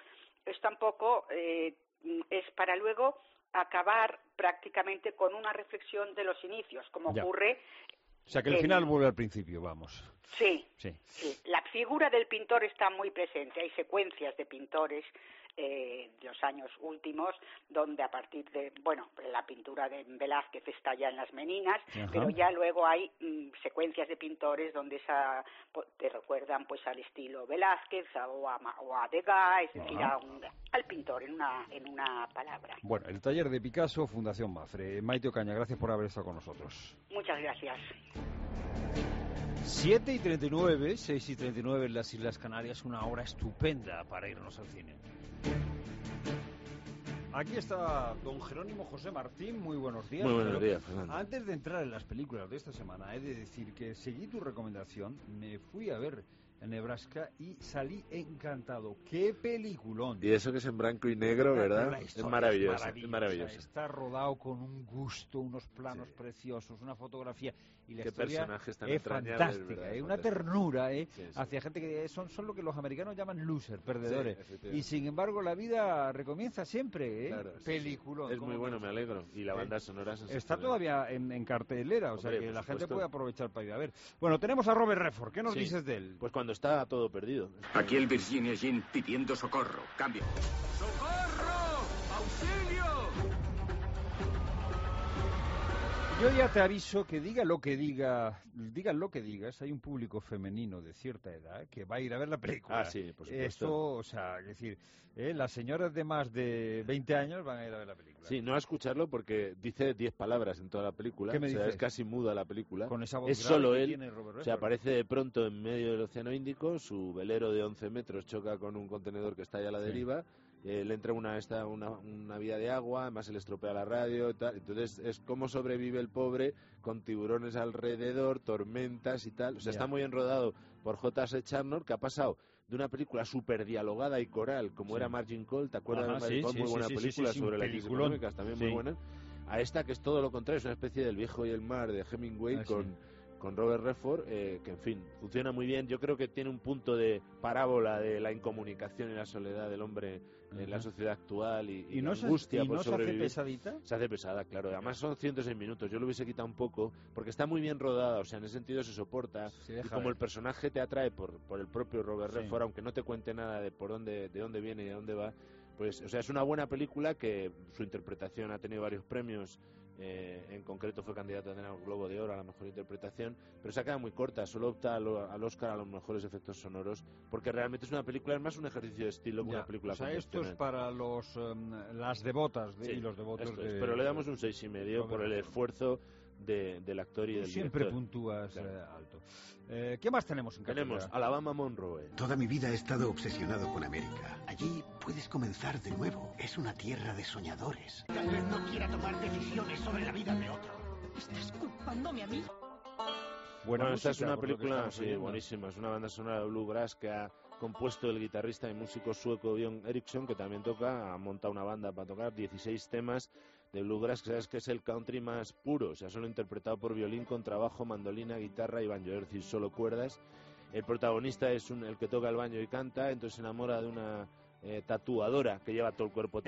para luego acabar prácticamente con una reflexión de los inicios, como ocurre. O sea, que el final vuelve al principio, vamos. Sí. La figura del pintor está muy presente. Hay secuencias de pintores de los años últimos, donde a partir de, la pintura de Velázquez está ya en las Meninas, pero ya luego hay secuencias de pintores donde te recuerdan pues al estilo Velázquez o a Degas, es decir, al pintor en una palabra. Bueno, el taller de Picasso, Fundación Mafre. Maite Ocaña, gracias por haber estado con nosotros. Muchas gracias. 7:39, 6:39 en las Islas Canarias, una hora estupenda para irnos al cine. Aquí está don Jerónimo José Martín, muy buenos días. Muy buenos días, Fernando. Antes de entrar en las películas de esta semana, he de decir que seguí tu recomendación, me fui a ver Nebraska y salí encantado. ¡Qué peliculón! Y eso que es en blanco y negro, ¿verdad? Es maravilloso, es maravilloso. Está rodado con un gusto, unos planos preciosos, una fotografía y la historia es fantástica, una ternura hacia gente que son lo que los americanos llaman loser, perdedores. Y sin embargo la vida recomienza siempre, Claro, peliculón. Es muy bueno, me alegro. Y la banda sonora está todavía en cartelera, o sea que la gente puede aprovechar para ir a ver. Bueno, tenemos a Robert Redford. ¿Qué nos dices de él? Pues cuando está todo perdido. Aquí el Virginia Jean pidiendo socorro. Cambio. ¡Socorro! ¡Auxilio! Yo ya te aviso que digan lo que digas, hay un público femenino de cierta edad que va a ir a ver la película. Ah, sí, por supuesto. Esto, o sea, es decir, las señoras de más de 20 años van a ir a ver la película. Sí, no a escucharlo porque dice 10 palabras en toda la película. ¿Qué me dices? Es casi muda la película. Con esa voz es solo él. Tiene Robert Redford. Se aparece de pronto en medio del Océano Índico, su velero de 11 metros choca con un contenedor que está ya a la deriva. Le entra una vía de agua, además se le estropea la radio y tal. Entonces es cómo sobrevive el pobre con tiburones alrededor, tormentas y tal. O sea, está muy bien rodado por J.S. Charnor, que ha pasado de una película súper dialogada y coral como era Margin Call, ¿te acuerdas de Margin Call? Muy buena película sobre las crisis económicas, también muy buena. A esta que es todo lo contrario, es una especie del Viejo y el Mar de Hemingway con Robert Redford, que en fin, funciona muy bien. Yo creo que tiene un punto de parábola de la incomunicación y la soledad del hombre en la sociedad actual y la angustia por sobrevivir. ¿Se hace pesadita? Se hace pesada, claro. Además son 106 minutos. Yo lo hubiese quitado un poco porque está muy bien rodada, o sea, en ese sentido se soporta. Y como el personaje te atrae por el propio Robert Redford, aunque no te cuente nada de de dónde viene y a dónde va, pues, o sea, es una buena película que su interpretación ha tenido varios premios. En concreto fue candidato a tener un Globo de Oro a la mejor interpretación, pero se ha quedado muy corta, solo opta al Oscar a los mejores efectos sonoros, porque realmente es una película, es más un ejercicio de estilo que una película. O sea, esto es para las devotas y los devotos pero le damos un 6,5 por el esfuerzo del actor y del siempre director. Puntúas alto. ¿Qué más tenemos en cartelera? Tenemos Alabama Monroe. Toda mi vida he estado obsesionado con América. Allí puedes comenzar de nuevo. Es una tierra de soñadores. Tal vez no quiera tomar decisiones sobre la vida de otro. ¿Estás culpándome a mí? Bueno, esta es una película buenísima. Es una banda sonora de bluegrass que ha compuesto el guitarrista y músico sueco Björn Eriksson, que también ha montado una banda para tocar 16 temas de bluegrass, que sabes que es el country más puro, o sea, solo interpretado por violín, contrabajo, mandolina, guitarra y banjo, es decir, solo cuerdas. El protagonista es el que toca el banjo y canta, entonces se enamora de una tatuadora que lleva todo el cuerpo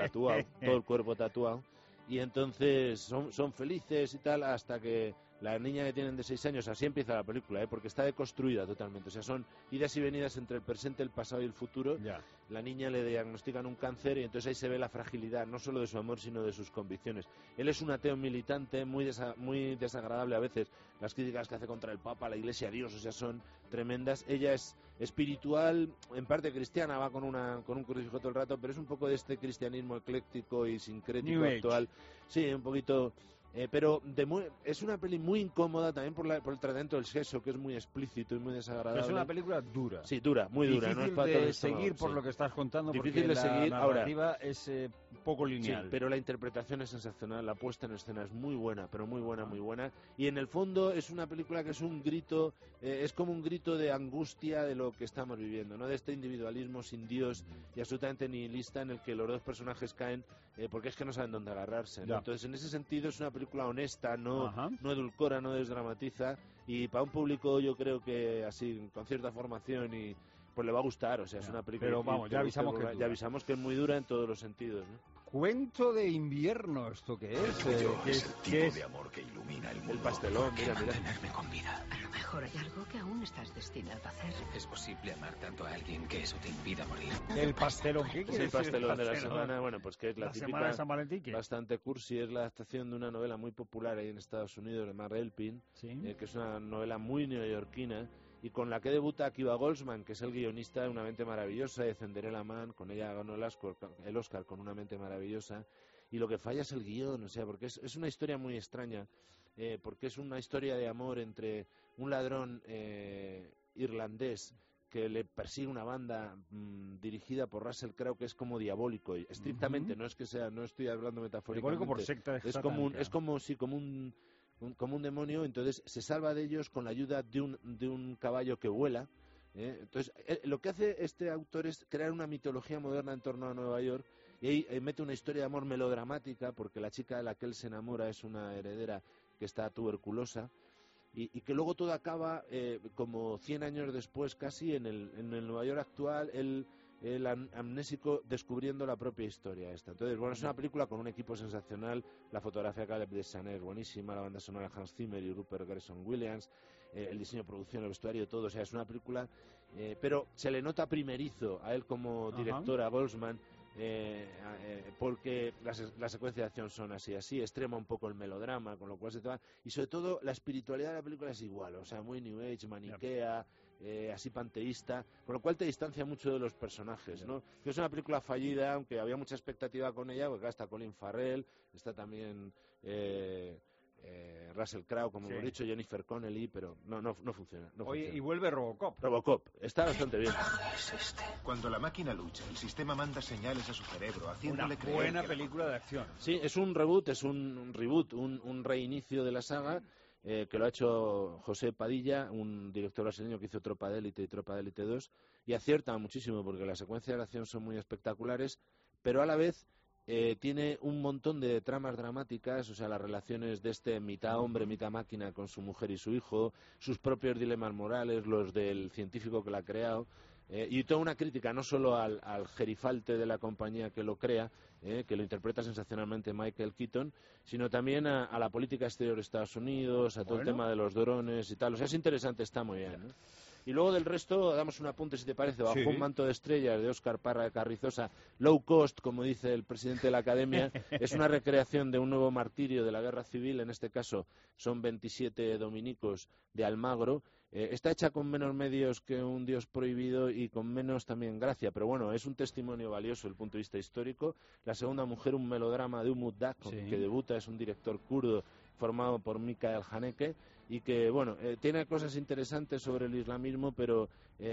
tatuado, y entonces son felices y tal, hasta que la niña que tienen de 6 años, así empieza la película, porque está deconstruida totalmente, o sea, son idas y venidas entre el presente, el pasado y el futuro. La niña le diagnostican un cáncer y entonces ahí se ve la fragilidad, no solo de su amor, sino de sus convicciones. Él es un ateo militante, muy desagradable a veces, las críticas que hace contra el Papa, la Iglesia, Dios, o sea, son tremendas. Ella es espiritual, en parte cristiana, va con un crucifijo todo el rato, pero es un poco de este cristianismo ecléctico y sincrético actual. Sí, un poquito... pero es una peli muy incómoda también por el tratamiento del sexo, que es muy explícito y muy desagradable. Pero es una película dura. Sí, dura, muy dura. Difícil no es para de seguir por lo que estás contando, difícil porque de seguir. La narrativa es poco lineal. Sí, pero la interpretación es sensacional, la puesta en escena es muy buena, pero muy buena, muy buena. Y en el fondo es una película que es un grito, es como un grito de angustia de lo que estamos viviendo, ¿no? De este individualismo sin Dios y absolutamente nihilista en el que los dos personajes caen porque es que no saben dónde agarrarse, ¿no? Entonces, en ese sentido es una película honesta, no edulcora, no desdramatiza, y para un público yo creo que así, con cierta formación, y pues le va a gustar, o sea, es una película... Pero vamos, ya avisamos que es muy dura en todos los sentidos, ¿no? Cuento de invierno, ¿esto qué es? Es el tipo de amor que ilumina el mundo. El pastelón, mira. Mantenerme con vida. A lo mejor hay algo que aún estás destinado a hacer. Es posible amar tanto a alguien que eso te impida morir. El pastelón, ¿qué es el pastelón de la semana? Bueno, pues que es la típica, semana de San Valentín, ¿qué? Bastante cursi, es la adaptación de una novela muy popular ahí en Estados Unidos, de Mar Elpin, que es una novela muy neoyorquina, y con la que debuta Akiva Goldsman, que es el guionista de Una mente maravillosa, de Cinderella Man. Con ella ganó el Oscar con Una mente maravillosa, y lo que falla es el guión, o sea, porque es una historia muy extraña, porque es una historia de amor entre un ladrón irlandés que le persigue una banda dirigida por Russell Crowe, que es como diabólico, y estrictamente, no es que sea, no estoy hablando metafóricamente, diabólico por secta como un demonio. Entonces se salva de ellos con la ayuda de un caballo que vuela. Entonces lo que hace este autor es crear una mitología moderna en torno a Nueva York, y ahí mete una historia de amor melodramática, porque la chica de la que él se enamora es una heredera que está tuberculosa, y que luego todo acaba como 100 años después casi en el Nueva York actual, el amnésico descubriendo la propia historia esta. Entonces, bueno, es una película con un equipo sensacional, la fotografía de Caleb Deschanel es buenísima, la banda sonora de Hans Zimmer y Rupert Gregson-Williams, el diseño de producción, el vestuario, todo, o sea, es una película, pero se le nota primerizo a él como director, a Goldsman, porque las secuencias de acción son así, extrema un poco el melodrama, con lo cual se te va, y sobre todo la espiritualidad de la película es igual, o sea, muy New Age, maniquea, así panteísta, con lo cual te distancia mucho de los personajes, ¿no? Que es una película fallida, aunque había mucha expectativa con ella, porque acá está Colin Farrell, está también Russell Crowe, como hemos dicho, Jennifer Connelly, pero no funciona. Oye, y vuelve Robocop. Robocop, está bastante bien. Cuando la máquina lucha, el sistema manda señales a su cerebro, haciéndole creer... Una buena película de acción. Sí, es un reboot, un reinicio de la saga, que lo ha hecho José Padilla, un director brasileño que hizo Tropa de Élite y Tropa de Élite 2, y acierta muchísimo, porque las secuencias de acción son muy espectaculares, pero a la vez... tiene un montón de tramas dramáticas, o sea, las relaciones de este mitad hombre, mitad máquina con su mujer y su hijo, sus propios dilemas morales, los del científico que la ha creado, y toda una crítica no solo al gerifalte de la compañía que lo crea, que lo interpreta sensacionalmente Michael Keaton, sino también a la política exterior de Estados Unidos, a todo el tema de los drones y tal. O sea, es interesante, está muy bien, ¿no? Y luego del resto, damos un apunte, si te parece, bajo un manto de estrellas de Óscar Parra de Carrizosa, low cost, como dice el presidente de la Academia, es una recreación de un nuevo martirio de la guerra civil, en este caso son 27 dominicos de Almagro. Está hecha con menos medios que Un Dios prohibido y con menos también gracia, pero bueno, es un testimonio valioso desde el punto de vista histórico. La segunda mujer, un melodrama de Umut Dağ, que debuta, es un director kurdo formado por Mikael Haneke, y que, bueno, tiene cosas interesantes sobre el islamismo, pero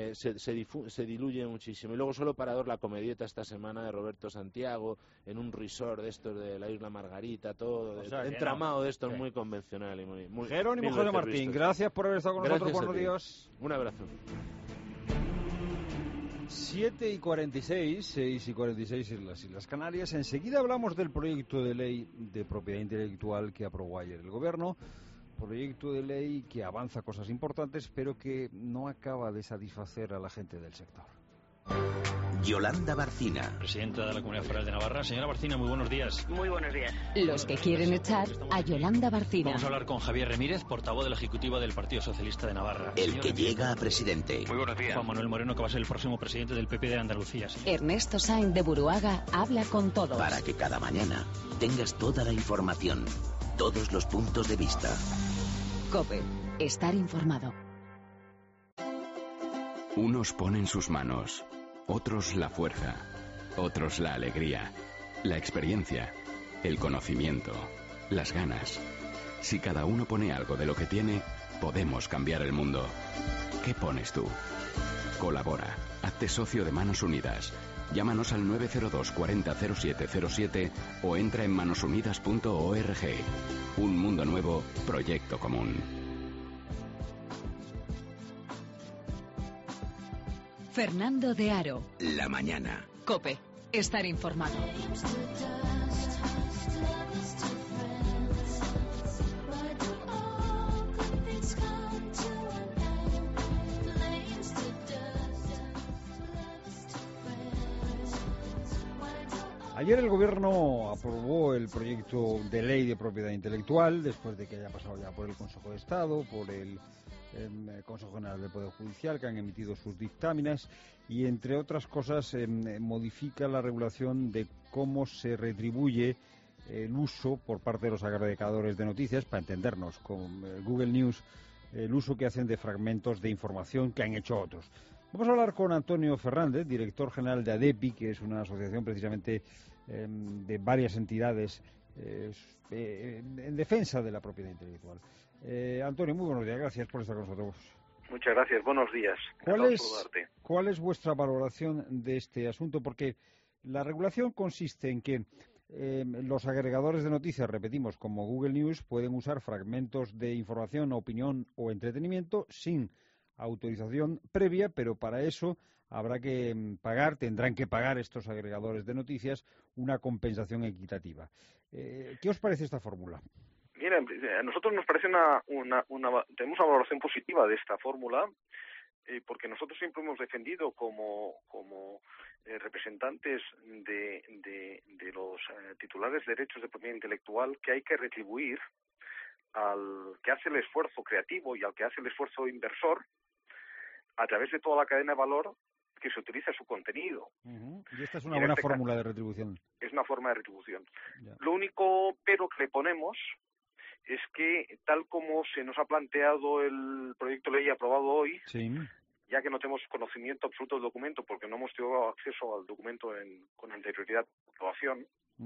se diluye muchísimo. Y luego, solo para dar la comedieta esta semana de Roberto Santiago, en un resort de estos de la Isla Margarita, todo, entramado de estos muy convencional y muy Jerónimo José Martín, gracias por haber estado con nosotros, buenos días. Un abrazo. 7:46, 6:46 en las Islas Canarias. Enseguida hablamos del proyecto de ley de propiedad intelectual que aprobó ayer el Gobierno. Proyecto de ley que avanza cosas importantes, pero que no acaba de satisfacer a la gente del sector. Yolanda Barcina, presidenta de la Comunidad Foral de Navarra. Señora Barcina, muy buenos días. Muy buenos días. Los que quieren echar a Yolanda Barcina. Vamos a hablar con Javier Remírez, portavoz del Ejecutivo del Partido Socialista de Navarra. El que llega a presidente. Muy buenos días. Juan Manuel Moreno, que va a ser el próximo presidente del PP de Andalucía. Ernesto Sainz de Buruaga habla con todos. Para que cada mañana tengas toda la información, todos los puntos de vista. COPE. Estar informado. Unos ponen sus manos, otros la fuerza, otros la alegría, la experiencia, el conocimiento, las ganas. Si cada uno pone algo de lo que tiene, podemos cambiar el mundo. ¿Qué pones tú? Colabora. Hazte socio de Manos Unidas. Llámanos al 902 40 0707 o entra en manosunidas.org. Un mundo nuevo, proyecto común. Fernando de Aro. La mañana. COPE. Estar informado. Ayer el Gobierno aprobó el proyecto de ley de propiedad intelectual, después de que haya pasado ya por el Consejo de Estado, por el Consejo General del Poder Judicial, que han emitido sus dictámenes, y entre otras cosas modifica la regulación de cómo se retribuye el uso por parte de los agregadores de noticias, para entendernos, con Google News, el uso que hacen de fragmentos de información que han hecho otros. Vamos a hablar con Antonio Fernández, director general de ADEPI, que es una asociación precisamente de varias entidades en defensa de la propiedad intelectual. Antonio, muy buenos días, gracias por estar con nosotros. Muchas gracias, buenos días. ¿Cuál es vuestra valoración de este asunto? Porque la regulación consiste en que los agregadores de noticias, repetimos, como Google News, pueden usar fragmentos de información, opinión o entretenimiento sin autorización previa, pero para eso habrá que tendrán que pagar estos agregadores de noticias una compensación equitativa. ¿Qué os parece esta fórmula? Mira, a nosotros nos parece tenemos una valoración positiva de esta fórmula, porque nosotros siempre hemos defendido como representantes de los titulares de derechos de propiedad intelectual que hay que retribuir al que hace el esfuerzo creativo y al que hace el esfuerzo inversor a través de toda la cadena de valor que se utiliza su contenido. Y esta es una buena fórmula de retribución. Es una forma de retribución. Ya. Lo único pero que le ponemos es que, tal como se nos ha planteado el proyecto de ley aprobado hoy, sí, ya que no tenemos conocimiento absoluto del documento, porque no hemos tenido acceso al documento con anterioridad a aprobación,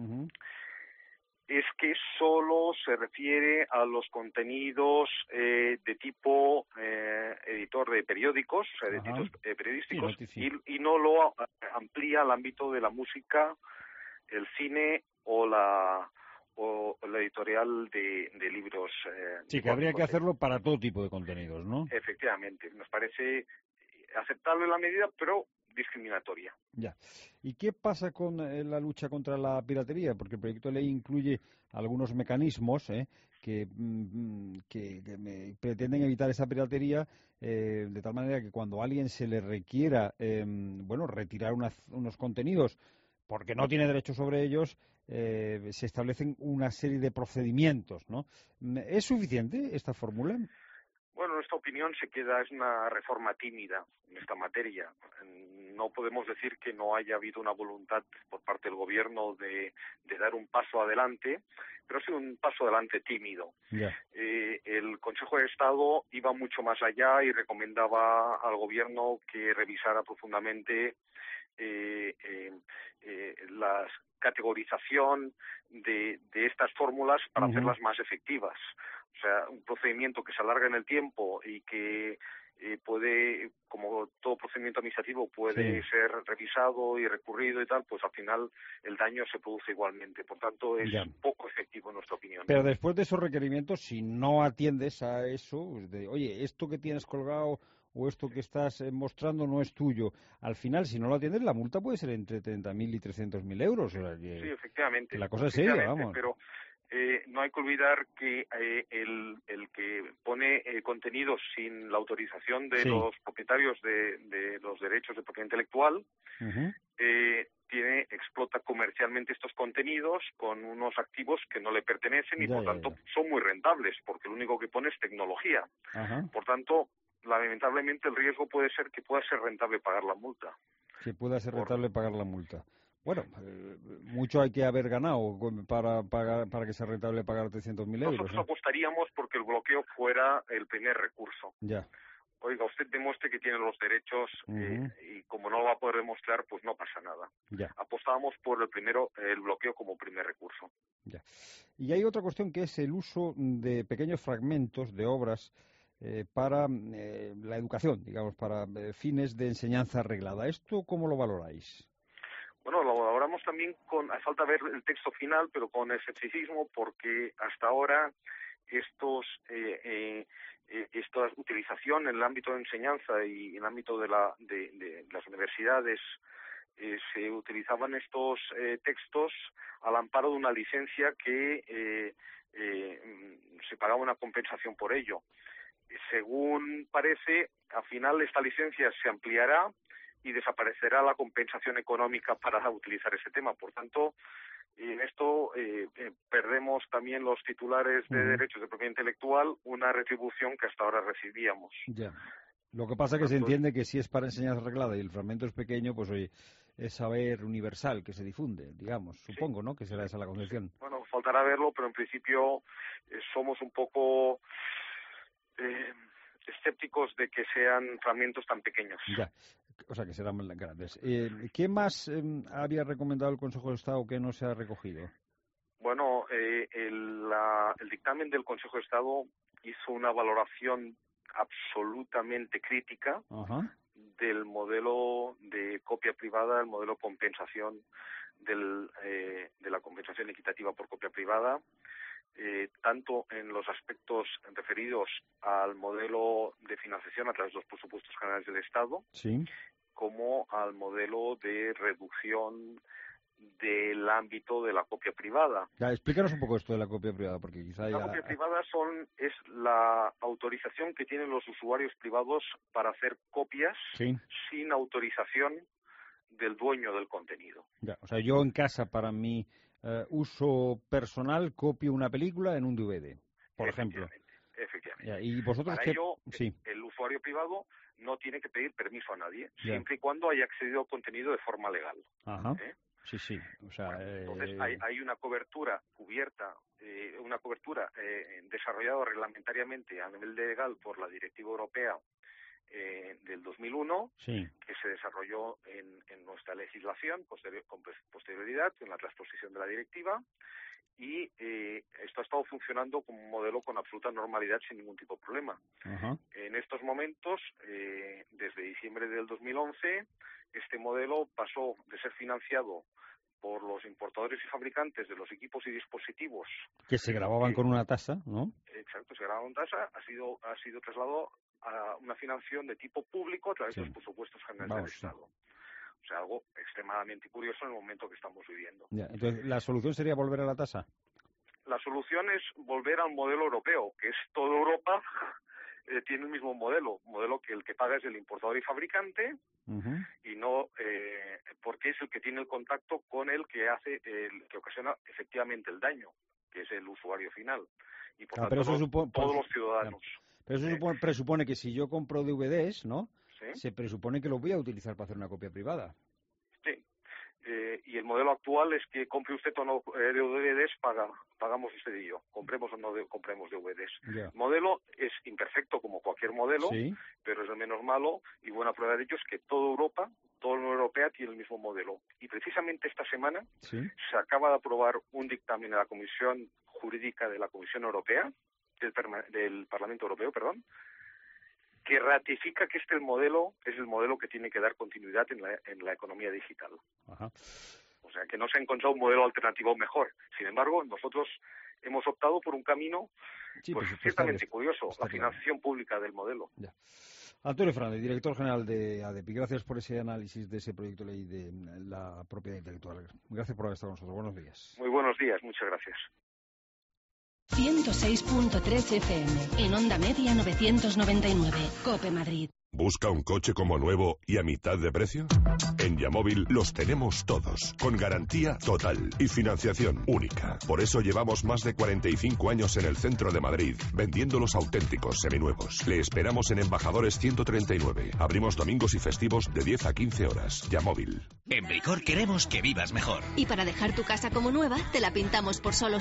es que solo se refiere a los contenidos de tipo editor de periódicos, o sea, de títulos periodísticos, y no lo amplía al ámbito de la música, el cine o la editorial de libros. Sí, que habría que hacerlo para todo tipo de contenidos, ¿no? Efectivamente, nos parece aceptable la medida, pero discriminatoria. Ya. ¿Y qué pasa con la lucha contra la piratería? Porque el proyecto de ley incluye algunos mecanismos que pretenden evitar esa piratería de tal manera que cuando a alguien se le requiera retirar unos contenidos porque no tiene derecho sobre ellos, se establecen una serie de procedimientos, ¿no? ¿Es suficiente esta fórmula? Bueno, nuestra opinión es una reforma tímida en esta materia. No podemos decir que no haya habido una voluntad por parte del Gobierno de dar un paso adelante, pero ha sido un paso adelante tímido. Yeah. El Consejo de Estado iba mucho más allá y recomendaba al Gobierno que revisara profundamente la categorización de estas fórmulas para hacerlas más efectivas. O sea, un procedimiento que se alarga en el tiempo y que puede, como todo procedimiento administrativo, puede ser revisado y recurrido y tal, pues al final el daño se produce igualmente. Por tanto, es poco efectivo en nuestra opinión. Pero después de esos requerimientos, si no atiendes a eso, oye, esto que tienes colgado o esto que estás mostrando no es tuyo. Al final, si no lo atiendes, la multa puede ser entre 30.000 y 300.000 euros. O sea, que, sí, efectivamente. La cosa es seria, vamos. Pero no hay que olvidar que el que pone contenidos sin la autorización de los propietarios de los derechos de propiedad intelectual explota comercialmente estos contenidos con unos activos que no le pertenecen y por tanto son muy rentables, porque lo único que pone es tecnología. Por tanto, lamentablemente el riesgo puede ser que pueda ser rentable pagar la multa. Que pueda ser rentable pagar la multa. Bueno, mucho hay que haber ganado para que sea rentable pagar 300.000 euros. Nosotros apostaríamos porque el bloqueo fuera el primer recurso. Ya. Oiga, usted demuestre que tiene los derechos y como no lo va a poder demostrar, pues no pasa nada. Ya. Apostábamos por el bloqueo como primer recurso. Ya. Y hay otra cuestión que es el uso de pequeños fragmentos de obras para la educación, digamos, para fines de enseñanza arreglada. ¿Esto cómo lo valoráis? Bueno, lo valoramos también hace falta ver el texto final, pero con escepticismo, porque hasta ahora esta utilización en el ámbito de enseñanza y en el ámbito de las universidades se utilizaban estos textos al amparo de una licencia que se pagaba una compensación por ello. Según parece, al final esta licencia se ampliará y desaparecerá la compensación económica para utilizar ese tema. Por tanto, en esto perdemos también los titulares de derechos de propiedad intelectual una retribución que hasta ahora recibíamos. Ya. Lo que pasa es que se entiende que si es para enseñanza arreglada y el fragmento es pequeño, pues oye, es saber universal que se difunde, digamos, supongo, ¿no? Que será esa la concepción. Bueno, faltará verlo, pero en principio somos un poco escépticos de que sean fragmentos tan pequeños. Ya, o sea que serán grandes. ¿Qué más había recomendado el Consejo de Estado que no se ha recogido? Bueno, el dictamen del Consejo de Estado hizo una valoración absolutamente crítica del modelo de copia privada, el modelo de compensación de la compensación equitativa por copia privada, tanto en los aspectos referidos al modelo de financiación a través de los presupuestos generales del Estado, como al modelo de reducción del ámbito de la copia privada. Ya, explícanos un poco esto de la copia privada, porque quizá La copia privada es la autorización que tienen los usuarios privados para hacer copias sin autorización del dueño del contenido. Ya, o sea, yo en casa, para mi uso personal, copio una película en un DVD, por ejemplo. Efectivamente. Ya, ¿y vosotros para ello, el usuario privado no tiene que pedir permiso a nadie, siempre y cuando haya accedido al contenido de forma legal. Sí. O sea, entonces hay una cobertura cubierta, desarrollada reglamentariamente a nivel legal por la Directiva Europea del 2001, que se desarrolló en nuestra legislación con posterioridad, en la transposición de la directiva, y esto ha estado funcionando como un modelo con absoluta normalidad sin ningún tipo de problema. En estos momentos, desde diciembre del 2011, este modelo pasó de ser financiado por los importadores y fabricantes de los equipos y dispositivos que se grababan con una tasa, ¿no? Exacto, se grababan con tasa, ha sido trasladado a una financiación de tipo público a través de los presupuestos generales del Estado. O sea, algo extremadamente curioso en el momento que estamos viviendo. Ya, entonces, ¿la solución sería volver a la tasa? La solución es volver al modelo europeo, que es toda Europa tiene el mismo modelo que el que paga es el importador y fabricante, y no porque es el que tiene el contacto con el que que ocasiona efectivamente el daño, que es el usuario final, y por tanto todos los ciudadanos. Pero eso presupone que si yo compro DVDs, ¿no? Se presupone que los voy a utilizar para hacer una copia privada. Sí. Y el modelo actual es que compre usted o no DVDs, pagamos usted y yo. Compremos o no compremos DVDs. El modelo es imperfecto como cualquier modelo, pero es el menos malo, y buena prueba de ello es que toda Europa, toda la Unión Europea tiene el mismo modelo. Y precisamente esta semana se acaba de aprobar un dictamen en la Comisión Jurídica de la Comisión Europea, del Parlamento Europeo, que ratifica que este modelo es el modelo que tiene que dar continuidad en la economía digital. O sea, que no se ha encontrado un modelo alternativo mejor. Sin embargo, nosotros hemos optado por un camino ciertamente curioso, la financiación pública del modelo. Antonio Fernández, director general de ADEPI, gracias por ese análisis de ese proyecto de ley de la propiedad intelectual. Gracias por haber estado con nosotros. Buenos días. Muy buenos días, muchas gracias. 106.3 FM, en onda media 999, COPE Madrid. ¿Busca un coche como nuevo y a mitad de precio? En Yamóvil los tenemos todos, con garantía total y financiación única. Por eso llevamos más de 45 años en el centro de Madrid, vendiendo los auténticos seminuevos. Le esperamos en Embajadores 139. Abrimos domingos y festivos de 10 a 15 horas. Yamóvil. En Bricor queremos que vivas mejor. Y para dejar tu casa como nueva, te la pintamos por solo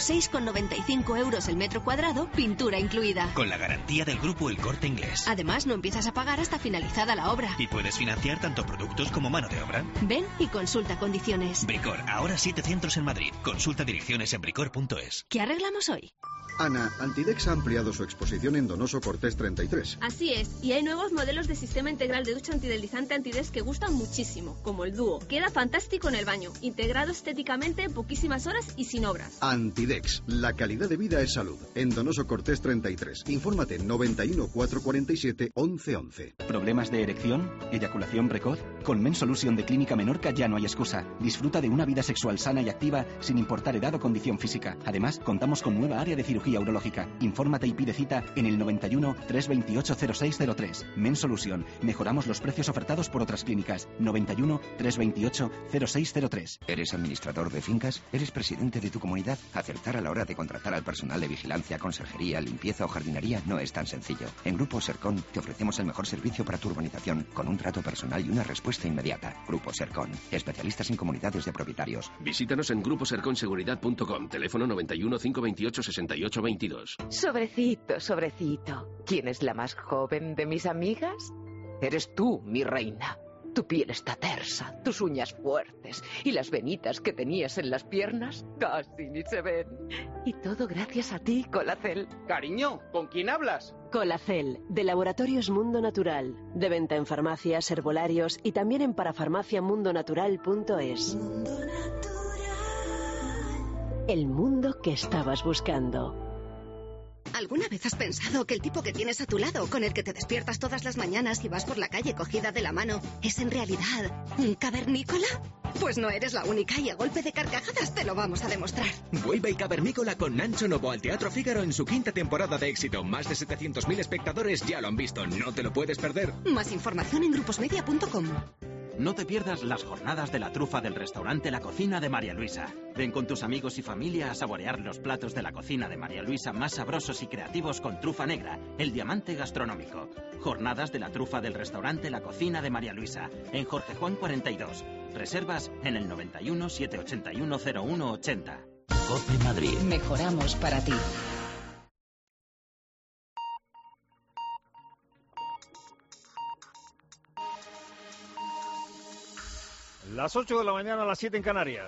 6,95 euros el metro cuadrado, pintura incluida. Con la garantía del grupo El Corte Inglés. Además, no empiezas a pagar hasta finalizada la obra. Y puedes financiar tanto productos como mano de obra. Ven y consulta condiciones. Bricor, ahora 7 centros en Madrid. Consulta direcciones en bricor.es. ¿Qué arreglamos hoy? Ana, Antidex ha ampliado su exposición en Donoso Cortés 33. Así es, y hay nuevos modelos de sistema integral de ducha antideslizante Antidex que gustan muchísimo, como el Dúo. Queda fantástico en el baño, integrado estéticamente en poquísimas horas y sin obras. Antidex, la calidad de vida es salud. En Donoso Cortés 33. Infórmate 91 447 1111. ¿Problemas de erección? ¿Eyaculación precoz? Con Men Solution de Clínica Menorca ya no hay excusa. Disfruta de una vida sexual sana y activa sin importar edad o condición física. Además, contamos con nueva área de cirugía urológica. Infórmate y pide cita en el 91 328 0603. Men Solution. Mejoramos los precios ofertados por otras clínicas. 91 328 0603. ¿Eres administrador de fincas? ¿Eres presidente de tu comunidad? Acertar a la hora de contratar al personal de vigilancia, conserjería, limpieza o jardinería no es tan sencillo. En Grupo Sercon te ofrecemos el mejor servicio para tu urbanización, con un trato personal y una respuesta inmediata. Grupo Sercon, especialistas en comunidades de propietarios. Visítanos en gruposerconseguridad.com, teléfono 91 528 68 22. Sobrecito, sobrecito. ¿Quién es la más joven de mis amigas? Eres tú, mi reina. Tu piel está tersa, tus uñas fuertes y las venitas que tenías en las piernas casi ni se ven. Y todo gracias a ti, Colacel. Cariño, ¿con quién hablas? Colacel, de Laboratorios Mundo Natural. De venta en farmacias, herbolarios y también en parafarmaciamundonatural.es. El mundo que estabas buscando. ¿Alguna vez has pensado que el tipo que tienes a tu lado, con el que te despiertas todas las mañanas y vas por la calle cogida de la mano, es en realidad un cavernícola? Pues no eres la única y a golpe de carcajadas te lo vamos a demostrar. Vuelve el Cavernícola con Nacho Novo al Teatro Fígaro en su 5ª temporada de éxito. Más de 700.000 espectadores ya lo han visto. No te lo puedes perder. Más información en gruposmedia.com. No te pierdas las jornadas de la trufa del restaurante La Cocina de María Luisa. Ven con tus amigos y familia a saborear los platos de la cocina de María Luisa más sabrosos y creativos con trufa negra, el diamante gastronómico. Jornadas de la trufa del restaurante La Cocina de María Luisa, en Jorge Juan 42. Reservas en el 91 781 0180. COPE Madrid. Mejoramos para ti. Las 8 de la mañana, las 7 en Canarias.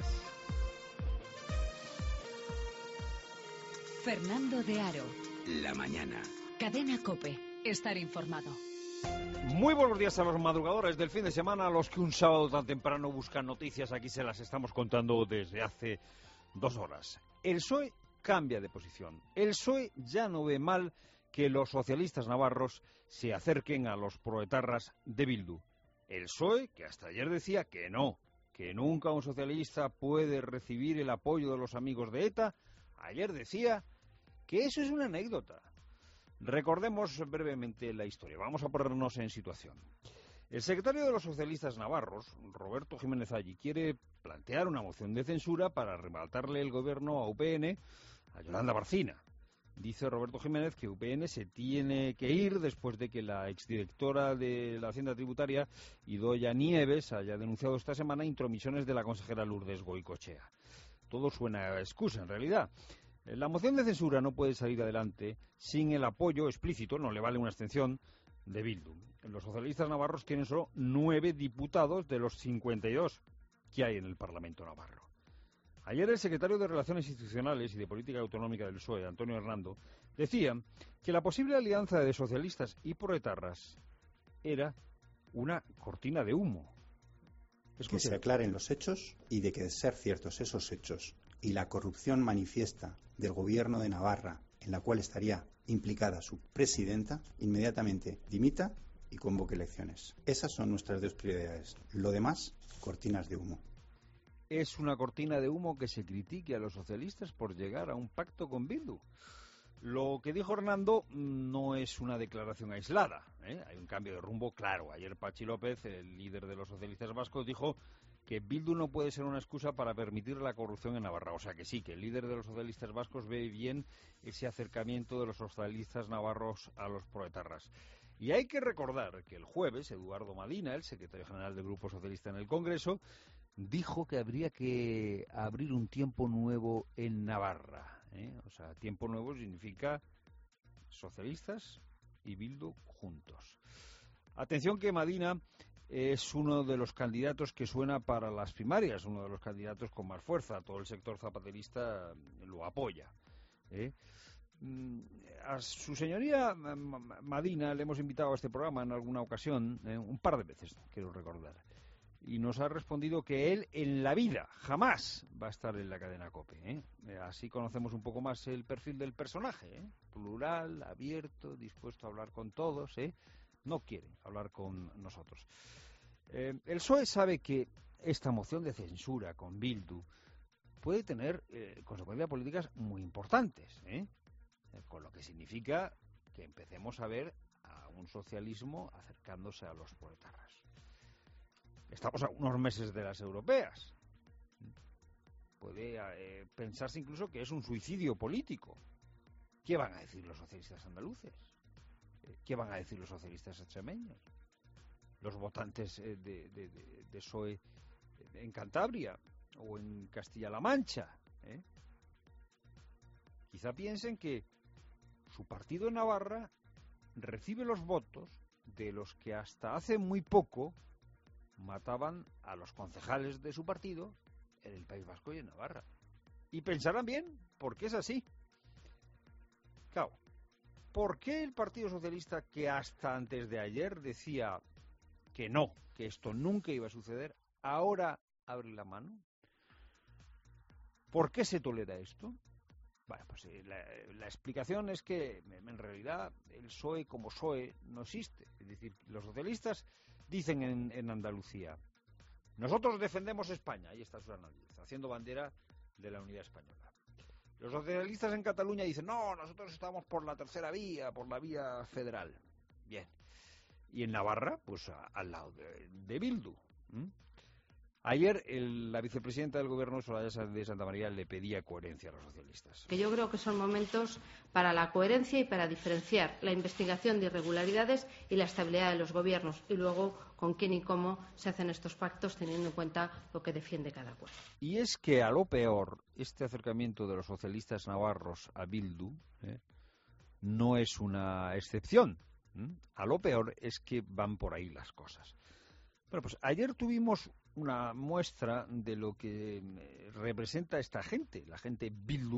Fernando de Aro. La mañana. Cadena COPE. Estar informado. Muy buenos días a los madrugadores del fin de semana, a los que un sábado tan temprano buscan noticias. Aquí se las estamos contando desde hace 2 horas. El PSOE cambia de posición. El PSOE ya no ve mal que los socialistas navarros se acerquen a los proetarras de Bildu. El PSOE, que hasta ayer decía que no, que nunca un socialista puede recibir el apoyo de los amigos de ETA, ayer decía que eso es una anécdota. Recordemos brevemente la historia. Vamos a ponernos en situación. El secretario de los socialistas navarros, Roberto Jiménez Allí, quiere plantear una moción de censura para arrebatarle el gobierno a UPN, a Yolanda Barcina. Dice Roberto Jiménez que UPN se tiene que ir después de que la exdirectora de la Hacienda Tributaria, Idoia Nieves, haya denunciado esta semana intromisiones de la consejera Lourdes Goicoechea. Todo suena a excusa, en realidad. La moción de censura no puede salir adelante sin el apoyo explícito, no le vale una abstención, de Bildu. Los socialistas navarros tienen solo 9 diputados de los 52 que hay en el Parlamento navarro. Ayer el secretario de Relaciones Institucionales y de Política Autonómica del PSOE, Antonio Hernando, decía que la posible alianza de socialistas y proetarras era una cortina de humo. Que se aclaren los hechos y de que de ser ciertos esos hechos y la corrupción manifiesta del gobierno de Navarra, en la cual estaría implicada su presidenta, inmediatamente dimita y convoque elecciones. Esas son nuestras dos prioridades. Lo demás, cortinas de humo. Es una cortina de humo que se critique a los socialistas por llegar a un pacto con Bildu. Lo que dijo Hernando no es una declaración aislada, ¿eh? Hay un cambio de rumbo claro. Ayer Patxi López, el líder de los socialistas vascos, dijo que Bildu no puede ser una excusa para permitir la corrupción en Navarra. O sea que sí, que el líder de los socialistas vascos ve bien ese acercamiento de los socialistas navarros a los proetarras. Y hay que recordar que el jueves Eduardo Madina, el secretario general del Grupo Socialista en el Congreso, dijo que habría que abrir un tiempo nuevo en Navarra, ¿eh? O sea, tiempo nuevo significa socialistas y Bildu juntos. Atención que Madina es uno de los candidatos que suena para las primarias, uno de los candidatos con más fuerza. Todo el sector zapaterista lo apoya, ¿eh? A su señoría Madina le hemos invitado a este programa en alguna ocasión, un par de veces, quiero recordar, y nos ha respondido que él en la vida jamás va a estar en la cadena COPE, ¿eh? Así conocemos un poco más el perfil del personaje, ¿eh? Plural, abierto, dispuesto a hablar con todos, ¿eh? No quiere hablar con nosotros. El PSOE sabe que esta moción de censura con Bildu puede tener consecuencias políticas muy importantes, ¿eh? Con lo que significa que empecemos a ver a un socialismo acercándose a los proetarras. Estamos a unos meses de las europeas. Puede pensarse incluso que es un suicidio político. ¿Qué van a decir los socialistas andaluces? ¿Qué van a decir los socialistas extremeños? Los votantes de PSOE en Cantabria o en Castilla-La Mancha, ¿eh? Quizá piensen que su partido en Navarra recibe los votos de los que hasta hace muy poco mataban a los concejales de su partido en el País Vasco y en Navarra. Y pensarán bien, porque es así. Claro, ¿por qué el Partido Socialista, que hasta antes de ayer decía que no, que esto nunca iba a suceder, ahora abre la mano? ¿Por qué se tolera esto? Bueno, pues la explicación es que en realidad el PSOE como PSOE no existe. Es decir, los socialistas dicen en Andalucía: nosotros defendemos España, ahí está Susana Díaz, haciendo bandera de la unidad española. Los socialistas en Cataluña dicen: no, nosotros estamos por la tercera vía, por la vía federal. Bien. Y en Navarra, pues al lado de Bildu. Ayer la vicepresidenta del Gobierno, Soraya de Santa María, le pedía coherencia a los socialistas. Que yo creo que son momentos para la coherencia y para diferenciar la investigación de irregularidades y la estabilidad de los gobiernos, y luego con quién y cómo se hacen estos pactos teniendo en cuenta lo que defiende cada cual. Y es que a lo peor este acercamiento de los socialistas navarros a Bildu no es una excepción. A lo peor es que van por ahí las cosas. Bueno, pues ayer tuvimos una muestra de lo que representa esta gente, la gente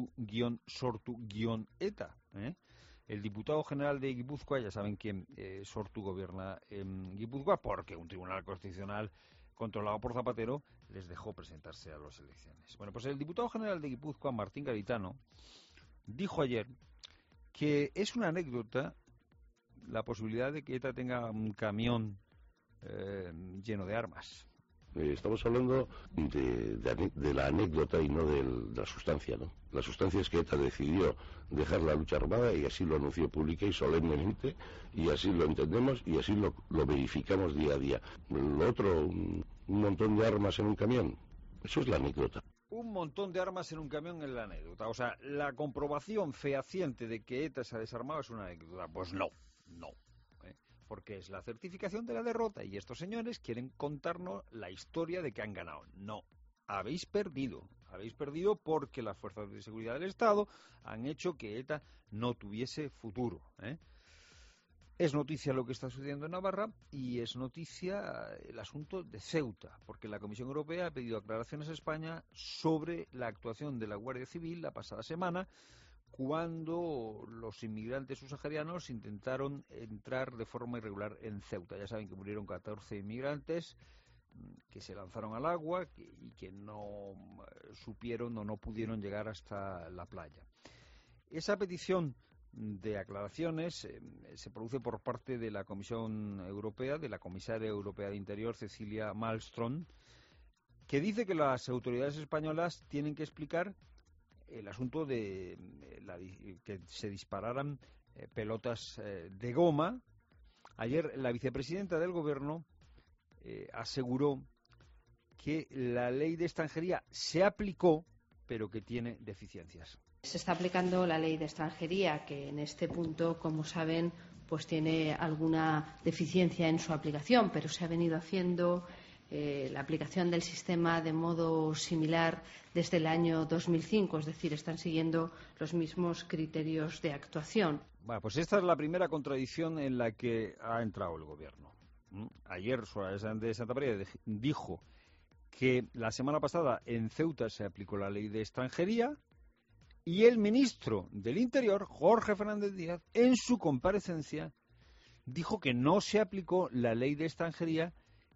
Bildu-Sortu-ETA. El diputado general de Guipúzcoa, ya saben que Sortu gobierna en Guipúzcoa porque un tribunal constitucional controlado por Zapatero les dejó presentarse a las elecciones. Bueno, pues el diputado general de Guipúzcoa, Martín Garitano, dijo ayer que es una anécdota la posibilidad de que ETA tenga un camión lleno de armas. Estamos hablando de la anécdota y no de la sustancia, ¿no? La sustancia es que ETA decidió dejar la lucha armada y así lo anunció pública y solemnemente, y así lo entendemos y así lo verificamos día a día. Lo otro, un montón de armas en un camión, eso es la anécdota. Un montón de armas en un camión es la anécdota. O sea, la comprobación fehaciente de que ETA se ha desarmado es una anécdota. Pues no. Porque es la certificación de la derrota y estos señores quieren contarnos la historia de que han ganado. No, habéis perdido porque las fuerzas de seguridad del Estado han hecho que ETA no tuviese futuro. Es noticia lo que está sucediendo en Navarra y es noticia el asunto de Ceuta, porque la Comisión Europea ha pedido aclaraciones a España sobre la actuación de la Guardia Civil la pasada semana, cuando los inmigrantes subsaharianos intentaron entrar de forma irregular en Ceuta. Ya saben que murieron 14 inmigrantes que se lanzaron al agua y que no supieron o no pudieron llegar hasta la playa. Esa petición de aclaraciones se produce por parte de la Comisión Europea, de la comisaria europea de Interior, Cecilia Malmström, que dice que las autoridades españolas tienen que explicar el asunto de que se dispararan pelotas de goma. Ayer la vicepresidenta del Gobierno aseguró que la ley de extranjería se aplicó, pero que tiene deficiencias. Se está aplicando la ley de extranjería, que en este punto, como saben, pues tiene alguna deficiencia en su aplicación, pero se ha venido haciendo la aplicación del sistema de modo similar desde el año 2005, es decir, están siguiendo los mismos criterios de actuación. Bueno, pues esta es la primera contradicción en la que ha entrado el Gobierno. Ayer Soraya Sáenz de Santamaría dijo que la semana pasada en Ceuta se aplicó la ley de extranjería y el ministro del Interior, Jorge Fernández Díaz, en su comparecencia dijo que no se aplicó la ley de extranjería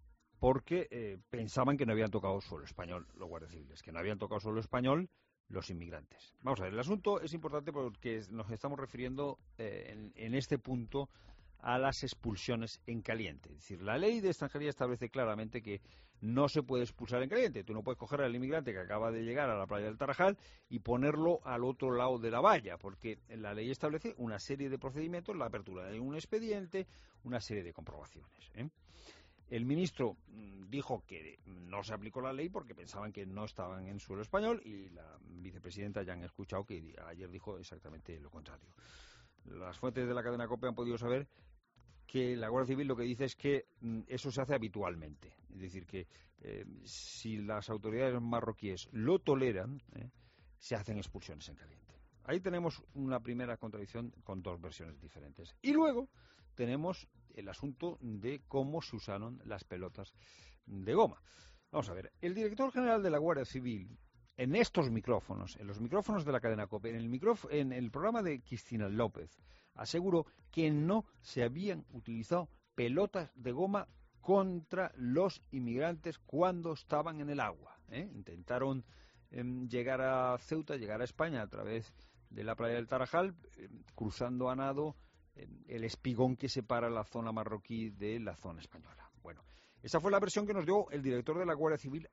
porque pensaban que no habían tocado suelo español los guardias civiles, que no habían tocado suelo español los inmigrantes. Vamos a ver, el asunto es importante porque nos estamos refiriendo en este punto a las expulsiones en caliente. Es decir, la ley de extranjería establece claramente que no se puede expulsar en caliente. Tú no puedes coger al inmigrante que acaba de llegar a la playa del Tarajal y ponerlo al otro lado de la valla, porque la ley establece una serie de procedimientos, la apertura de un expediente, una serie de comprobaciones. El ministro dijo que no se aplicó la ley porque pensaban que no estaban en suelo español y la vicepresidenta ya han escuchado que ayer dijo exactamente lo contrario. Las fuentes de la cadena COPE han podido saber que la Guardia Civil lo que dice es que eso se hace habitualmente. Es decir, que si las autoridades marroquíes lo toleran, se hacen expulsiones en caliente. Ahí tenemos una primera contradicción con dos versiones diferentes. Y luego tenemos el asunto de cómo se usaron las pelotas de goma. Vamos a ver, el director general de la Guardia Civil, en estos micrófonos, en los micrófonos de la cadena COPE, en el programa de Cristina López, aseguró que no se habían utilizado pelotas de goma contra los inmigrantes cuando estaban en el agua. Intentaron llegar a Ceuta, llegar a España a través de la playa del Tarajal, cruzando a nado el espigón que separa la zona marroquí de la zona española. Bueno, esa fue la versión que nos dio el director de la Guardia Civil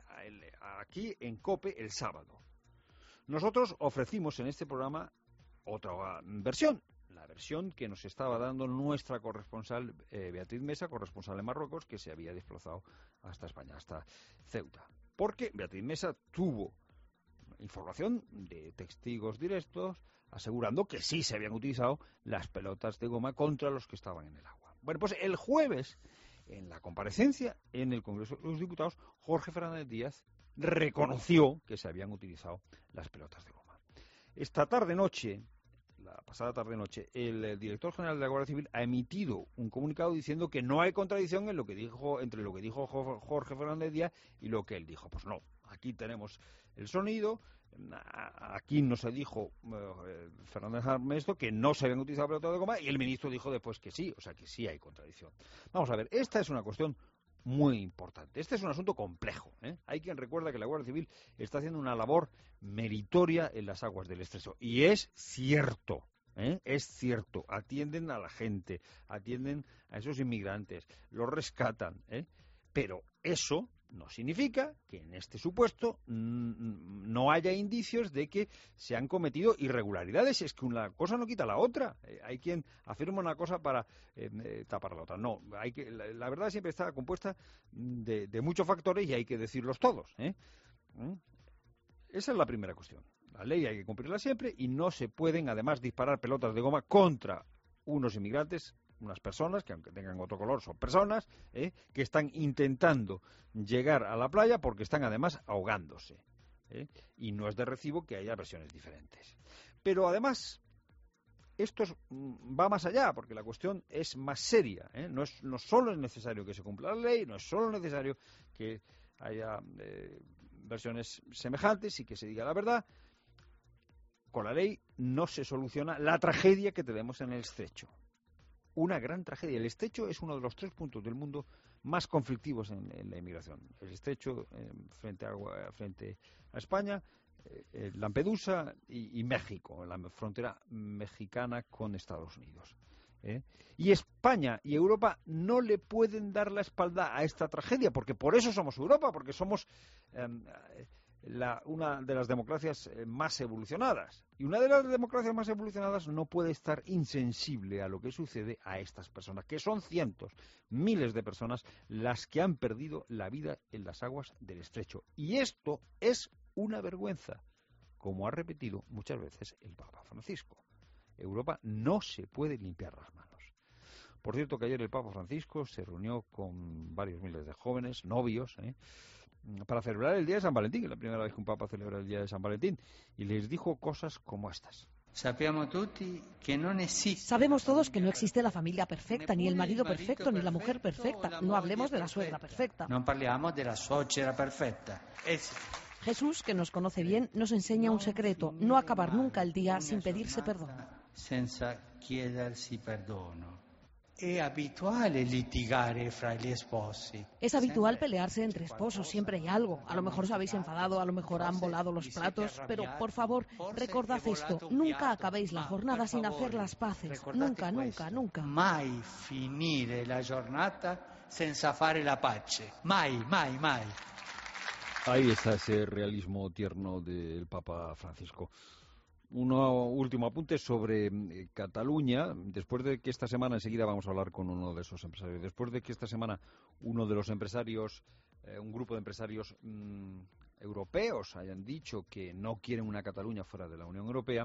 aquí en COPE el sábado. Nosotros ofrecimos en este programa otra versión, la versión que nos estaba dando nuestra corresponsal Beatriz Mesa, corresponsal en Marruecos, que se había desplazado hasta España, hasta Ceuta. Porque Beatriz Mesa tuvo información de testigos directos asegurando que sí se habían utilizado las pelotas de goma contra los que estaban en el agua. Bueno, pues el jueves, en la comparecencia en el Congreso de los Diputados, Jorge Fernández Díaz reconoció que se habían utilizado las pelotas de goma. Esta tarde-noche, la pasada tarde-noche, el director general de la Guardia Civil ha emitido un comunicado diciendo que no hay contradicción en lo que dijo, entre lo que dijo Jorge Fernández Díaz y lo que él dijo. Pues no, aquí tenemos el sonido. Aquí no se dijo Fernández Armesto que no se habían utilizado pelotas de goma y el ministro dijo después que sí, o sea que sí hay contradicción. Vamos a ver, esta es una cuestión muy importante. Este es un asunto complejo. Hay quien recuerda que la Guardia Civil está haciendo una labor meritoria en las aguas del Estrecho y es cierto. Es cierto, atienden a la gente, atienden a esos inmigrantes, los rescatan, pero eso no significa que en este supuesto no haya indicios de que se han cometido irregularidades. Es que una cosa no quita la otra. Hay quien afirma una cosa para tapar la otra. No, la verdad siempre está compuesta de muchos factores y hay que decirlos todos. Esa es la primera cuestión. La ley hay que cumplirla siempre y no se pueden además disparar pelotas de goma contra unos inmigrantes, unas personas que aunque tengan otro color son personas que están intentando llegar a la playa porque están además ahogándose y no es de recibo que haya versiones diferentes. Pero además esto va más allá porque la cuestión es más seria. No solo es necesario que se cumpla la ley, no es solo necesario que haya versiones semejantes y que se diga la verdad. Con la ley no se soluciona la tragedia que tenemos en el Estrecho. una gran tragedia. El estrecho es uno de los 3 puntos del mundo más conflictivos en la inmigración. El estrecho frente a España, Lampedusa y México, la frontera mexicana con Estados Unidos. Y España y Europa no le pueden dar la espalda a esta tragedia, porque por eso somos Europa, porque somos una de las democracias más evolucionadas. Y una de las democracias más evolucionadas no puede estar insensible a lo que sucede a estas personas, que son cientos, miles de personas las que han perdido la vida en las aguas del estrecho. Y esto es una vergüenza, como ha repetido muchas veces el Papa Francisco. Europa no se puede limpiar las manos. Por cierto, que ayer el Papa Francisco se reunió con varios miles de jóvenes, novios, para celebrar el Día de San Valentín, que es la primera vez que un Papa celebra el Día de San Valentín, y les dijo cosas como estas. Sabemos todos que no existe la familia perfecta, ni el marido perfecto, ni la mujer perfecta. No hablemos de la suegra perfecta. No parliamo de la suocera perfecta. Jesús, que nos conoce bien, nos enseña un secreto: no acabar nunca el día sin pedirse perdón. Senza chiedersi perdono. Es habitual litigare fra gli sposi. Es habitual pelearse entre esposos, siempre hay algo. A lo mejor os habéis enfadado, a lo mejor han volado los platos, pero por favor, recordad esto: nunca acabéis la jornada sin hacer las paces. Nunca, nunca, nunca. Mai finire la giornata senza fare la pace. Mai, mai, mai. Ahí está ese realismo tierno del Papa Francisco. Un último apunte sobre Cataluña. Después de que esta semana, enseguida vamos a hablar con uno de esos empresarios, después de que esta semana uno de los empresarios, un grupo de empresarios europeos hayan dicho que no quieren una Cataluña fuera de la Unión Europea,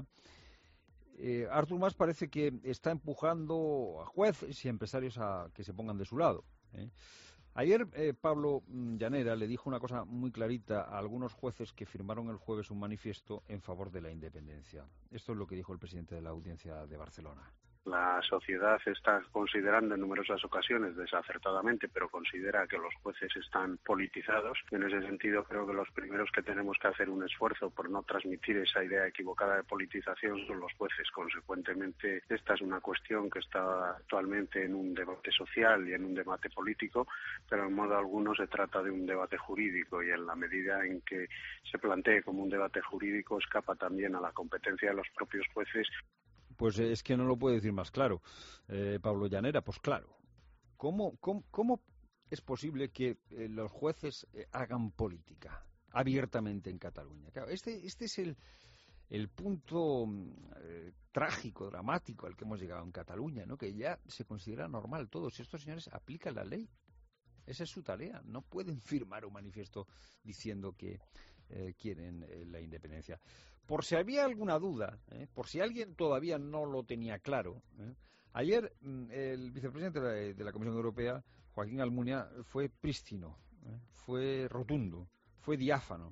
Artur Mas parece que está empujando a jueces y empresarios a que se pongan de su lado. Ayer Pablo Llanera le dijo una cosa muy clarita a algunos jueces que firmaron el jueves un manifiesto en favor de la independencia. Esto es lo que dijo el presidente de la Audiencia de Barcelona. La sociedad está considerando en numerosas ocasiones, desacertadamente, pero considera que los jueces están politizados. En ese sentido, creo que los primeros que tenemos que hacer un esfuerzo por no transmitir esa idea equivocada de politización son los jueces. Consecuentemente, esta es una cuestión que está actualmente en un debate social y en un debate político, pero en modo alguno se trata de un debate jurídico, y en la medida en que se plantee como un debate jurídico escapa también a la competencia de los propios jueces. Pues es que no lo puede decir más claro, Pablo Llanera. Pues claro, ¿cómo es posible que los jueces hagan política abiertamente en Cataluña? Claro, este es el punto trágico, dramático al que hemos llegado en Cataluña, ¿no? Que ya se considera normal. Todos estos señores aplican la ley. Esa es su tarea. No pueden firmar un manifiesto diciendo que quieren la independencia. Por si había alguna duda, por si alguien todavía no lo tenía claro, ayer el vicepresidente de la Comisión Europea, Joaquín Almunia, fue prístino, fue rotundo, fue diáfano,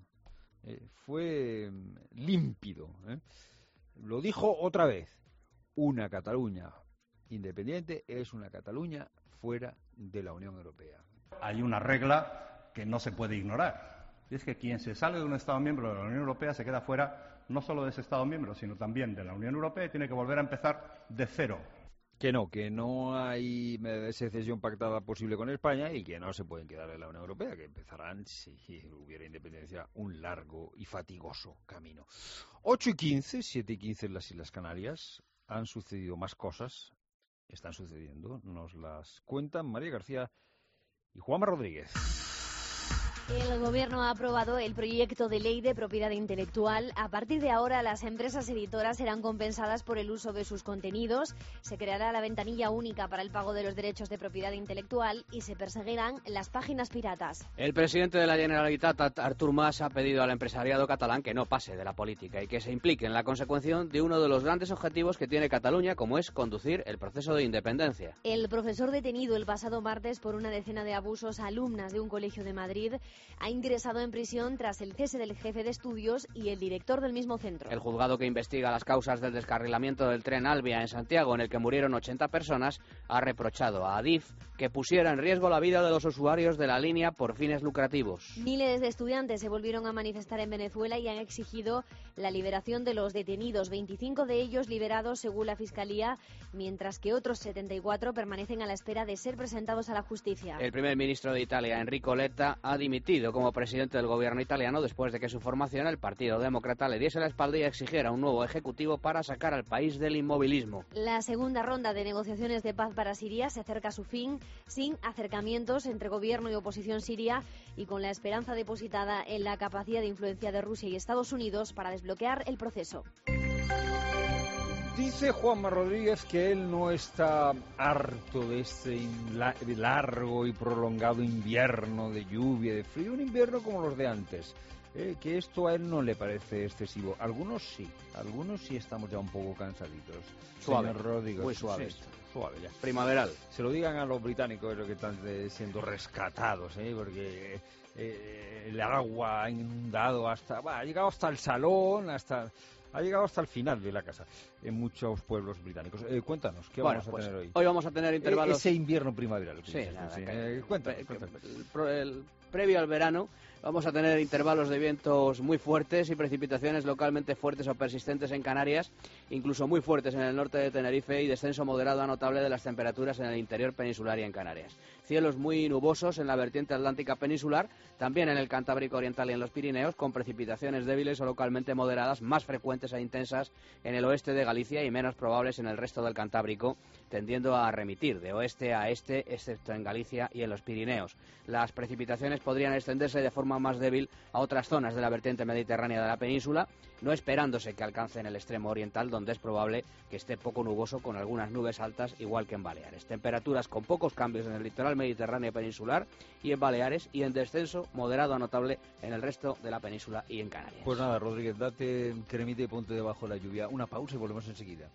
fue límpido. Lo dijo otra vez: una Cataluña independiente es una Cataluña fuera de la Unión Europea. Hay una regla que no se puede ignorar, y es que quien se sale de un Estado miembro de la Unión Europea se queda fuera no solo de ese Estado miembro, sino también de la Unión Europea, y tiene que volver a empezar de cero. Que no hay secesión pactada posible con España, y que no se pueden quedar en la Unión Europea, que empezarán, si hubiera independencia, un largo y fatigoso camino. 8:15, 7:15 en las Islas Canarias. Han sucedido más cosas, están sucediendo, nos las cuentan María García y Juanma Rodríguez. El Gobierno ha aprobado el proyecto de ley de propiedad intelectual. A partir de ahora, las empresas editoras serán compensadas por el uso de sus contenidos. Se creará la ventanilla única para el pago de los derechos de propiedad intelectual y se perseguirán las páginas piratas. El presidente de la Generalitat, Artur Mas, ha pedido al empresariado catalán que no pase de la política y que se implique en la consecución de uno de los grandes objetivos que tiene Cataluña, como es conducir el proceso de independencia. El profesor detenido el pasado martes por una decena de abusos a alumnas de un colegio de Madrid ha ingresado en prisión tras el cese del jefe de estudios y el director del mismo centro. El juzgado que investiga las causas del descarrilamiento del tren Alvia en Santiago, en el que murieron 80 personas, ha reprochado a Adif que pusiera en riesgo la vida de los usuarios de la línea por fines lucrativos. Miles de estudiantes se volvieron a manifestar en Venezuela y han exigido la liberación de los detenidos, 25 de ellos liberados según la Fiscalía, mientras que otros 74 permanecen a la espera de ser presentados a la justicia. El primer ministro de Italia, Enrico Letta, ha dimitido como presidente del gobierno italiano después de que su formación, el Partido Demócrata, le diese la espalda y exigiera un nuevo ejecutivo para sacar al país del inmovilismo. La segunda ronda de negociaciones de paz para Siria se acerca a su fin, sin acercamientos entre gobierno y oposición siria y con la esperanza depositada en la capacidad de influencia de Rusia y Estados Unidos para desbloquear el proceso. Dice Juanma Rodríguez que él no está harto de este largo y prolongado invierno de lluvia, de frío, un invierno como los de antes, que esto a él no le parece excesivo. Algunos sí estamos ya un poco cansaditos. Suave, Señor Rodríguez, muy suave. Sí, suave ya. Primaveral. Se lo digan a los británicos que están siendo rescatados, porque el agua ha inundado ha llegado hasta el salón, ha llegado hasta el final de la casa en muchos pueblos británicos. Cuéntanos, ¿qué vamos a tener hoy? Hoy vamos a tener intervalos... Ese invierno primaveral. Cuéntanos. Previo al verano vamos a tener intervalos de vientos muy fuertes y precipitaciones localmente fuertes o persistentes en Canarias, incluso muy fuertes en el norte de Tenerife y descenso moderado a notable de las temperaturas en el interior peninsular y en Canarias. Cielos muy nubosos en la vertiente atlántica peninsular, también en el Cantábrico Oriental y en los Pirineos, con precipitaciones débiles o localmente moderadas, más frecuentes e intensas en el oeste de Galicia y menos probables en el resto del Cantábrico, tendiendo a remitir de oeste a este, excepto en Galicia y en los Pirineos. Las precipitaciones podrían extenderse de forma más débil a otras zonas de la vertiente mediterránea de la península, no esperándose que alcancen el extremo oriental, donde es probable que esté poco nuboso con algunas nubes altas, igual que en Baleares. Temperaturas con pocos cambios en el litoral mediterráneo peninsular y en Baleares, y en descenso moderado a notable en el resto de la península y en Canarias. Pues nada, Rodríguez, date cremita y ponte debajo de la lluvia. Una pausa y volvemos enseguida.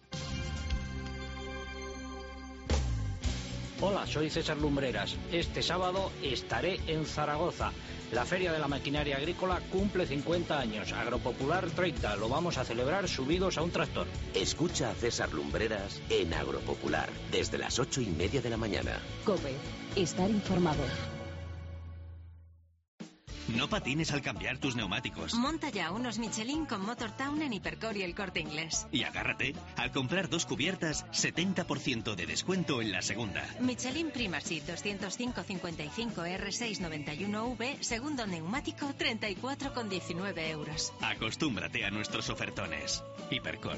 Hola, soy César Lumbreras. Este sábado estaré en Zaragoza. La Feria de la Maquinaria Agrícola cumple 50 años. Agropopular 30. Lo vamos a celebrar subidos a un tractor. Escucha a César Lumbreras en Agropopular, desde las 8:30 de la mañana. COPE. Estar informado. No patines al cambiar tus neumáticos. Monta ya unos Michelin con Motortown en Hipercor y El Corte Inglés. Y agárrate, al comprar 2 cubiertas, 70% de descuento en la segunda. Michelin Primacy 205-55 R691V, segundo neumático, 34,19 euros. Acostúmbrate a nuestros ofertones. Hipercor.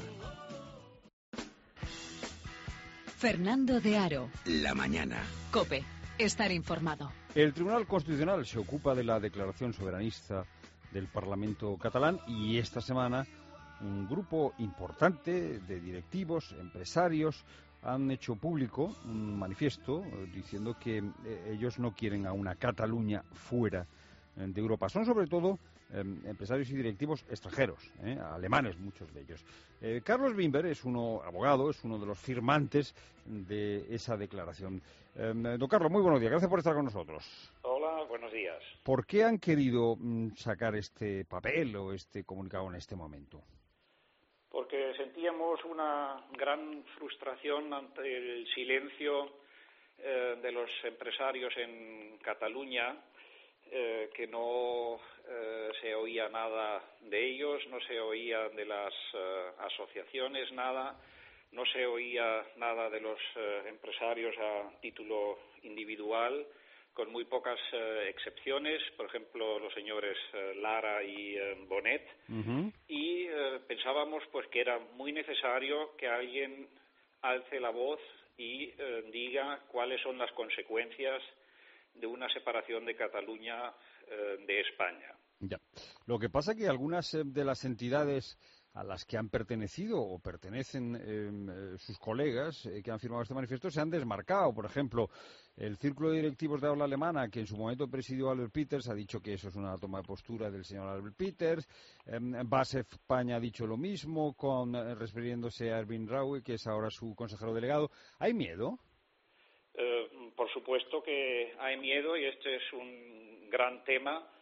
Fernando de Aro. La mañana. COPE. Estar informado. El Tribunal Constitucional se ocupa de la declaración soberanista del Parlamento catalán y esta semana un grupo importante de directivos, empresarios, han hecho público un manifiesto diciendo que ellos no quieren a una Cataluña fuera de Europa. Son sobre todo empresarios y directivos extranjeros, alemanes muchos de ellos. Carlos Wimber es abogado, es uno de los firmantes de esa declaración. Don Carlos, muy buenos días, gracias por estar con nosotros. Hola, buenos días. ¿Por qué han querido sacar este papel o este comunicado en este momento? Porque sentíamos una gran frustración ante el silencio de los empresarios en Cataluña, que no se oía nada de ellos, no se oía de las asociaciones nada, no se oía nada de los empresarios a título individual, con muy pocas excepciones, por ejemplo los señores Lara y Bonet, y pensábamos pues que era muy necesario que alguien alce la voz y diga cuáles son las consecuencias de una separación de Cataluña de España. Ya. Lo que pasa es que algunas de las entidades a las que han pertenecido o pertenecen sus colegas que han firmado este manifiesto se han desmarcado. Por ejemplo, el Círculo de Directivos de Habla Alemana, que en su momento presidió Albert Peters, ha dicho que eso es una toma de postura del señor Albert Peters. BASF España ha dicho lo mismo, refiriéndose a Erwin Raue, que es ahora su consejero delegado. ¿Hay miedo? Por supuesto que hay miedo y este es un gran tema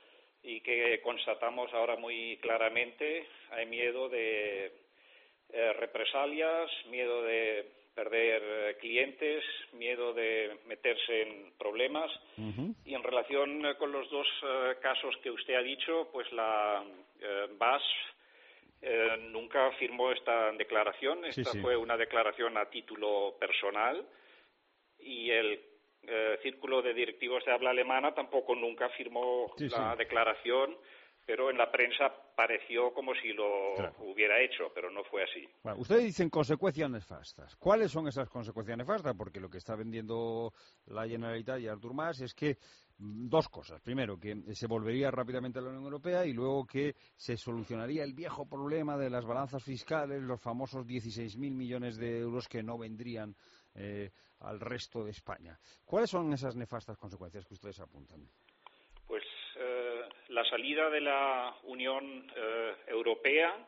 y que constatamos ahora muy claramente. Hay miedo de represalias, miedo de perder clientes, miedo de meterse en problemas. Y en relación con los dos casos que usted ha dicho, pues la BASF nunca firmó esta declaración. Esta fue una declaración a título personal, y el Círculo de Directivos de habla alemana tampoco nunca firmó la declaración, pero en la prensa pareció como si lo hubiera hecho, pero no fue así. Bueno, ustedes dicen consecuencias nefastas. ¿Cuáles son esas consecuencias nefastas? Porque lo que está vendiendo la Generalitat y Artur Mas es que dos cosas. Primero, que se volvería rápidamente a la Unión Europea, y luego que se solucionaría el viejo problema de las balanzas fiscales, los famosos 16.000 millones de euros que no vendrían al resto de España. ¿Cuáles son esas nefastas consecuencias que ustedes apuntan? Pues la salida de la Unión Europea,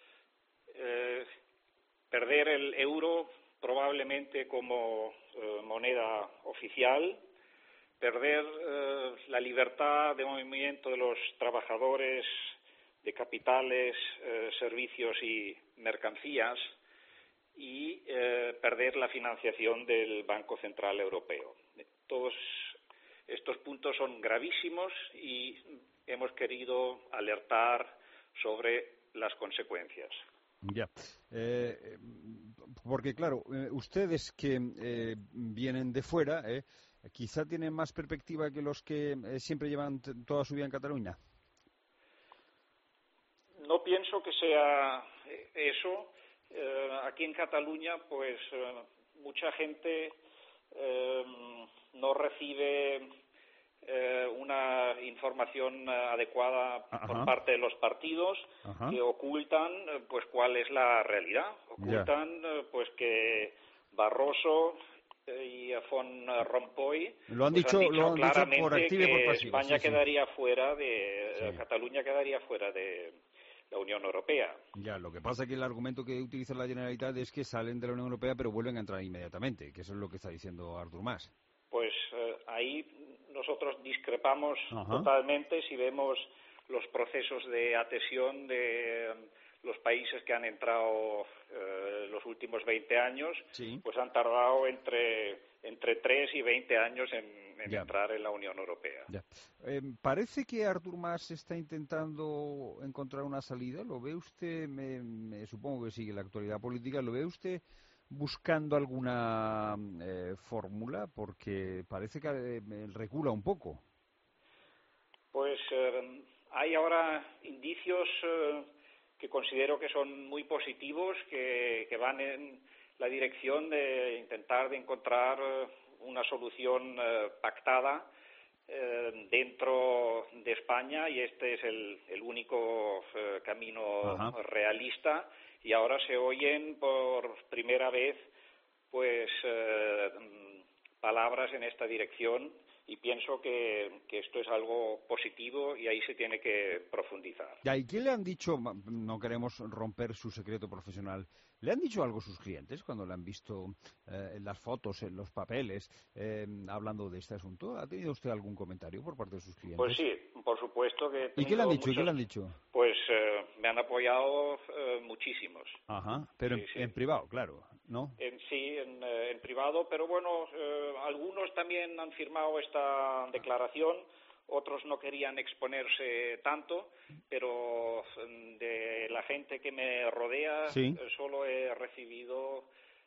perder el euro probablemente como moneda oficial, perder la libertad de movimiento de los trabajadores, de capitales, servicios y mercancías, y perder la financiación del Banco Central Europeo. Todos estos puntos son gravísimos y hemos querido alertar sobre las consecuencias. Ya, porque claro, ustedes que vienen de fuera, quizá tienen más perspectiva que los que siempre llevan toda su vida en Cataluña. No pienso que sea eso. Aquí en Cataluña, pues mucha gente no recibe una información adecuada por parte de los partidos, que ocultan pues cuál es la realidad. Ocultan pues que Barroso y Van Rompuy lo han dicho claramente por activa y por pasiva. España quedaría fuera de Cataluña quedaría fuera de la Unión Europea. Ya, lo que pasa es que el argumento que utiliza la Generalitat es que salen de la Unión Europea pero vuelven a entrar inmediatamente, que eso es lo que está diciendo Artur Mas. Pues ahí nosotros discrepamos totalmente. Si vemos los procesos de adhesión de los países que han entrado los últimos 20 años, pues han tardado entre 3 y 20 años en entrar en la Unión Europea. Parece que Artur Mas está intentando encontrar una salida. ¿Lo ve usted? Me supongo que sigue la actualidad política. ¿Lo ve usted buscando alguna fórmula? Porque parece que recula un poco. Pues hay ahora indicios que considero que son muy positivos, que van en la dirección de intentar de encontrar una solución pactada dentro de España, y este es el único camino realista. Y ahora se oyen por primera vez pues palabras en esta dirección, y pienso que esto es algo positivo y ahí se tiene que profundizar. ¿Y qué le han dicho? No queremos romper su secreto profesional. ¿Le han dicho algo sus clientes cuando le han visto en las fotos, en los papeles, hablando de este asunto? ¿Ha tenido usted algún comentario por parte de sus clientes? Pues sí, por supuesto que... ¿Y qué le han dicho? ¿Qué le han dicho? Pues me han apoyado muchísimos. Pero en privado, claro, ¿no? En privado, pero bueno, algunos también han firmado esta declaración. Otros no querían exponerse tanto, pero de la gente que me rodea solo he recibido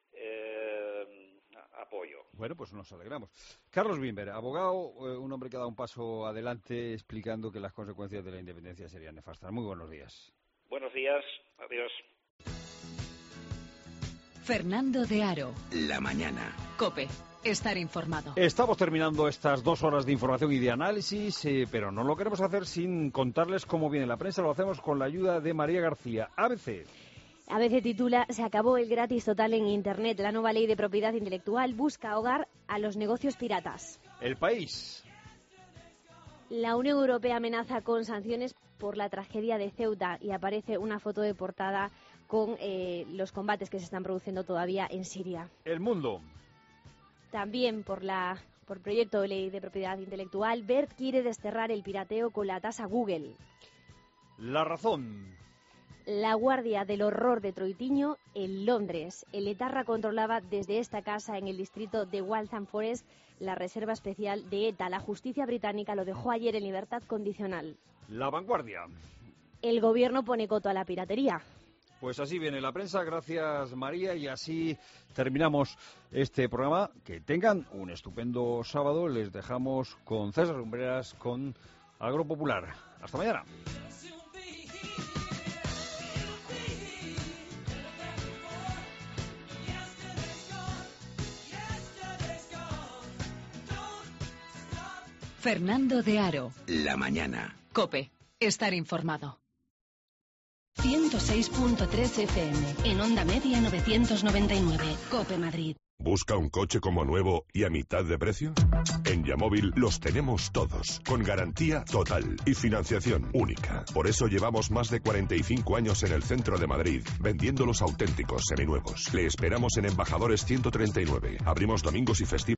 apoyo. Bueno, pues nos alegramos. Carlos Wimber, abogado, un hombre que ha dado un paso adelante explicando que las consecuencias de la independencia serían nefastas. Muy buenos días. Buenos días, adiós. Fernando de Aro. La mañana. COPE. Estar informado. Estamos terminando estas 2 horas de información y de análisis, pero no lo queremos hacer sin contarles cómo viene la prensa. Lo hacemos con la ayuda de María García. ABC. ABC titula: se acabó el gratis total en Internet. La nueva ley de propiedad intelectual busca ahogar a los negocios piratas. El País. La Unión Europea amenaza con sanciones por la tragedia de Ceuta, y aparece una foto de portada con los combates que se están produciendo todavía en Siria. El Mundo. También por la Por proyecto de ley de propiedad intelectual, Wert quiere desterrar el pirateo con la tasa Google. La razón. La Guardia del Horror de Troitiño en Londres. El etarra controlaba desde esta casa en el distrito de Waltham Forest la reserva especial de ETA. La justicia británica lo dejó ayer en libertad condicional. La Vanguardia. El gobierno pone coto a la piratería. Pues así viene la prensa, gracias María, y así terminamos este programa. Que tengan un estupendo sábado, les dejamos con César Lumbreras, con Agropopular. Hasta mañana. Fernando de Aro. La mañana. COPE. Estar informado. 106.3 FM. En onda media 999. COPE Madrid. ¿Busca un coche como nuevo y a mitad de precio? En Yamóvil los tenemos todos, con garantía total y financiación única. Por eso llevamos más de 45 años en el centro de Madrid, vendiendo los auténticos seminuevos. Le esperamos en Embajadores 139. Abrimos domingos y festivos.